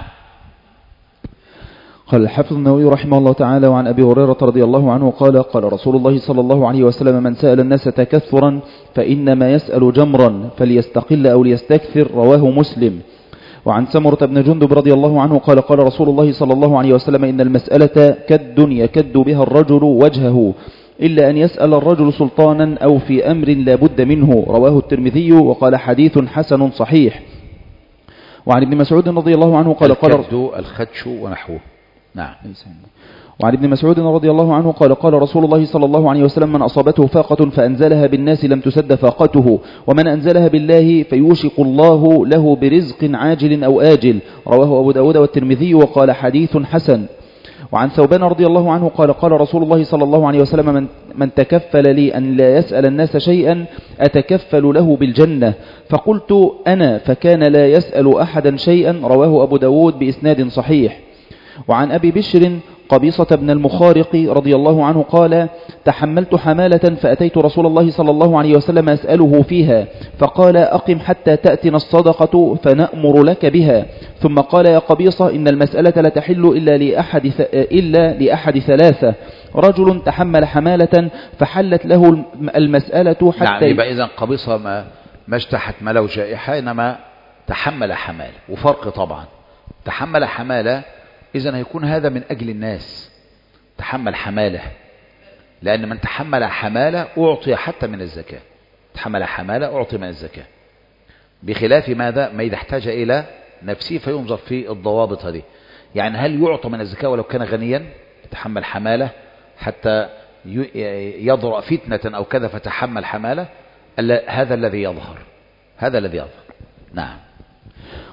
قال الحافظ النووي رحمه الله تعالى: وعن أبي هريرة رضي الله عنه قال: قال رسول الله صلى الله عليه وسلم: من سأل الناس تكثرا فإنما يسأل جمرا، فليستقل أو ليستكثر. رواه مسلم. وعن سمرة بن جندب رضي الله عنه قال: قال رسول الله صلى الله عليه وسلم: إن المسألة كد يكد بها الرجل وجهه، إلا أن يسأل الرجل سلطانا أو في أمر لا بد منه. رواه الترمذي وقال: حديث حسن صحيح. وعن ابن مسعود رضي الله عنه قال: قال
الخدش ونحوه. نعم.
وعن ابن مسعود رضي الله عنه قال: قال رسول الله صلى الله عليه وسلم: من أصابته فاقة فأنزلها بالناس لم تسد فاقته، ومن أنزلها بالله فيوشك الله له برزق عاجل أو آجل. رواه أبو داود والترمذي وقال: حديث حسن. وعن ثوبان رضي الله عنه قال: قال رسول الله صلى الله عليه وسلم: من, من تكفل لي أن لا يسأل الناس شيئا أتكفل له بالجنة. فقلت أنا، فكان لا يسأل أحدا شيئا. رواه أبو داود بإسناد صحيح. وعن أبي بشر قبيصة بن المخارق رضي الله عنه قال: تحملت حمالة فأتيت رسول الله صلى الله عليه وسلم أسأله فيها، فقال: أقم حتى تأتنا الصدقة فنأمر لك بها. ثم قال: يا قبيصة، إن المسألة لا تحل إلا لأحد, إلا لأحد ثلاثة: رجل تحمل حمالة فحلت له المسألة حتى.
نعم. يبقى إذن قبيصة ما ما اجتحت ملو جائحة، إنما تحمل حمالة، وفرق طبعا. تحمل حمالة إذن هيكون هذا من أجل الناس، تحمل حمالة، لأن من تحمل حمالة أعطي حتى من الزكاة، تحمل حمالة أعطي من الزكاة، بخلاف ماذا؟ ما إذا احتاج إلى نفسه فينظر في الضوابط هذه. يعني هل يعطى من الزكاة ولو كان غنيا؟ تحمل حمالة حتى يضرأ فتنة أو كذا فتحمل حمالة، هذا الذي يظهر، هذا الذي يظهر. نعم.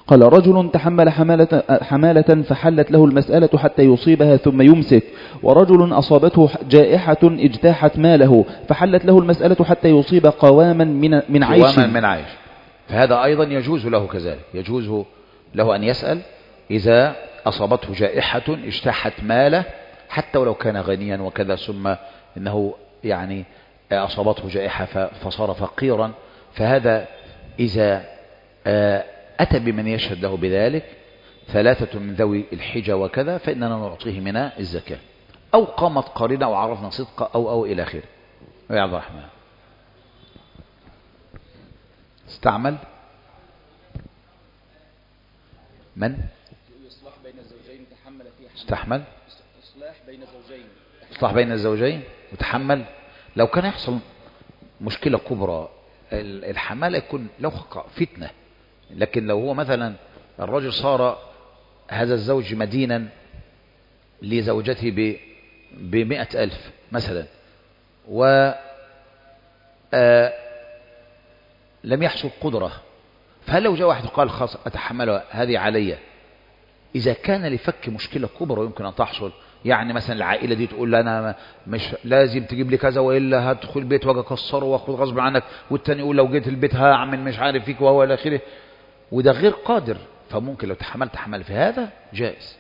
قال رجل تحمل حمالة, حمالة فحلت له المسألة حتى يصيبها ثم يمسك، ورجل أصابته جائحة اجتاحت ماله فحلت له المسألة حتى يصيب قواما من, من عيش
قواما من عيش. فهذا أيضا يجوز له كذلك، يجوز له أن يسأل إذا أصابته جائحة اجتاحت ماله حتى ولو كان غنيا وكذا، ثم إنه يعني أصابته جائحة فصار فقيرا، فهذا إذا أتى بمن يشهد له بذلك ثلاثة من ذوي الحجة وكذا فإننا نعطيه من الزكاة، أو قامت قارنة أو عرفنا صدق أو أو إلى آخره. يا عبد الرحمن استعمل من
إصلاح بين الزوجين تحمل فيه
استحمل
إصلاح بين الزوجين
إصلاح بين الزوجين وتحمل. لو كان يحصل مشكلة كبرى الحمالة يكون لو وقع فتنة، لكن لو هو مثلا الرجل صار هذا الزوج مدينا لزوجته ب بمئة ألف مثلا، و لم يحصل قدرة، فهل لو جاء واحد وقال خلاص أتحمل هذه علي، إذا كان لفك مشكلة كبرى يمكن أن تحصل، يعني مثلا العائلة دي تقول لنا مش لازم تجيب لي كذا وإلا هدخل البيت واجي اكسره واخد غصب عنك، والتاني يقول لو جيت البيت هعمل مش عارف فيك وهو إلى آخره، وده غير قادر، فممكن لو تحملت تحمل في هذا جائز.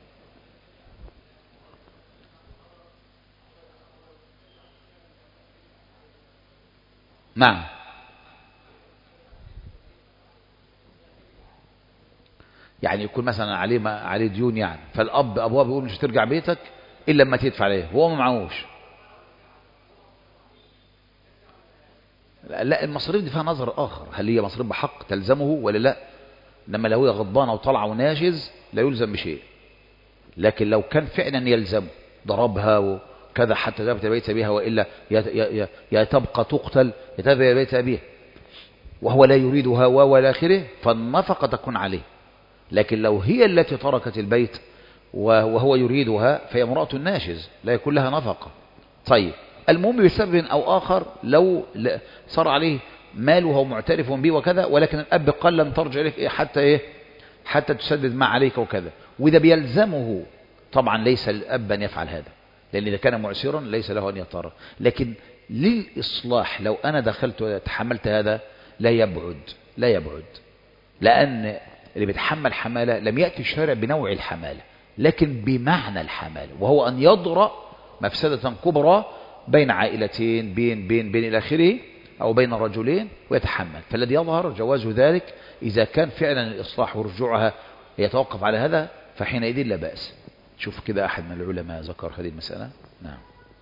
نعم يعني يكون مثلا عليه ما عليه ديون يعني، فالاب ابوه بيقول مش هترجع بيتك الا لما تدفع عليه، هو ما معهوش. لا المصاريف دي فيها نظر اخر، هل هي مصاريف بحق تلزمه ولا لا؟ انما لو هي غضبانه وطالعه وناجز لا يلزم بشيء، لكن لو كان فعلا يلزم ضربها وكذا حتى ذهبت بيت ابيها والا يا تبقى تقتل يا تذهب بيت ابيها وهو لا يريدها ولا اخره، فالنفقه تكون عليه. لكن لو هي التي تركت البيت وهو يريدها فهي امرأة ناشز لا يكون لها نفقة. طيب المهم بسبب أو آخر لو صار عليه مال وهو معترف به وكذا، ولكن الأب قال لن ترجع إليك إيه حتى إيه حتى تسدد ما عليك وكذا، وإذا بيلزمه طبعا ليس الأب أن يفعل هذا، لأن إذا كان معسرا ليس له أن يضطر. لكن للإصلاح لو أنا دخلت وتحملت هذا لا يبعد لا يبعد لأن اللي بيتحمل حمالة لم يأتي الشارع بنوع الحمالة لكن بمعنى الحمالة، وهو أن يضرأ مفسدة كبرى بين عائلتين بين بين بين إلى آخره أو بين رجلين ويتحمل. فالذي يظهر جواز ذلك إذا كان فعلا الإصلاح ورجوعها يتوقف على هذا فحينئذ لا بأس. شوف كده أحد من العلماء ذكر هذه المسألة. نعم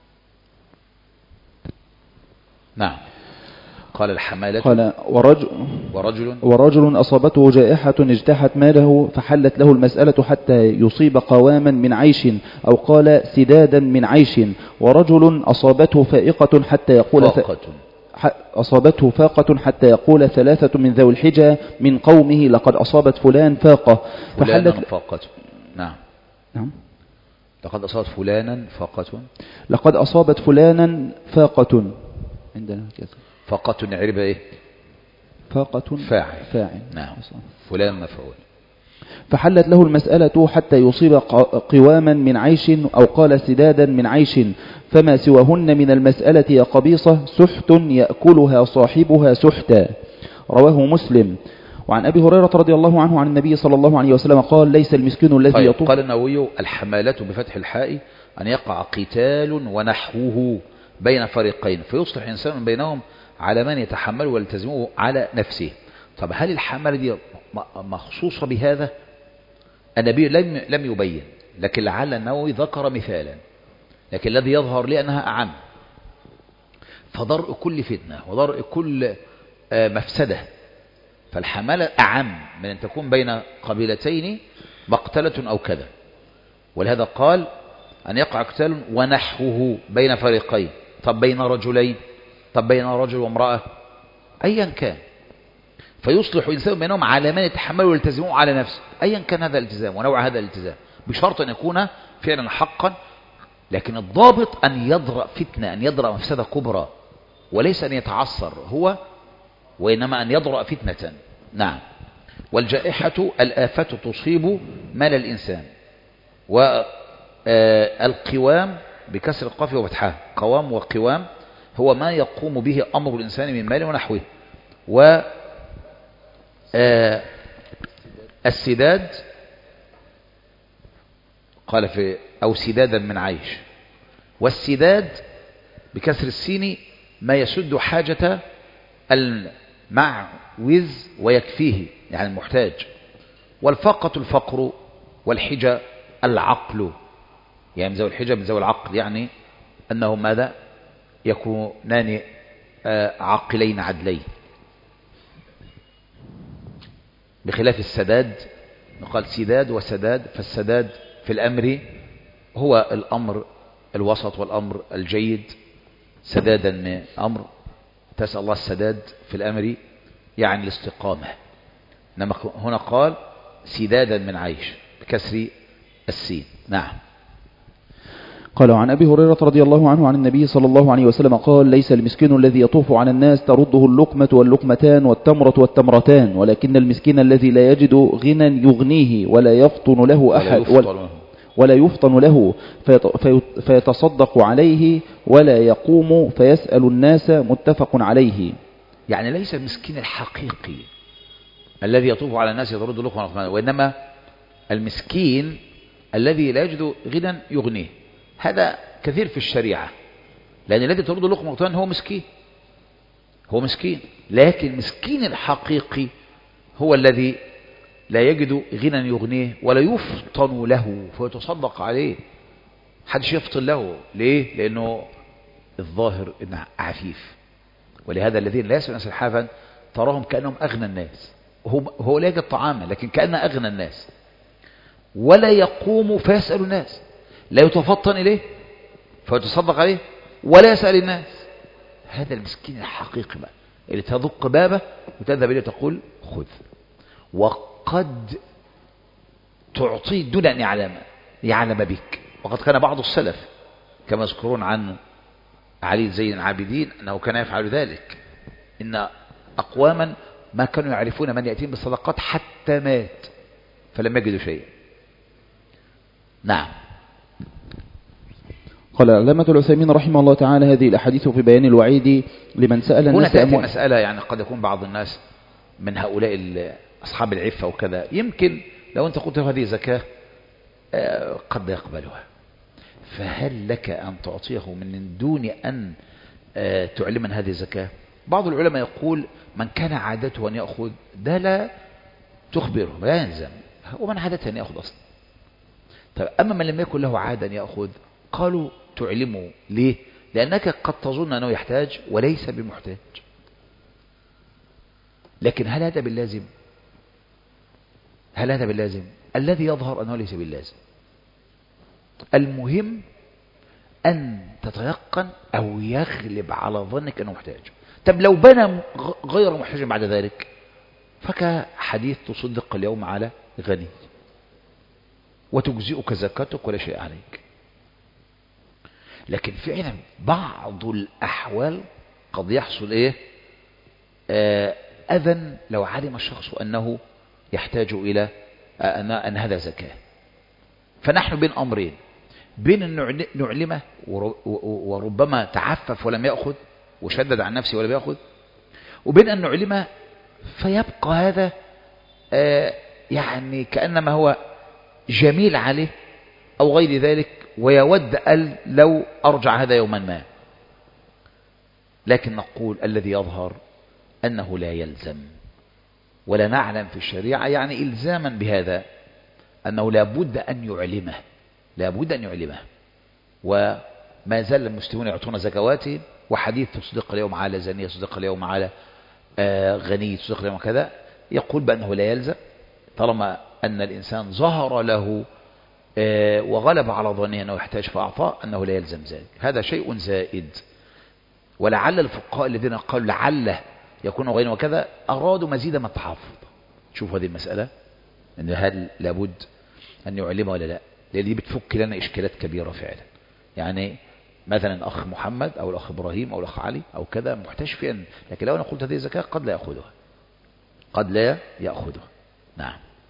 نعم قال الحمالة
قال ورجل,
ورجل
ورجل أصابته جائحة اجتاحت ماله فحلت له المسألة حتى يصيب قواما من عيش أو قال سدادا من عيش، ورجل أصابته فائقة حتى يقول
فاقة
أصابته فاقة حتى يقول ثلاثة من ذوي الحجة من قومه لقد أصابت فلان فاقة
فحلت فاقة. نعم
نعم
لقد أصابت فلانا فاقة
لقد أصابت فلانا فاقة عندنا كذا
فاقة نعربها إيه
فاقة
فاعل
فاعل
نعم فلان مفعول.
فحلت له المسألة حتى يصيب قواما من عيش أو قال سدادا من عيش، فما سواهن من المسألة يا قبيصة سحت يأكلها صاحبها سحتا. رواه مسلم. وعن أبي هريرة رضي الله عنه عن النبي صلى الله عليه وسلم قال ليس المسكين الذي
طيب
يطوف.
قال النووي الحمالة بفتح الحاء أن يقع قتال ونحوه بين فريقين فيصلح إنسان بينهم على من يتحمل ويلتزمه على نفسه. طب هل الحمالة دي مخصوصة بهذا؟ النبي لم لم يبين، لكن لعل النووي ذكر مثالا، لكن الذي يظهر لي أنها أعم. فضرء كل فتنة وضرء كل مفسدة، فالحمالة أعم من أن تكون بين قبيلتين مقتلة أو كذا. ولهذا قال أن يقع قتال ونحوه بين فريقين. طب بين رجلين، طب بين رجل وامرأة، أيا كان، فيصلح إنسان بينهم على من يتحمل ويلتزمون على نفسه أيا كان هذا الالتزام ونوع هذا الالتزام، بشرط أن يكون فعلا حقا. لكن الضابط أن يضرأ فتنة، أن يضرأ مفسدة كبرى، وليس أن يتعصر هو، وإنما أن يضرأ فتنة. نعم. والجائحة الآفة تصيب مال الإنسان. والقوام بكسر القاف وفتحها، قوام وقوام هو ما يقوم به أمر الإنسان من مال ونحوه. و السداد قال في أو سدادا من عيش. والسداد بكسر السين ما يسد حاجة المعوذ ويكفيه، يعني المحتاج. والفاقة الفقر، والحجة العقل، يعني من ذوي الحجة من ذوي العقل، يعني أنهم ماذا يكونان عاقلين عدلين، بخلاف السداد. نقال سداد وسداد، فالسداد في الأمر هو الأمر الوسط والأمر الجيد، سدادا من أمر، تسأل الله السداد في الأمر يعني الاستقامة. إنما هنا قال سدادا من عيش بكسر السين. نعم.
قال عن أبي هريرة رضي الله عنه عن النبي صلى الله عليه وسلم قال: ليس المسكين الذي يطوف على الناس ترده اللقمة واللقمتان والتمرة والتمرتان، ولكن المسكين الذي لا يجد غنى يغنيه ولا يفطن له أحد ولا, ولا يفطن له فيتصدق عليه ولا يقوم فيسأل الناس، متفق عليه.
يعني ليس المسكين الحقيقي الذي يطوف على الناس يترد اللقمة واللقمتان، وإنما المسكين الذي لا يجد غنى يغنيه. هذا كثير في الشريعة، لأن الذي ترد اللقمة واللقمتان هو مسكين، هو مسكين. لكن المسكين الحقيقي هو الذي لا يجد غنى يغنيه ولا يفطن له فيتصدق عليه. حدش يفطن له، ليه؟ لأنه الظاهر إنه عفيف. ولهذا الذين لا يسألون الناس الحافا تراهم كأنهم أغنى الناس، هو, هو لا يجد طعاما لكن كأنه أغنى الناس. ولا يقوم فيسأل الناس، لا يتفطن إليه فيتصدق عليه ولا يسأل الناس. هذا المسكين الحقيقي بقى اللي تدق بابه وتذهب إليه تقول خذ، وقد تعطيه دون أن يعلم يعلم بك. وقد كان بعض السلف كما يذكرون عن علي زين العابدين أنه كان يفعل ذلك، إن أقواما ما كانوا يعرفون من يأتيهم بالصدقات حتى مات فلم يجدوا شيئا. نعم.
قال العلامة العثيمين رحمه الله تعالى: هذه الأحاديث في بيان الوعيد لمن سأل الناس.
هنا تأتي مسألة، يعني قد يكون بعض الناس من هؤلاء أصحاب العفة وكذا، يمكن لو أنت قلت هذه زكاة قد يقبلها، فهل لك أن تعطيه من دون أن تعلم من هذه الزكاة؟ بعض العلماء يقول من كان عادته أن يأخذ ده لا تخبره، لا يلزم، ومن عادته أن يأخذ أصلا. طيب أما من لم يكن له عادة أن يأخذ، قالوا تعلمه. ليه؟ لأنك قد تظن أنه يحتاج وليس بمحتاج. لكن هل هذا باللازم؟ هل هذا باللازم؟ الذي يظهر أنه ليس باللازم. المهم أن تتيقن أو يغلب على ظنك أنه محتاج. طب لو بنى غير محتاج بعد ذلك فكحديث تصدق اليوم على غني وتجزئك زكاتك ولا شيء عليك. لكن فعلا بعض الأحوال قد يحصل إيه آه أذن لو علم الشخص أنه يحتاج إلى آه أن, أن هذا زكاة. فنحن بين أمرين، بين أن نعلمه وربما تعفف ولم يأخذ وشدد عن نفسه ولم يأخذ، وبين أن نعلمه فيبقى هذا آه يعني كأنما هو جميل عليه أو غير ذلك، ويود أن لو أرجع هذا يوما ما. لكن نقول الذي يظهر أنه لا يلزم، ولا نعلم في الشريعة يعني إلزاما بهذا، أنه لابد أن يعلمه، لابد أن يعلمه. وما زال المسلمون يعطون زكواتهم، وحديث تصدق اليوم على زنية، تصدق اليوم على آه غني، تصدق اليوم كذا، يقول بأنه لا يلزم طالما أن الإنسان ظهر له آه وغلب على ظنه أنه يحتاج فأعطاه، أنه لا يلزم ذلك. هذا شيء زائد. ولعل الفقهاء الذين قالوا لعله يكون غير وكذا أرادوا مزيد من التحفظ. شوف هذه المسألة، أن هل لابد أن يعلمه ولا لا، لأن دي بتفك لنا إشكالات كبيرة فعلا. يعني مثلا الأخ محمد أو الأخ إبراهيم أو الأخ علي أو كذا محتاج فيها، لكن لو أنا قلت هذه الزكاة قد لا يأخذها، قد لا يأخذها. نعم.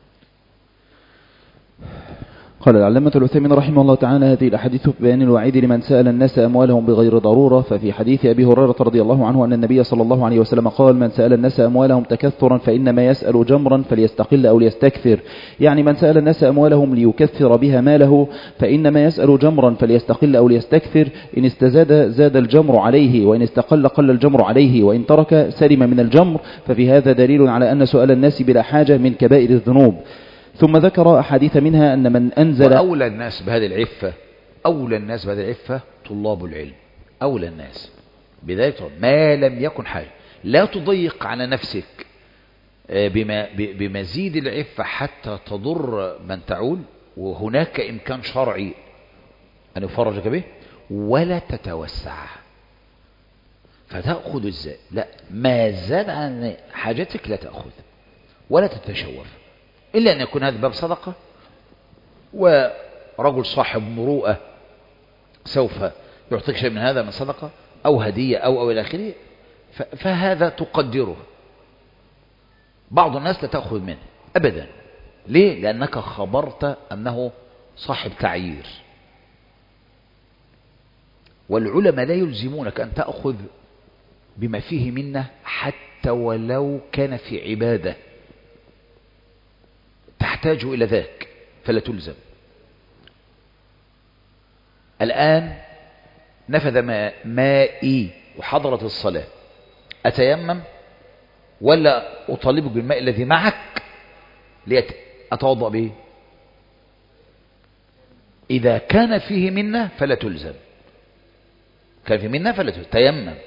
قال العلامة العثيمين رحمه الله تعالى: هذه الأحاديث بيان الوعيد لمن سأل الناس أموالهم بغير ضرورة. ففي حديث أبي هريرة رضي الله عنه أن النبي صلى الله عليه وسلم قال: من سأل الناس أموالهم تكثرا فإنما يسأل جمرا فليستقل أو ليستكثر. يعني من سأل الناس أموالهم ليكثر بها ماله فإنما يسأل جمرا فليستقل أو ليستكثر. إن استزاد زاد الجمر عليه، وإن استقل قل الجمر عليه، وإن ترك سلم من الجمر. ففي هذا دليل على أن سؤال الناس بلا حاجة من كبائر الذنوب. ثم ذكر أحاديث منها أن من أنزل
وأولى الناس بهذه العفة أولى الناس بهذه العفة طلاب العلم، أولى الناس بذلك ما لم يكن حاجة. لا تضيق على نفسك بما بمزيد العفة حتى تضر من تعول، وهناك إمكان شرعي أن يفرجك به، ولا تتوسع فتأخذ ازاي؟ لا، ما زاد عن حاجتك لا تأخذ ولا تتشوف، إلا أن يكون هذا باب صدقة ورجل صاحب مروءة سوف يعطيك شيء من هذا من صدقة أو هدية أو أو إلى آخره، فهذا تقدره. بعض الناس لا تأخذ منه أبدا. ليه؟ لأنك خبرت أنه صاحب تعيير، والعلماء لا يلزمونك أن تأخذ بما فيه منه حتى ولو كان في عبادة تحتاج إلى ذاك، فلا تلزم. الآن نفذ مائي وحضرت الصلاة، أتيمم ولا أطالبك بالماء الذي معك لأتوضأ به؟ إذا كان فيه منه فلا تلزم، كان فيه منه فلا تلزم، تيمم.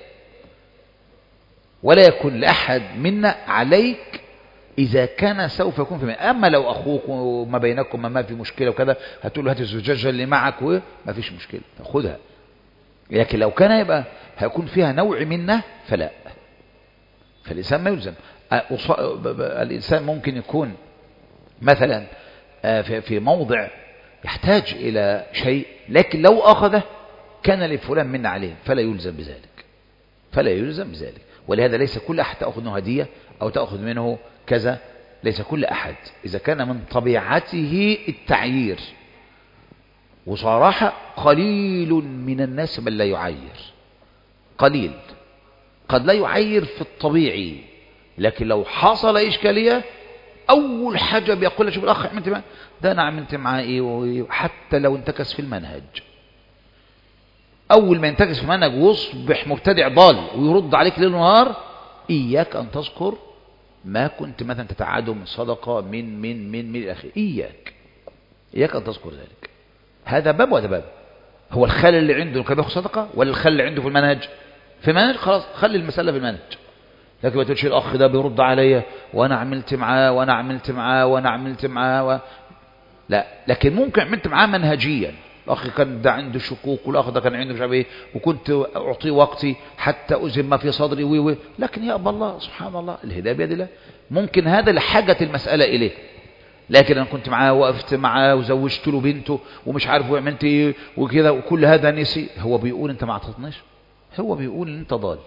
ولا يكون لأحد منا عليك إذا كان سوف يكون في منه. أما لو أخوك وما بينكم ما في مشكلة وكذا، هتقول له هات الزجاجة اللي معك وما فيش مشكلة خذها. لكن لو كان يبقى هيكون فيها نوع منه فلا، فالإنسان ما يلزم. الإنسان ممكن يكون مثلا في موضع يحتاج إلى شيء، لكن لو أخذه كان لفلان منا عليه، فلا يلزم بذلك، فلا يلزم بذلك. ولهذا ليس كل أحد تأخذ منه هدية أو تأخذ منه كذا، ليس كل أحد إذا كان من طبيعته التعيير. وصراحة قليل من الناس من لا يعير، قليل، قد لا يعير في الطبيعي، لكن لو حصل إشكالية أول حاجة بيقول له شوف الأخ عملت معاه ده، أنا عملت معاه إيه، حتى لو انتكس في المنهج. أول ما ينتكس في المنهج ويصبح مبتدع ضال ويرد عليك ليل ونهار، إياك أن تذكر ما كنت مثلا تتعاده من صدقة من من من من الأخير. إياك إياك أن تذكر ذلك. هذا باب وهذا باب. هو الخال اللي عنده كان بياخد صدقة، ولا الخال اللي عنده في المنهج؟ في المنهج خلاص، خلي المسألة في المنهج. لكن ما تقولش الأخ ده بيرد عليا وأنا عملت معاه وأنا عملت معاه وأنا عملت معاه و... لا، لكن ممكن عملت معاه منهجيا. الأخ كان ده عنده شكوك، والأخ ده كان عنده مش عارف إيه، وكنت أعطيه وقتي حتى أزم ما في صدري وي وي لكن يا أبا الله سبحان الله الهداية بيد الله. ممكن هذا لحاجة المسألة إليه، لكن أنا كنت معاه وقفت معاه وزوجت له بنته ومش عارف وعملت إيه وكذا وكل هذا نسي. هو بيقول أنت ما أعطتنيش، هو بيقول أن أنت ضال.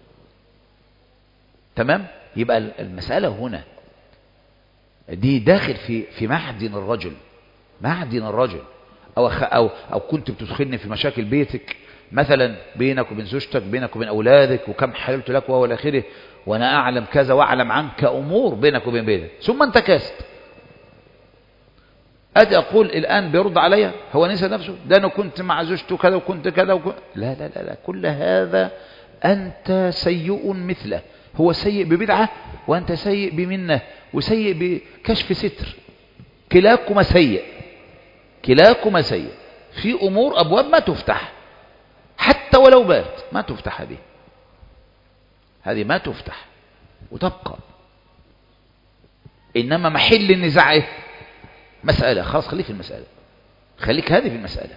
تمام؟ يبقى المسألة هنا دي داخل في في معدن الرجل، معدن الرجل. أو, أو, أو كنت بتدخلني في مشاكل بيتك مثلا، بينك وبين زوجتك، بينك وبين أولادك، وكم حللت لك وهو الآخره، وأنا أعلم كذا وأعلم عنك أمور بينك وبين بيتك، ثم انتكست. أتي أقول الآن بيرد عليا هو نسى نفسه، ده أنا كنت مع زوجته كذا وكنت كذا وكنت. لا لا لا لا، كل هذا أنت سيء مثله. هو سيء ببدعة وأنت سيء بمنة وسيء بكشف ستر. كلاكما سيء، كلاكما سيء. في أمور أبواب ما تفتح حتى ولو بات، ما تفتح هذه، هذه ما تفتح وتبقى. إنما محل النزاع إيه؟ مسألة، خلاص خليك في المسألة، خليك هذه في المسألة.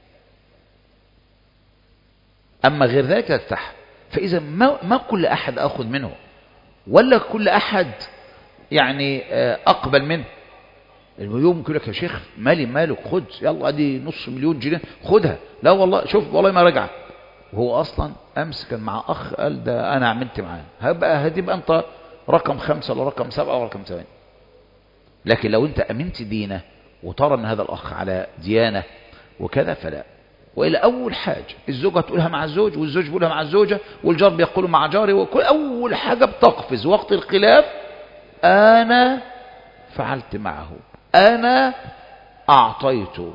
أما غير ذلك لا تفتح. فإذا ما, ما كل أحد أخذ منه، ولا كل أحد يعني أقبل منه. اليوم يقول لك يا شيخ مالي مالك، خد يلا دي نص مليون جنيه خدها. لا والله شوف والله ما رجع، وهو أصلا أمس كان مع أخ قال ده أنا عملت معاه. هبقى هتبقى أنت رقم خمسة ولا رقم سبعة ولا رقم ثمانية. لكن لو أنت أمنت دينه وترى أن هذا الأخ على ديانة وكذا فلا. وإلى أول حاجة الزوجة تقولها مع الزوج، والزوج بيقولها مع الزوجة، والجار بيقول مع جاره، وكل أول حاجة بتقفز وقت الخلاف أنا فعلت معه، أنا أعطيته.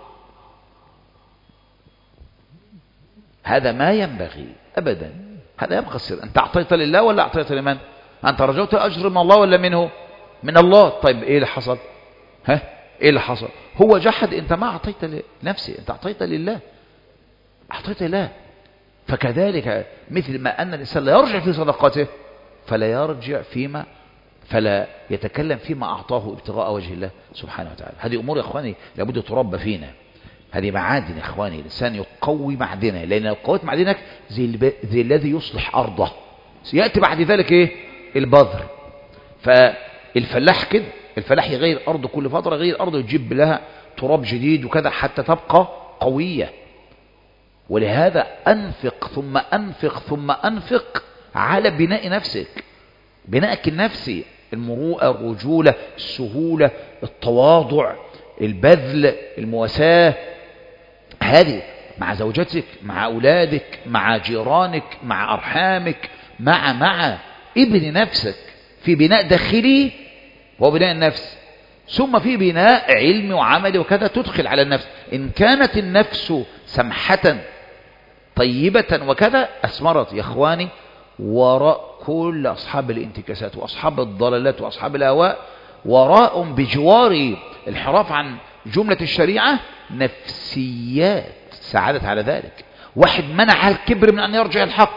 هذا ما ينبغي أبدا، هذا يبقى السر. أنت أعطيت لله ولا أعطيت لمن؟ أنت رجوت الأجر من الله ولا منه؟ من الله. طيب إيه اللي حصل؟ ها إيه اللي حصل؟ هو جحد، أنت ما أعطيت لنفسي، أنت أعطيت لله، أعطيت لله. فكذلك مثل ما أن الإنسان لا يرجع في صدقته فلا يرجع فيما فلا يتكلم فيما أعطاه ابتغاء وجه الله سبحانه وتعالى. هذه أمور يا إخواني لابد تربى فينا، هذه معادن يا إخواني. الإنسان يقوي معدنه، لأن لو قويت معدنك زي, الب... زي الذي يصلح أرضه سيأتي بعد ذلك إيه؟ البذر. فالفلاح كده، الفلاح يغير أرضه كل فترة، يغير أرضه يجيب لها تراب جديد وكذا حتى تبقى قوية. ولهذا أنفق ثم أنفق ثم أنفق على بناء نفسك، بناءك النفسي، المروءة، الرجولة، السهولة، التواضع، البذل، المواساة، هذه مع زوجتك، مع أولادك، مع جيرانك، مع أرحامك، مع مع ابن نفسك في بناء داخلي وهو بناء النفس، ثم في بناء علمي وعملي وكذا تدخل على النفس. إن كانت النفس سمحة طيبة وكذا أثمرت يا إخواني وراء كل أصحاب الانتكاسات وأصحاب الضلالات وأصحاب الأهواء، وراء بجوار الانحراف عن جملة الشريعة نفسيات ساعدت على ذلك. واحد منع الكبر من أن يرجع الحق،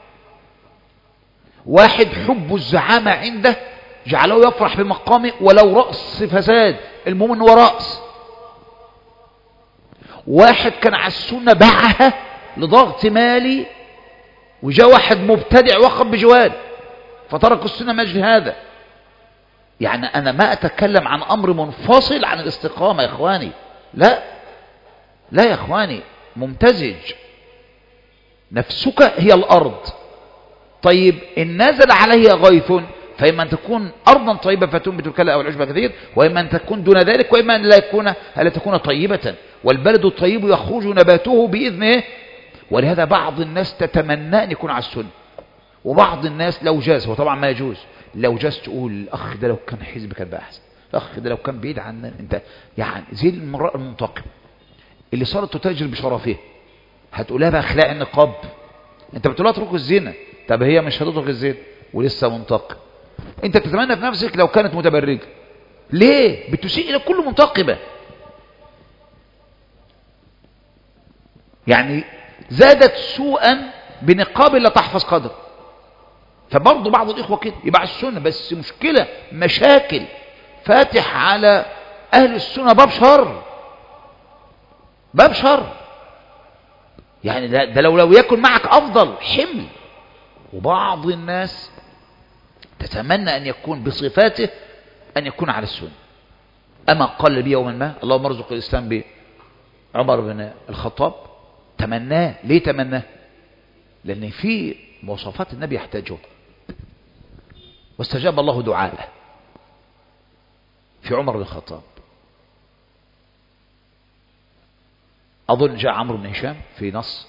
واحد حب الزعامة عنده جعله يفرح بمقامه ولو رأس فساد، المهم أنه رأس. واحد كان على السنة باعها لضغط مالي، وجاء واحد مبتدع وخب بجوال فترك السنة من أجل هذا. يعني أنا ما أتكلم عن أمر منفصل عن الاستقامة يا إخواني، لا لا يا إخواني، ممتزج. نفسك هي الأرض، طيب إن نزل عليها غيث فإما أن تكون أرضا طيبة فتنبت الكلأ أو العشب كثير، وإما أن تكون دون ذلك، وإما أن لا يكون ألا تكون طيبة. والبلد الطيب يخرج نباته بإذنه. ولهذا بعض الناس تتمنى أن يكون على السنة، وبعض الناس لو جاز، هو طبعا ما يجوز، لو جاز تقول الأخ ده لو كان حزب كان بقى أحسن، الأخ ده لو كان بعيد عنا أنت، يعني زي المرأة المنتقم اللي صارت تتاجر بشرفها، هتقولها بقى اخلاع النقاب، أنت بتقولها اترك الزنا، طب هي مش هتترك الزنا ولسه منتقم. أنت تتمنى في نفسك لو كانت متبرجة، ليه؟ بتسيء إلى كل منتقبة. يعني زادت سوءا بنقاب لا تحفظ قدر. فبرضه بعض الإخوة كده يبقى على السنة، بس مشكلة مشاكل فاتح على أهل السنة باب شر، باب شر. يعني ده, ده لو لو يكن معك أفضل حمل. وبعض الناس تتمنى أن يكون بصفاته أن يكون على السنة. أما قال بي يوما ما اللهم ارزق الإسلام بعمر بن الخطاب، تمناه. ليه تمناه؟ لأن في مواصفات النبي يحتاجها، واستجاب الله دعاءه في عمر بن الخطاب. أظن جاء عمرو بن هشام في نص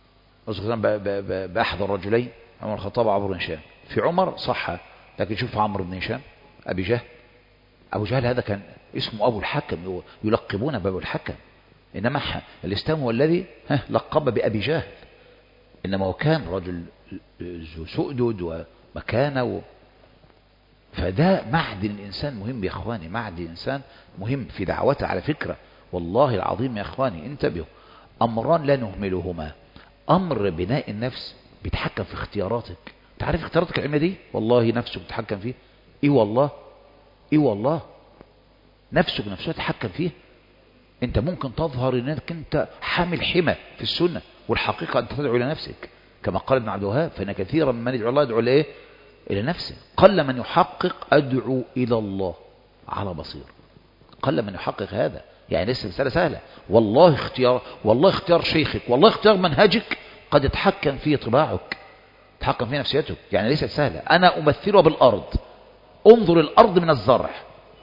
بأحد الرجلين، عمر بن الخطاب وعمرو بن هشام. في عمر صح، لكن شوف عمرو بن هشام أبي جهل. أبو جهل هذا كان اسمه أبو الحكم، يلقبون بأبو الحكم، إنما الإسلام هو الذي لقب بأبي جهل، إنما هو كان رجل ذو سؤدد ومكانة و... فده معدن الإنسان مهم يا إخواني، معدن الإنسان مهم في دعوته. على فكرة والله العظيم يا إخواني انتبهوا، أمران لا نهملهما. أمر بناء النفس بيتحكم في اختياراتك. تعرف اختياراتك العلمية دي والله نفسك بتتحكم فيه. إيه والله إيه والله نفسك نفسها تتحكم فيه. انت ممكن تظهر انك انت حامل حمى في السنة، والحقيقة انت تدعو الى نفسك، كما قال ابن عبد الوهاب فإن كثيرا من يدعو الله يدعو لايه؟ الى نفسه. قل من يحقق ادعو الى الله على بصير، قل من يحقق هذا. يعني ليس مسألة سهلة. والله اختيار والله اختيار شيخك، والله اختيار منهجك قد يتحكم فيه طباعك، يتحكم فيه نفسيتك. يعني ليست سهلة. انا امثلها بالارض، انظر الارض من الزرع،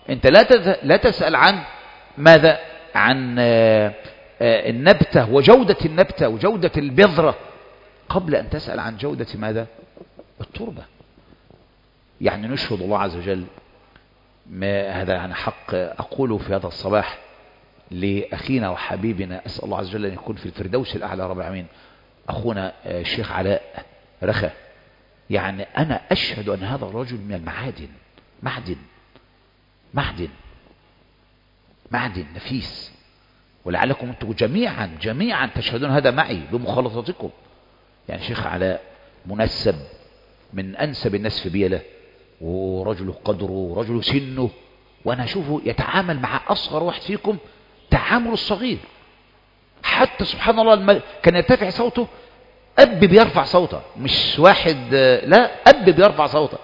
انت لا لا تسأل عن ماذا؟ عن النبتة وجودة النبتة وجودة البذرة قبل أن تسأل عن جودة ماذا؟ التربة. يعني نشهد الله عز وجل، ما هذا يعني حق أقوله في هذا الصباح لأخينا وحبيبنا، أسأل الله عز وجل أن يكون في الفردوس الأعلى رب العالمين، أخونا الشيخ علاء رخا. يعني أنا أشهد أن هذا الرجل من المعادن، معدن معدن معدن نفيس، ولعلكم أنتم جميعا جميعا تشهدون هذا معي بمخالطتكم. يعني شيخ علاء منسب من أنسب الناس في بيله، ورجل قدره ورجل سنه، وأنا أشوفه يتعامل مع أصغر واحد فيكم تعامل الصغير. حتى سبحان الله الم... كان يرتفع صوته، أب بيرفع صوته، مش واحد، لا أب بيرفع صوته،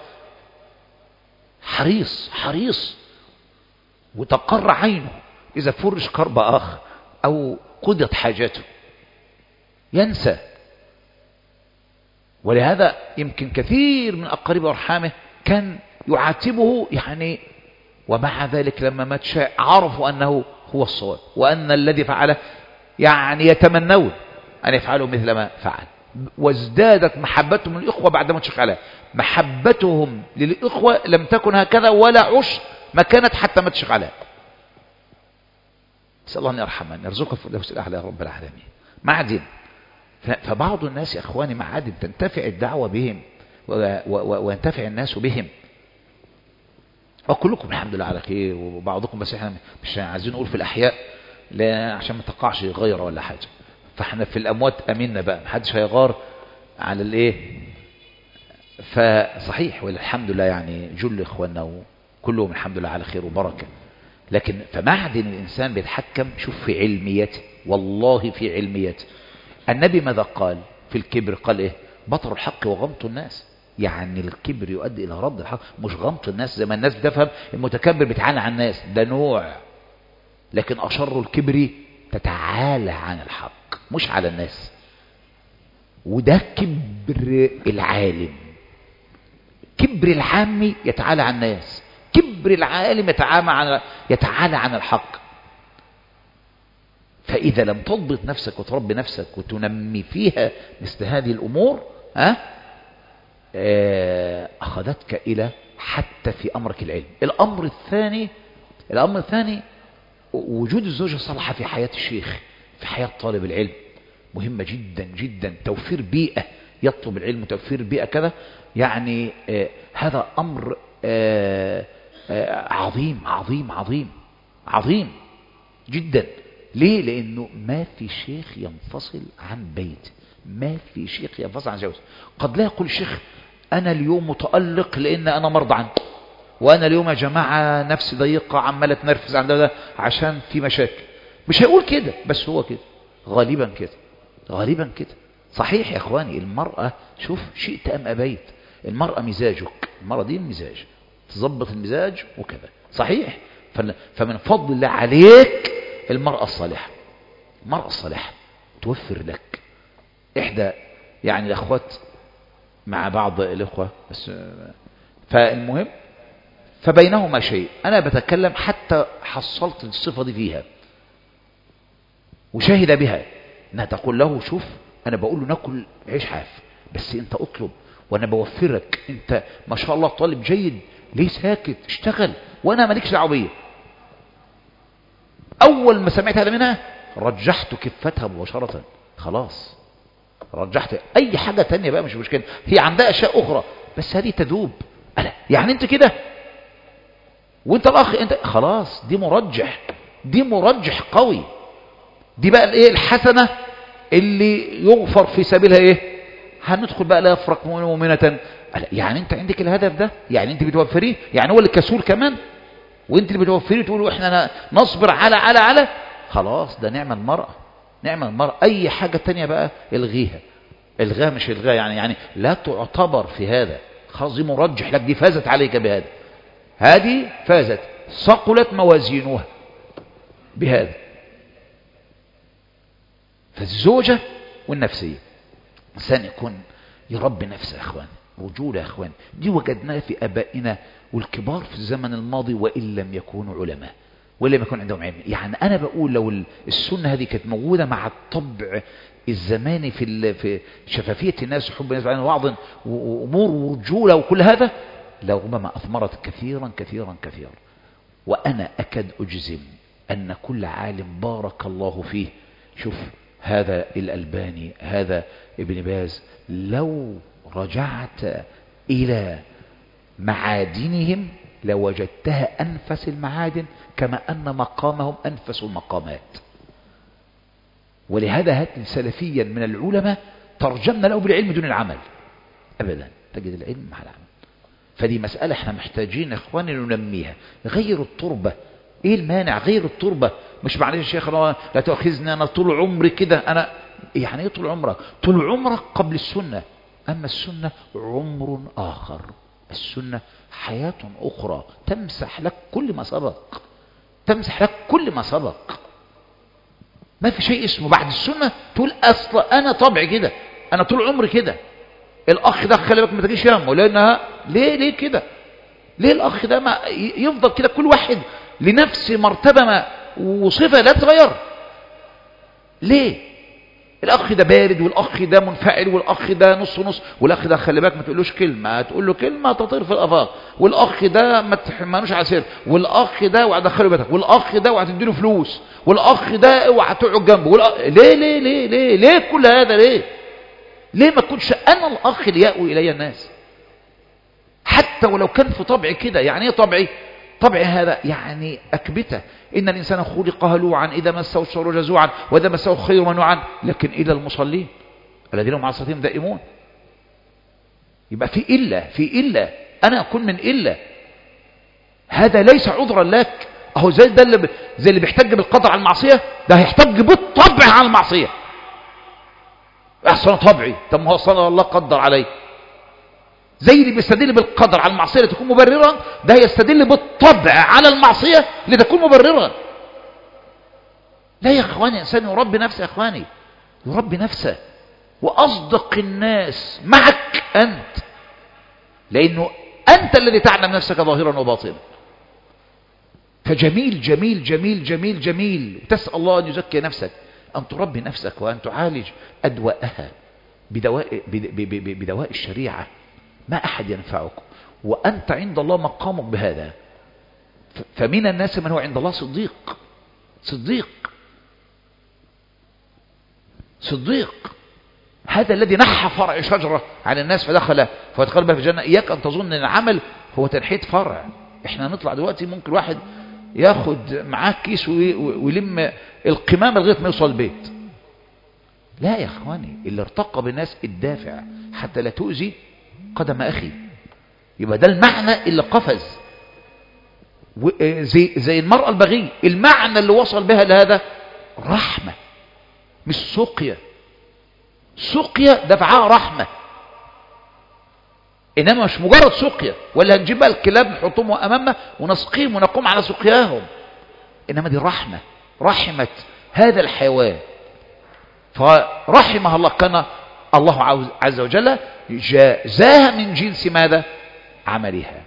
حريص حريص، وتقر عينه إذا فرش كرب آخر أو قضت حاجته ينسى. ولهذا يمكن كثير من أقارب وأرحامه كان يعاتبه يعني، ومع ذلك لما مات شاء عرفوا أنه هو الصواب، وأن الذي فعله يعني يتمنون أن يفعلوا مثل ما فعل. وازدادت محبتهم للإخوة بعد ما شيخ علاء، محبتهم للإخوة لم تكن هكذا ولا عشر ما كانت حتى ما شيخ علاء. نسأل الله أن يرحمه، أن يرزقه في الفردوس الأعلى يا رب العالمين. معدن. فبعض الناس يا إخواني معادن تنتفع الدعوة بهم وينتفع الناس بهم، وكلكم الحمد لله على خير، وبعضكم بس احنا مش عايزين نقول في الأحياء لا عشان ما تقعش غيره ولا حاجة، فاحنا في الأموات أميننا بقى، محدش هيغار على الايه. فصحيح والحمد لله يعني جل إخواننا وكلهم الحمد لله على خير وبركة، لكن فمعدن الإنسان بيتحكم. شوف في علميته، والله في علميته. النبي ماذا قال في الكبر؟ قال ايه؟ بطر الحق وغمط الناس. يعني الكبر يؤدي الى رد الحق، مش غمط الناس زي ما الناس بتفهم. المتكبر بيتعالى عن الناس، ده نوع، لكن اشر الكبر تتعالى عن الحق مش على الناس، وده كبر العالم. كبر العامي يتعالى عن الناس، كبر العالم يتعالى عن يتعالى عن الحق. فإذا لم تضبط نفسك وتربي نفسك وتنمي فيها مثل هذه الأمور، ها أخذتك إلى حتى في أمرك العلم. الأمر الثاني الأمر الثاني وجود الزوجة الصالحة في حياة الشيخ، في حياة طالب العلم، مهمة جدا جدا. توفير بيئة يطلب العلم، توفير بيئة كذا، يعني آه هذا أمر آه آه عظيم عظيم عظيم عظيم جدا. ليه؟ لأنه ما في شيخ ينفصل عن بيت، ما في شيخ ينفصل عن جوز. قد لا يقول الشيخ أنا اليوم متألق لأن أنا مرضى عنه، وأنا اليوم يا جماعة نفسي ضيقة عمالة تنرفز عن ده عشان في مشاكل. مش هيقول كده، بس هو كده غالبا كده غالبا كده. صحيح يا إخواني، المرأة شوف شئت أم أبيت، المرأة مزاجك، المرأة دي المزاج، تظبط المزاج وكذا. صحيح. فمن فضل الله عليك المرأة الصالحة، المرأة الصالحة توفر لك. إحدى يعني الأخوات مع بعض الأخوة بس، فالمهم فبينهما شيء، أنا بتكلم حتى حصلت الصفة دي فيها وشاهد بها، أنها تقول له شوف أنا بقول له ناكل عيش حاف بس أنت أطلب وأنا بوفرك، أنت ما شاء الله طالب جيد، ليه ساكت؟ اشتغل وأنا مالكش دعوة بيا. أول ما سمعت هذا منها رجحت كفتها مباشرة، خلاص رجحت. أي حاجة تانية بقى مش مشكلة، هي عندها أشياء أخرى بس هذه تذوب. ألا يعني أنت كده وأنت الأخ أنت خلاص، دي مرجح، دي مرجح قوي، دي بقى الإيه الحسنة اللي يغفر في سبيلها إيه؟ هندخل بقى لا يفرق مؤمن مؤمنة. يعني أنت عندك الهدف ده، يعني أنت بتوفريه، يعني هو اللي كسول كمان وانت اللي بتوفري تقولوا احنا نصبر على على على خلاص. ده نعمة المرأة، نعمة المرأة. اي حاجة تانية بقى الغيها، الغاها مش الغاها يعني يعني لا تعتبر في هذا، خلاص دي مرجح لك، دي فازت عليك بهذا، هذه فازت، ثقلت موازينها بهذا. فالزوجة والنفسية، الإنسان يكون يربي نفسه يا اخوان، رجولة يا اخوان، دي وجدناها في ابائنا والكبار في الزمن الماضي وان لم يكونوا علماء ولا يكون عندهم علم. يعني انا بقول لو السنة هذه كانت موجودة مع الطبع الزماني في في شفافية الناس وحب الناس بعين بعض وامور ورجولة وكل هذا، لربما اثمرت كثيرا كثيرا كثيرا. وانا اكاد اجزم ان كل عالم بارك الله فيه، شوف هذا الألباني، هذا ابن باز، لو رجعت إلى معادنهم لوجدتها أنفس المعادن كما أن مقامهم أنفس المقامات. ولهذا هات سلفيا من العلماء ترجمنا له بالعلم دون العمل أبدا، تجد العلم مع العمل. فدي مسألة احنا محتاجين اخواني ننميها. غير التربة، ايه المانع؟ غير التربة. مش معلش يا شيخ لا تأخذني انا طول عمري كده. انا يعني ايه طول عمرك؟ طول عمرك قبل السنة. اما السنة عمر اخر، السنة حياة اخرى تمسح لك كل ما سبق، تمسح لك كل ما سبق. ما في شيء اسمه بعد السنة تقول اصل انا طبعي كده، انا طول عمري كده. الاخ ده خلي بالك ما تجيش يامه، لانها ليه ليه كده؟ ليه الاخ ده ما يفضل كده؟ كل واحد لنفس مرتبة ما وصفة لا تغير. ليه الاخ ده بارد والاخ ده منفعل والاخ ده نص نص، والاخ ده خلي بالك ما تقولوش كلمة، تقول له كلمة تطير في الافاق، والاخ ده ما تحملوش على سير، والاخ ده اوعى تدخله بيتك، والاخ ده اوعى تديله فلوس، والاخ ده اوعى تقعد جنبه. والأخ... ليه ليه ليه ليه ليه كل هذا؟ ليه ليه ما كنتش انا الاخ اللي يأوي الي الناس؟ حتى ولو كان في طبعي كده. يعني ايه طبعي؟ طبعي هذا يعني اكبته. ان الانسان خلق هلوعا اذا مسه الشر جزوعا واذا مسه الخير منوعا، لكن الى المصلين الذين هم على صلاتهم دائمون. يبقى في الا في الا انا اكون من الا، هذا ليس عذرا لك. اهو زي ده اللي زي اللي بيحتج بالقدر على المعصيه، ده هيحتج بالطبع على المعصيه. احسن طبعي، طب ما هو اصلا الله قدر عليه. زي اللي بيستدل بالقدر على المعصيه لتكون مبررا، ده يستدل بالطبع على المعصيه لتكون مبررا. لا يا اخواني، انسان يربي نفسه يا اخواني، يربي نفسه. واصدق الناس معك انت، لانه انت الذي تعلم نفسك ظاهرا وباطنا. فجميل جميل جميل جميل جميل، وتسأل الله ان يزكي نفسك، أن تربي نفسك وأن تعالج أدواءها بدواء, بدواء الشريعة. ما أحد ينفعك وأنت عند الله مقامك بهذا. فمن الناس من هو عند الله صديق صديق صديق هذا الذي نحى فرع شجرة على الناس فدخل فدخل بها في الجنة. إياك أن تظن أن العمل هو تنحيت فرع. إحنا نطلع دلوقتي ممكن واحد ياخد معاه كيس ويلم القمامة لغاية ما يوصل البيت. لا يا اخواني، اللي ارتقى بالناس الدافع حتى لا تؤذي قدم اخي. يبقى ده المعنى اللي قفز زي, زي المرأة البغية. المعنى اللي وصل بها لهذا رحمة مش سقيا. سقيا دفعها رحمة، انما مش مجرد سقيا ولا هنجيب بقى الكلاب نحطهم امامنا ونسقيهم ونقوم على سقياهم، انما دي رحمة. رحمت هذا الحيوان فرحمها الله. كان الله عز وجل جازاها من جنس ماذا؟ عملها،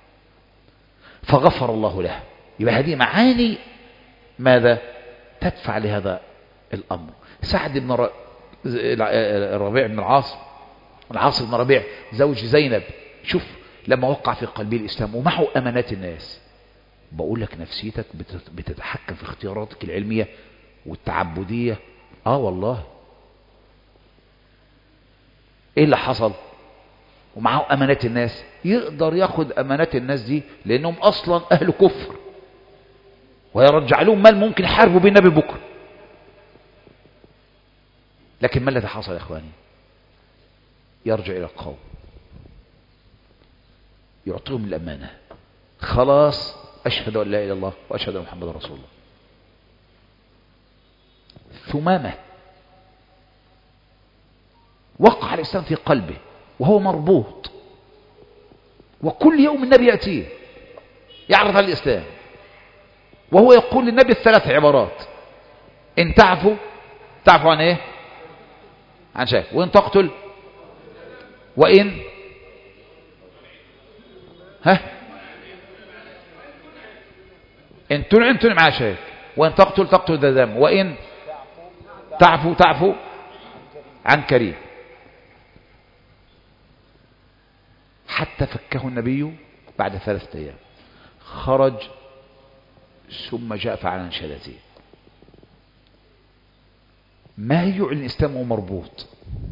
فغفر الله لها. يبقى هذه معاني ماذا تدفع لهذا الامر. سعد بن ر... الربيع بن العاص العاص بن ربيع زوج زينب، شوف لما وقع في قلبه الاسلام ومعه امانات الناس. بقول لك نفسيتك بتتحكم في اختياراتك العلمية والتعبدية. اه والله. ايه اللي حصل؟ ومعه امانات الناس، يقدر ياخد امانات الناس دي لانهم اصلا اهل كفر ويرجع لهم مال ممكن يحاربوا بيه النبي بكره. لكن ما الذي حصل يا اخواني؟ يرجع الى القوم يعطيهم الامانه. خلاص اشهد ان لا اله الا الله واشهد ان محمدا رسول الله. ثمامه وقع الإسلام في قلبه وهو مربوط، وكل يوم النبي يأتيه يعرف عن الإسلام وهو يقول للنبي الثلاث عبارات: إن تعفوا تعفوا عن إيه؟ عن شيء، وإن تقتل، وإن تنعم تنعم على شيء، وإن تقتل تقتل ذا دم، وإن تعفو تعفو عن كريم. حتى فكه النبي بعد ثلاثة أيام، خرج ثم جاء فعلا شلته. ما يعلن إسلامه مربوط،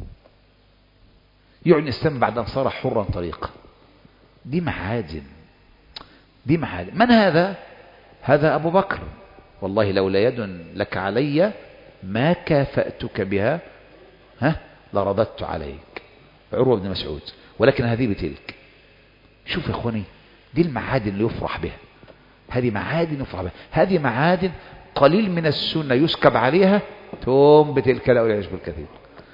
يعلن إسلام بعد أن صار حرا طريقا. دي معادن، دي معادن. من هذا؟ هذا أبو بكر. والله لولا يد لك علي ما كافأتك بها ها لرددت عليك. عروة بن مسعود. ولكن هذه بتلك. شوف يا اخواني، دي المعادن اللي يفرح بها، هذه معادن يفرح بها، هذه معادن قليل من السنة يسكب عليها توم بتلك لا والعياذ بالكثير.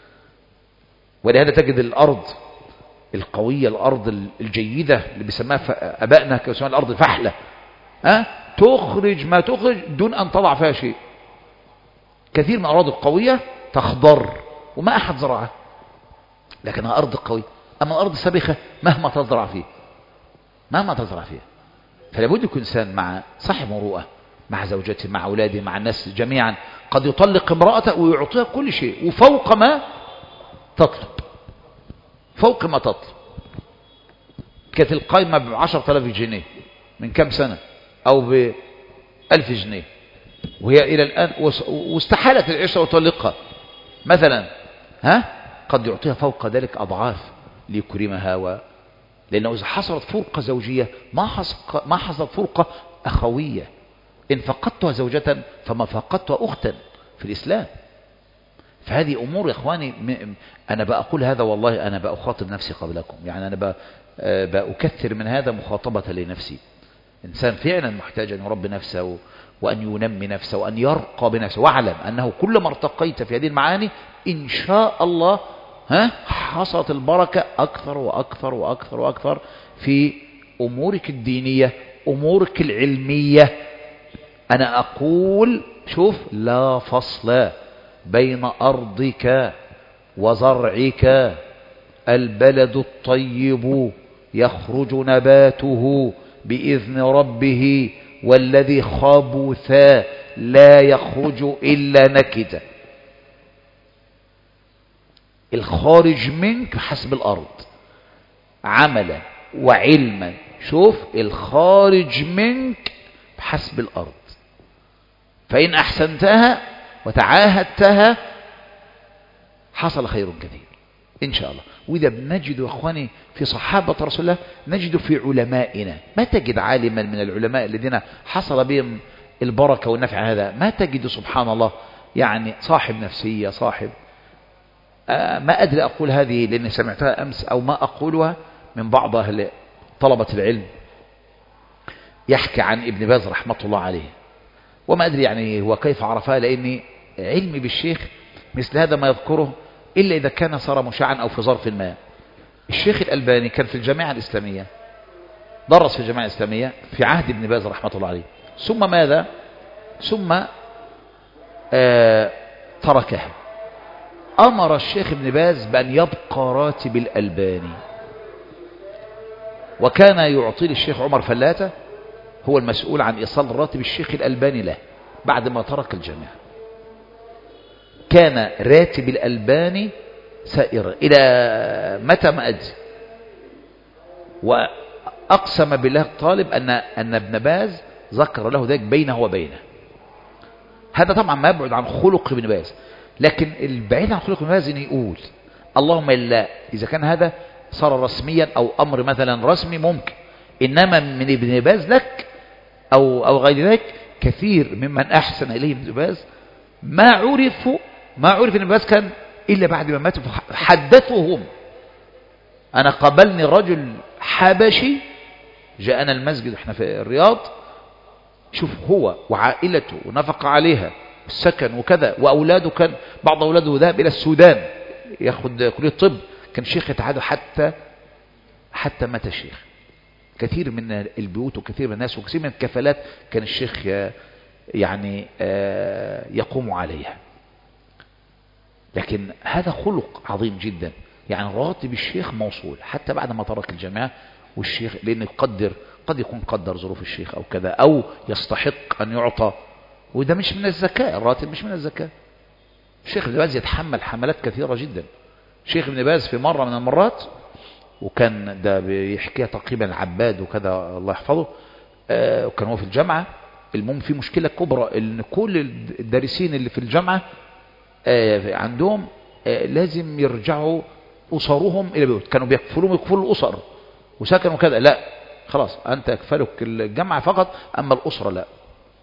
ولهذا تجد الأرض القوية، الأرض الجيدة اللي بيسماها أبائنا كما الأرض فحلة، أه؟ تخرج ما تخرج دون أن تضع فيها شيء. كثير من الأراضي القوية تخضر وما أحد زرعها، لكنها أرض قوية. أما الأرض السبخة مهما تزرع فيه مهما تزرع فيها. فلابد يكون إنسان مع صاحب مروءة، مع زوجته، مع أولاده، مع الناس جميعا. قد يطلق امرأته ويعطيها كل شيء وفوق ما تطلب، فوق ما تطلب. كانت القائمة بعشرة آلاف جنيه من كم سنة أو بألف جنيه، وهي إلى الآن واستحالت العشرة وطلقها مثلا، ها قد يعطيها فوق ذلك أضعاف ليكرمها. و... لأنه إذا حصلت فرقة زوجية ما حصلت ما حصلت فرقة أخوية. إن فقدتها زوجة فما فقدتها أختا في الإسلام. فهذه أمور يا إخواني، أنا بأقول هذا والله أنا بأخاطب نفسي قبلكم، يعني أنا بأكثر من هذا مخاطبة لنفسي. إنسان فعلا محتاج أن يربي نفسه وأن ينمي نفسه وأن يرقى بنفسه، واعلم أنه كلما ارتقيت في هذه المعاني إن شاء الله ها حصلت البركة أكثر وأكثر وأكثر وأكثر في أمورك الدينية، أمورك العلمية. أنا أقول شوف، لا فصل بين أرضك وزرعك، البلد الطيب يخرج نباته بإذن ربه، والذي خبث لا يخرج إلا نكدا. الخارج منك حسب الأرض عملا وعلما. شوف، الخارج منك بحسب الأرض. فإن أحسنتها وتعاهدتها حصل خير كثير إن شاء الله. وإذا بنجد أخواني في صحابة رسول الله، نجد في علمائنا، ما تجد عالما من العلماء الذين حصل بهم البركة والنفع هذا، ما تجد سبحان الله يعني صاحب نفسية، صاحب آه ما أدري أقول هذه لأني سمعتها أمس أو ما أقولها من بعض أهل طلبة العلم، يحكي عن ابن باز رحمة الله عليه، وما أدري يعني هو كيف عرفها، لأني علمي بالشيخ مثل هذا ما يذكره إلا إذا كان صار مشاعا أو في ظرف ما. الشيخ الألباني كان في الجامعة الإسلامية، درس في الجامعة الإسلامية في عهد ابن باز رحمة الله عليه، ثم ماذا؟ ثم آه تركه. أمر الشيخ ابن باز بأن يبقى راتب الألباني، وكان يعطي للشيخ عمر فلاتة هو المسؤول عن إيصال راتب الشيخ الألباني له بعد ما ترك الجامعة. كان راتب الألباني سائرا إلى متى ما أدري، وأقسم بالله الطالب أن أن ابن باز ذكر له ذلك بينه وبينه. هذا طبعا ما يبعد عن خلق ابن باز، لكن البعيد عن خلق ابن باز أن يقول اللهم إلا إذا كان هذا صار رسميا أو أمر مثلا رسمي ممكن، إنما من ابن باز لك أو أو غير ذلك كثير ممن أحسن إليه ابن باز ما عرفوا ما عرف ابن باز كان إلا بعد ما ماتوا حدثوهم. أنا قابلني رجل حبشي جاءنا المسجد احنا في الرياض، شوف هو وعائلته ونفق عليها السكن وكذا، وأولاده كان بعض أولاده ذهب إلى السودان ياخد كلية الطب، كان شيخ يتعاد حتى حتى مات الشيخ. كثير من البيوت وكثير من الناس وكثير من الكفالات كان الشيخ يعني يقوم عليها. لكن هذا خلق عظيم جدا، يعني راتب الشيخ موصول حتى بعد ما ترك الجامعة، والشيخ لأن يقدر قد يكون قدر ظروف الشيخ أو كذا أو يستحق أن يعطى، وده مش من الزكاة، الراتب مش من الزكاة. الشيخ ابن باز يتحمل حملات كثيرة جدا. الشيخ ابن باز في مرة من المرات، وكان ده بيحكيها تقريبا العباد وكذا الله يحفظه، آه وكان هو في الجامعة. المهم في مشكلة كبرى ان كل الدارسين اللي في الجامعة آه عندهم آه لازم يرجعوا أسرهم إلى بيوت، كانوا بيكفلوا يكفلوا الأسر وسكنوا كذا، لا خلاص أنت يكفلك الجامعة فقط أما الأسرة لا.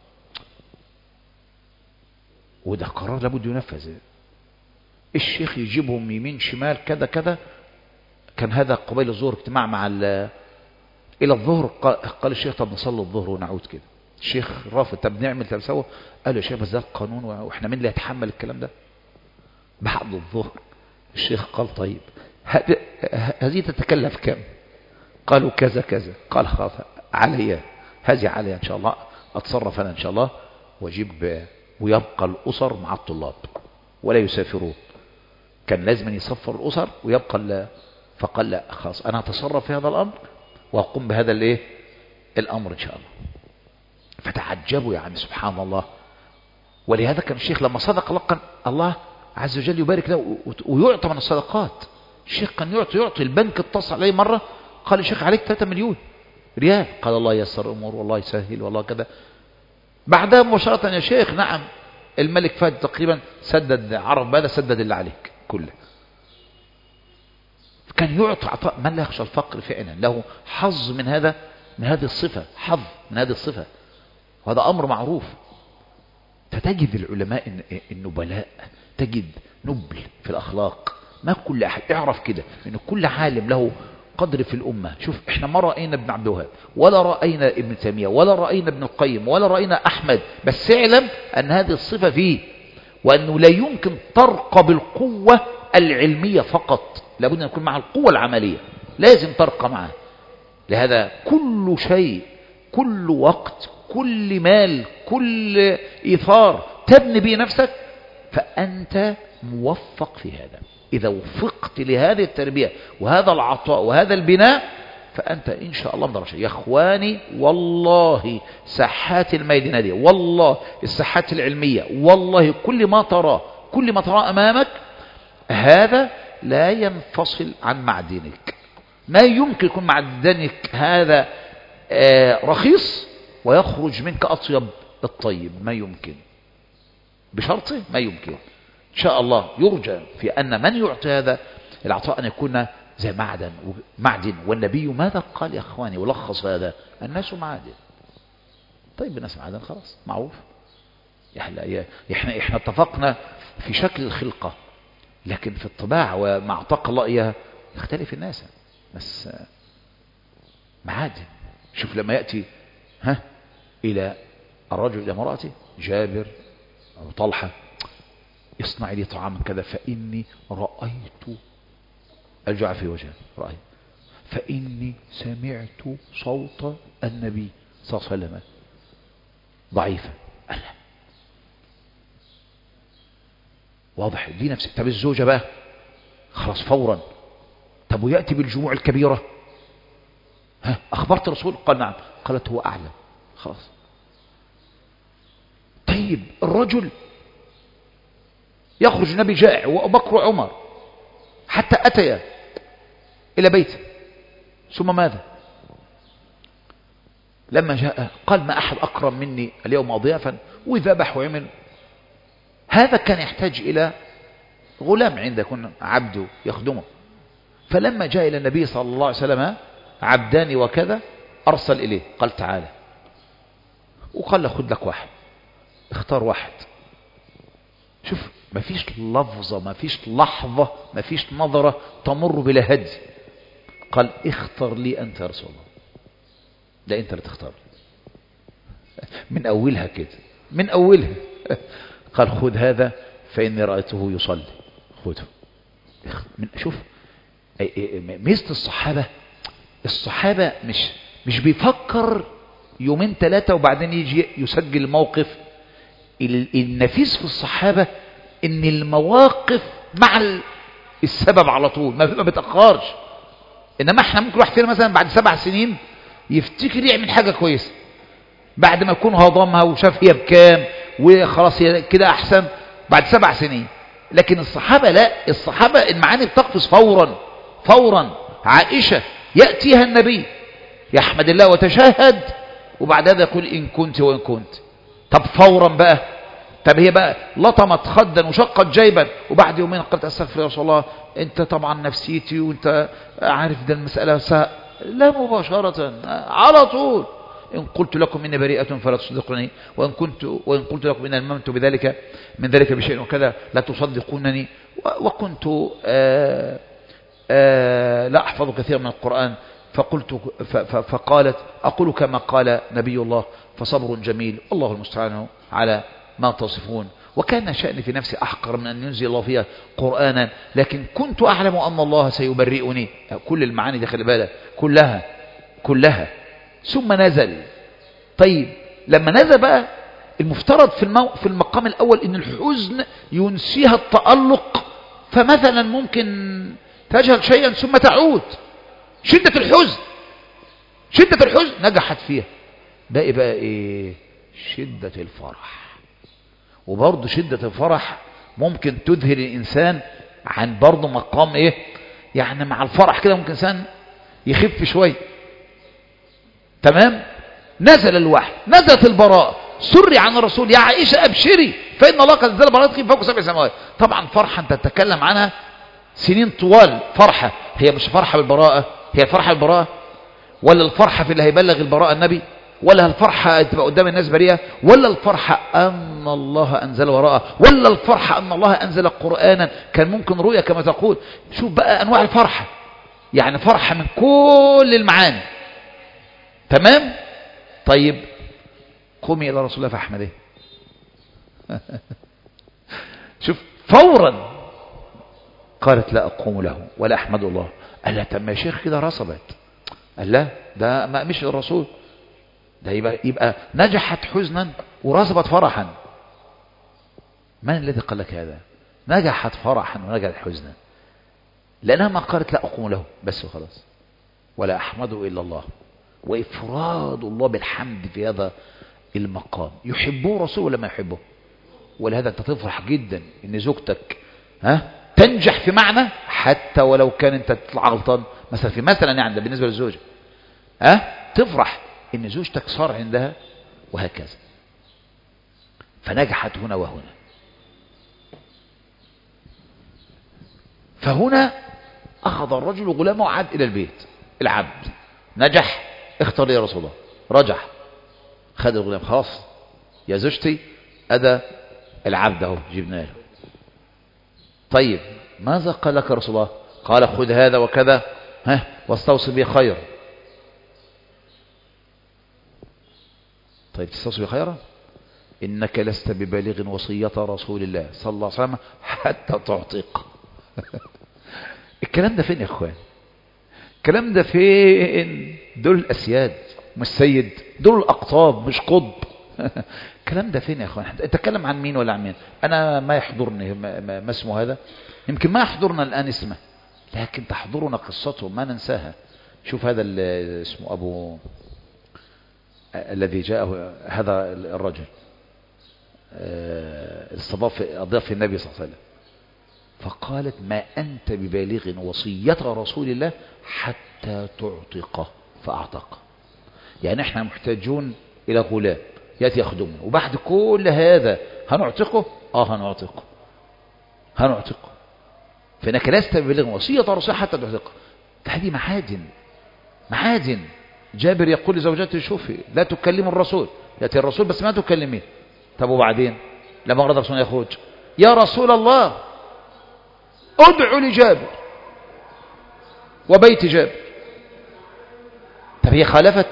وده قرار لابد ينفذ. الشيخ يجيبهم يمين شمال كذا كذا. كان هذا قبيل الظهر اجتماع مع إلى الظهر، قال الشيخ طب نصلي الظهر ونعود كده. الشيخ رافض، طب نعمل طب سوا، قال يا شيخ بس ده القانون واحنا مين اللي يتحمل الكلام ده؟ بعد الظهر الشيخ قال طيب هذه تتكلف كم؟ قالوا كذا كذا. قال خلاص علي هذه علي ان شاء الله اتصرف انا ان شاء الله واجيب، ويبقى الاسر مع الطلاب ولا يسافرون. كان لازم يصفر الاسر ويبقى، فقال لا خلاص انا هتصرف في هذا الامر واقوم بهذا الايه الامر ان شاء الله. فتعجبوا يعني سبحان الله. ولهذا كان الشيخ لما صدق الله كان الله عز وجل يبارك له ويعطى من الصدقات. الشيخ كان يعطي يعطي البنك اتصل عليه مرة قال الشيخ عليك ثلاثة مليون ريال، قال الله يسر الامور والله يسهل والله كذا. بعدها مباشرة يا شيخ نعم الملك فهد تقريبا سدد، عرف هذا سدد اللي عليك كله. كان يعطي عطاء من لا يخشى الفقر فعلا، له حظ من هذا من هذه الصفة، حظ من هذه الصفة، وهذا أمر معروف. فتجد العلماء النبلاء تجد نبل في الأخلاق. ما كل أحد اعرف كده إن كل عالم له قدر في الأمة. شوف احنا ما رأينا ابن عبد الوهاب ولا رأينا ابن تيمية ولا رأينا ابن القيم ولا رأينا أحمد، بس اعلم أن هذه الصفة فيه، وأنه لا يمكن ترقى بالقوة العلمية فقط، لابد أن يكون مع القوة العملية، لازم ترقى معها. لهذا كل شيء، كل وقت، كل مال، كل إيثار تبني به نفسك فأنت موفق في هذا. إذا وفقت لهذه التربية وهذا العطاء وهذا البناء فأنت إن شاء الله مدرجة. يا إخواني والله ساحات الميدان دي، والله الساحات العلمية، والله كل ما تراه كل ما تراه أمامك هذا لا ينفصل عن معدنك. ما يمكن يكون معدنك هذا آه رخيص ويخرج منك أطيب الطيب، ما يمكن، بشرطه ما يمكن. إن شاء الله يرجى في أن من يعطي هذا العطاء أن يكون زي معدن معدن. والنبي ماذا قال يا أخواني ولخص هذا؟ الناس معادن. طيب الناس معادن خلاص معروف. احنا احنا اتفقنا في شكل الخلقة، لكن في الطباع وما اعطاك الله إياها يختلف الناس، بس معادن. شوف لما يأتي ها إلى الرجل إلى امرأته جابر أو طلحة اصنع لي طعاما كذا فإني رأيت الجوع في وجهه، رأيت فإني سمعت صوت النبي صلى الله عليه وسلم ضعيفة. ألا واضح دي نفسي. طب الزوجة بقى خلاص فورا. طب ويأتي بالجموع الكبيرة، ها أخبرت الرسول؟ قال نعم. قالت هو أعلم. خلاص. طيب الرجل يخرج النبي جائع وأبو بكر وعمر حتى أتيا إلى بيته، ثم ماذا؟ لما جاء قال ما أحد أكرم مني اليوم أضيافا، وذبح وعمل. هذا كان يحتاج إلى غلام عنده يكون عبده يخدمه. فلما جاء إلى النبي صلى الله عليه وسلم عبدان وكذا أرسل إليه قال تعالى، وقال له خد لك واحد، اختار واحد. شوف ما فيش لفظة، ما فيش لحظة، ما فيش نظرة تمر بلا هدي. قال اختر لي أنت يا رسول الله. لا أنت اللي تختار من أولها كده، من أولها. قال خذ هذا فإني رأيته يصلي، خذه. شوف ميزة الصحابة، الصحابة مش مش بيفكر يومين ثلاثة وبعدين يجي يسجل الموقف. النفيس في الصحابة ان المواقف مع السبب على طول، ما بتأخرش. إنما احنا ممكن واحد فينا مثلا بعد سبع سنين يفتكر يعمل حاجة كويسة بعد ما يكون هضمها وشاف هي بكام وخلاص هي كده أحسن بعد سبع سنين. لكن الصحابة لا، الصحابة المعاني بتقفز فورا فورا. عائشة يأتيها النبي يحمد الله وتشهد وبعد هذا يقول إن كنت وإن كنت. طب فورا بقى، طب هي بقى لطمت خدا وشقت جيبا وبعد يومين قالت استغفر يا رسول الله انت طبعا نفسيتي وانت عارف ده المسألة ساء. لا، مباشرة على طول إن قلت لكم إني بريئة فلا تصدقونني وإن كنت وإن قلت لكم إن الممت بذلك من ذلك بشيء وكذا لا تصدقونني. وكنت آآ آآ لا أحفظ كثيرا من القرآن فقلت فقالت أقول كما قال نبي الله فصبر جميل الله المستعان على ما تصفون. وكان شأني في نفسي أحقر من أن ينزل الله فيها قرآنا لكن كنت أعلم أن الله سيبرئني. كل المعاني دي خلي بالك كلها كلها. ثم نزل. طيب لما نزل بقى المفترض في, المو... في المقام الأول إن الحزن ينسيها التألق، فمثلا ممكن تجهل شيئا ثم تعود. شدة الحزن شدة الحزن نجحت فيها. باقي بقى إيه؟ شدة الفرح. وبرضه شدة الفرح ممكن تذهل الإنسان عن برضه مقام إيه؟ يعني مع الفرح كده ممكن إنسان يخف شوي. تمام. نزل الوحي، نزلت البراءة، سري عن الرسول يا عائشة أبشري فإن الله قد نزل براءتك فوق سبع سماوات. طبعا فرحة أنت تتكلم عنها سنين طوال. فرحة هي مش فرحة بالبراءة، هي فرحة بالبراءة ولا الفرحة في اللي هيبلغ البراءة النبي ولا الفرحة تبقى قدام الناس بريئة ولا الفرحة أن الله أنزل وراءه ولا الفرحة أن الله أنزل قرآنا كان ممكن رؤية كما تقول. شوف بقى أنواع الفرحة، يعني فرحة من كل المعاني. تمام. طيب قومي إلى رسول الله فأحمده. شوف فورا قالت لا أقوم له ولا أحمد الله. قال لا طب ما يا شيخ كده رصبت. قال لا ده ما مش الرسول ده يبقى, يبقى نجحت حزنا ورصبت فرحا. من الذي قال لك هذا؟ نجحت فرحا ونجحت حزنا لأنها ما قالت لا أقوم له بس وخلاص ولا أحمده إلا الله. وإفراد الله بالحمد في هذا المقام. يحبه رسول ولا ما يحبه؟ ولهذا أنت تفرح جدا إن زوجتك ها تنجح في معنى حتى ولو كان أنت تطلع غلطان مثلا في مثلا يعني بالنسبة للزوجة ها تفرح إن زوجتك صار عندها وهكذا. فنجحت هنا وهنا. فهنا أخذ الرجل غلامه وعاد إلى البيت. العبد نجح اختار يا رسول الله رجع خد الغلام خلاص يا زوجتي أدى العبد اهو جبنا له. طيب ماذا قال لك رسول الله؟ قال خذ هذا وكذا ها واستوصي به خير. طيب تستوصي به خيرا؟ إنك لست ببالغ وصية رسول الله صلى الله عليه وسلم حتى تعتق. الكلام ده فين يا اخوان؟ الكلام ده فين؟ دول الأسياد مش سيد، دول الأقطاب مش قطب. الكلام ده فين يا اخوان؟ اتكلم عن مين ولا عن مين؟ أنا ما يحضرني ما اسمه هذا، يمكن ما يحضرنا الآن اسمه لكن تحضرنا قصته ما ننساها. شوف هذا اللي اسمه أبو الذي جاءه هذا الرجل استضاف أضاف النبي صلى الله عليه وسلم فقالت ما أنت ببالغ وصية رسول الله حتى تعتقه فأعتق. يعني احنا محتاجون إلى غلام يأتي يخدمه وبعد كل هذا هنعتقه؟ آه هنعتقه هنعتقه. فإنك لست ببالغ وصية رسول الله حتى تعتقه. هذه معادن معادن. جابر يقول لزوجته شوفي لا تكلم الرسول، يأتي الرسول بس ما تكلمين. طب وبعدين لما أراد الرسول يخرج يا رسول الله ادعو لجابر وبيت جابر. طب هي خالفت.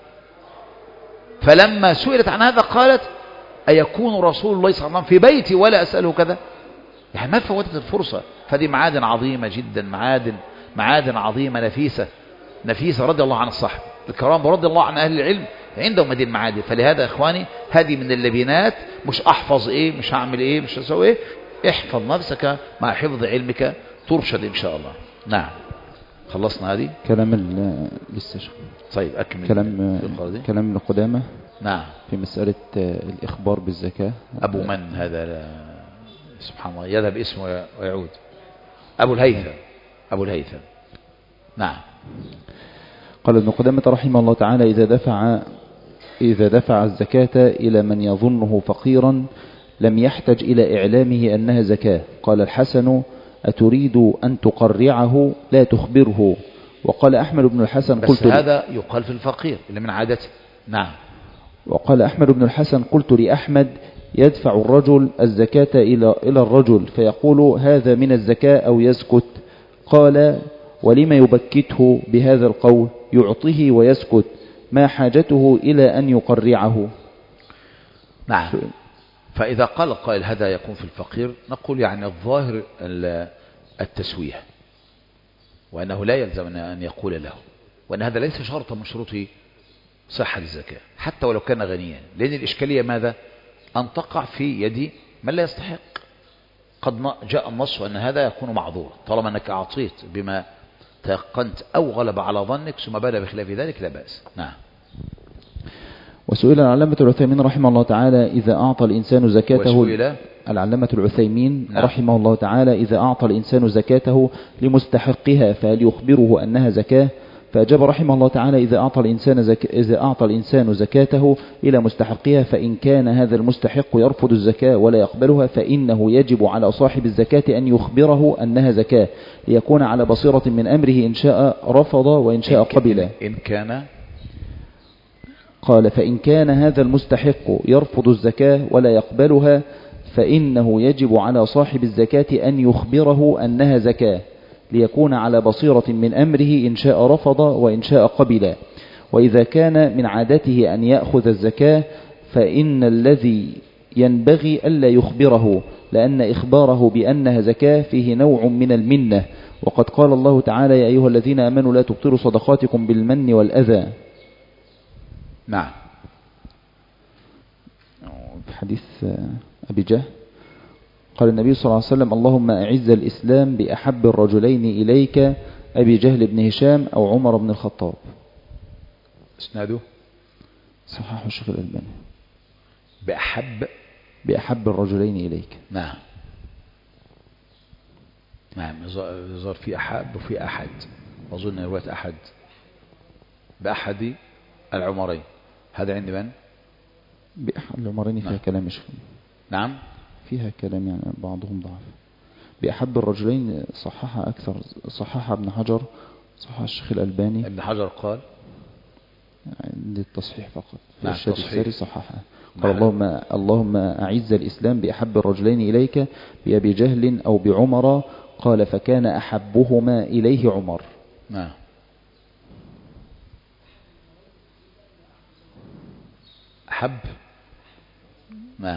فلما سئلت عن هذا قالت أيكون رسول الله صلى الله عليه وسلم في بيتي ولا أسأله كذا؟ يعني ما فوتت الفرصة. فدي معادن عظيمة جدا، معادن معادن عظيمة نفيسة نفيسة رضي الله عن الصحب الكرام ورضي الله عن أهل العلم عندهم هذه المعادن. فلهذا إخواني هذه من اللبنات. مش أحفظ إيه مش هعمل إيه مش هسوي إيه. احفظ نفسك مع حفظ علمك ترشد إن شاء الله. نعم خلصنا هذه
كلام ال- لسه شو.
طيب أكمل
كلام
في القاضي.
كلام القدامى
نعم.
في مسألة الإخبار بالزكاة.
أبو من هذا؟ لا. سبحان الله، يذهب اسمه ويعود. أبو الهيثم. أبو الهيثم. نعم.
قال ابن قدامة رحمه الله تعالى: إذا دفع إذا دفع الزكاة إلى من يظنه فقيرا لم يحتج إلى إعلامه أنها زكاة. قال الحسن: أتريد أن تقرعه لا تخبره. وقال أحمد بن الحسن:
بس
قلت
هذا يقال في الفقير اللي من عادته. نعم.
وقال أحمد بن الحسن: قلت لأحمد: يدفع الرجل الزكاة إلى إلى الرجل فيقول هذا من الزكاة أو يسكت. قال: ولما يبكته بهذا القول؟ يعطيه ويسكت، ما حاجته إلى أن يقرعه.
نعم. فإذا قال القائل هذا يكون في الفقير، نقول يعني الظاهر التسوية، وأنه لا يلزم أن يقول له، وأن هذا ليس شرط من شروط صحة الزكاة حتى ولو كان غنيا، لأن الإشكالية ماذا؟ أن تقع في يد من لا يستحق. قد جاء النص أن هذا يكون معذور طالما أنك أعطيت بما تيقنت أو غلب على ظنك ثم بدا بخلاف ذلك لا بأس. نعم.
وسئل العلامة العثيمين رحمه الله تعالى: إذا أعطى الإنسان زكاته
وسئل
العلامة العثيمين
نعم.
رحمه الله تعالى: إذا أعطى الإنسان زكاته لمستحقها فهل يخبره أنها زكاة؟ فأجاب رحمه الله تعالى: إذا أعطى الإنسان زك... إذا أعطى الإنسان زكاته إلى مستحقها فإن كان هذا المستحق يرفض الزكاة ولا يقبلها فإنه يجب على صاحب الزكاة أن يخبره أنها زكاة ليكون على بصيرة من أمره، إن شاء رفض وإن شاء قبل.
إن كان
قال: فإن كان هذا المستحق يرفض الزكاة ولا يقبلها فإنه يجب على صاحب الزكاة أن يخبره أنها زكاة ليكون على بصيرة من أمره، إن شاء رفض وإن شاء قبل. وإذا كان من عادته أن يأخذ الزكاة فإن الذي ينبغي ألا يخبره، لأن إخباره بأنها زكاة فيه نوع من المنة، وقد قال الله تعالى: يا أيها الذين آمنوا لا تبطلوا صدقاتكم بالمن والأذى.
نعم.
في حديث أبي جهل قال النبي صلى الله عليه وسلم: اللهم أعز الإسلام بأحب الرجلين إليك أبي جهل بن هشام أو عمر بن الخطاب.
اسناده
صححه الشيخ الألباني.
بأحب
بأحب الرجلين إليك.
نعم. نعم. يظهر في أحب وفي أحد، أظن رواية أحد بأحد العمرين. هذا عند من؟
بأحد العمرين فيها
نعم.
كلام مش
نعم
فيها كلام يعني بعضهم ضعف. بأحب الرجلين صححها أكثر، صححها ابن حجر، صححها الشيخ الألباني.
ابن حجر قال
عند التصحيح فقط.
نعم.
الشيخ الساري صححها.
نعم.
قال: اللهم اللهم أعز الإسلام بأحب الرجلين إليك بأبي جهل أو بعمر. قال: فكان أحبهما إليه عمر.
نعم. أحب. نعم.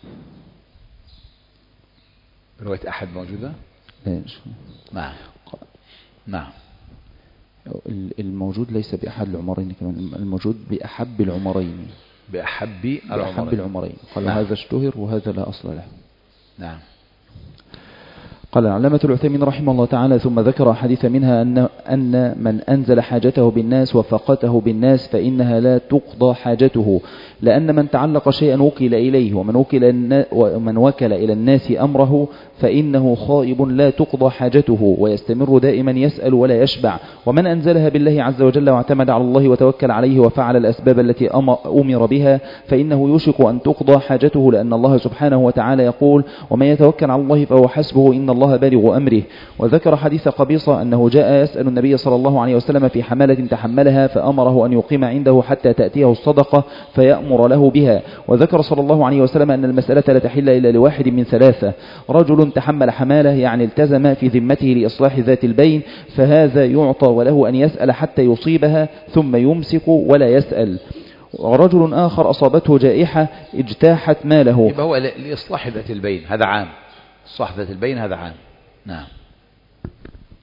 رواية أحد موجودة؟ نعم. نعم.
الموجود ليس بأحد العمرين كمان، الموجود بأحب العمرين.
بأحب العمرين.
بأحب العمرين. قال:
نعم.
هذا اشتهر وهذا لا أصل له.
نعم.
قال العلامة العثيمين رحمه الله تعالى: ثم ذكر حديث منها أن أن من أنزل حاجته بالناس وفقته بالناس فإنها لا تقضى حاجته، لأن من تعلق شيئا وكل إليه، ومن وكل ومن وكل إلى الناس أمره فإنه خائب لا تقضى حاجته، ويستمر دائما يسأل ولا يشبع. ومن أنزلها بالله عز وجل واعتمد على الله وتوكل عليه وفعل الأسباب التي أمر بها فإنه يوشك أن تقضى حاجته، لأن الله سبحانه وتعالى يقول: ومن يتوكل على الله فهو حسبه إن الله بالغ أمره. وذكر حديث قبيصة أنه جاء يسأل النبي صلى الله عليه وسلم في حمالة تحملها فأمره أن يقيم عنده حتى تأتيه الصدقة فيأمر له بها. وذكر صلى الله عليه وسلم أن المسألة لا تحل إلا لواحد من ثلاثة: رجل تحمل حمالة يعني التزم في ذمته لإصلاح ذات البين، فهذا يعطى وله أن يسأل حتى يصيبها ثم يمسك ولا يسأل. ورجل آخر أصابته جائحة اجتاحت ماله.
يبقى هو لإصلاح ذات البين، هذا عام. إصلاح ذات البين هذا عام. نعم.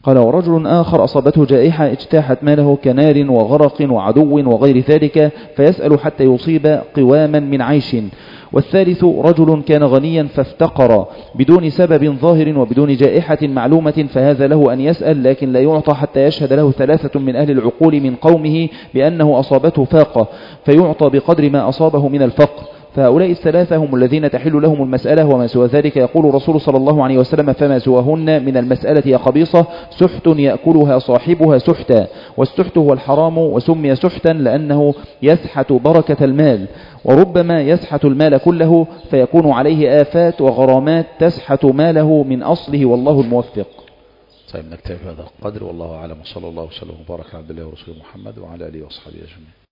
قال ورجل آخر أصابته جائحة اجتاحت ماله كنار وغرق وعدو وغير ذلك فيسأل حتى يصيب قواما من عيش. والثالث رجل كان غنيا فافتقر بدون سبب ظاهر وبدون جائحة معلومة فهذا له أن يسأل لكن لا يعطى حتى يشهد له ثلاثة من أهل العقول من قومه بأنه أصابته فاقة فيعطى بقدر ما أصابه من الفقر. فهؤلاء الثلاثة هم الذين تحل لهم المسألة وما سوى ذلك يقول الرسول صلى الله عليه وسلم فما سواهن من المسألة يا خبيصة سحت يأكلها صاحبها سحتا. والسحت هو الحرام وسمي سحتا لأنه يسحت بركة المال وربما يسحت المال كله فيكون عليه آفات وغرامات تسحت ماله من أصله والله الموفق.
طيب نكتفي بهذا القدر والله أعلم وصلى الله وسلم وبارك على عبد الله ورسوله محمد وعلى آله وصحبه أجمعين.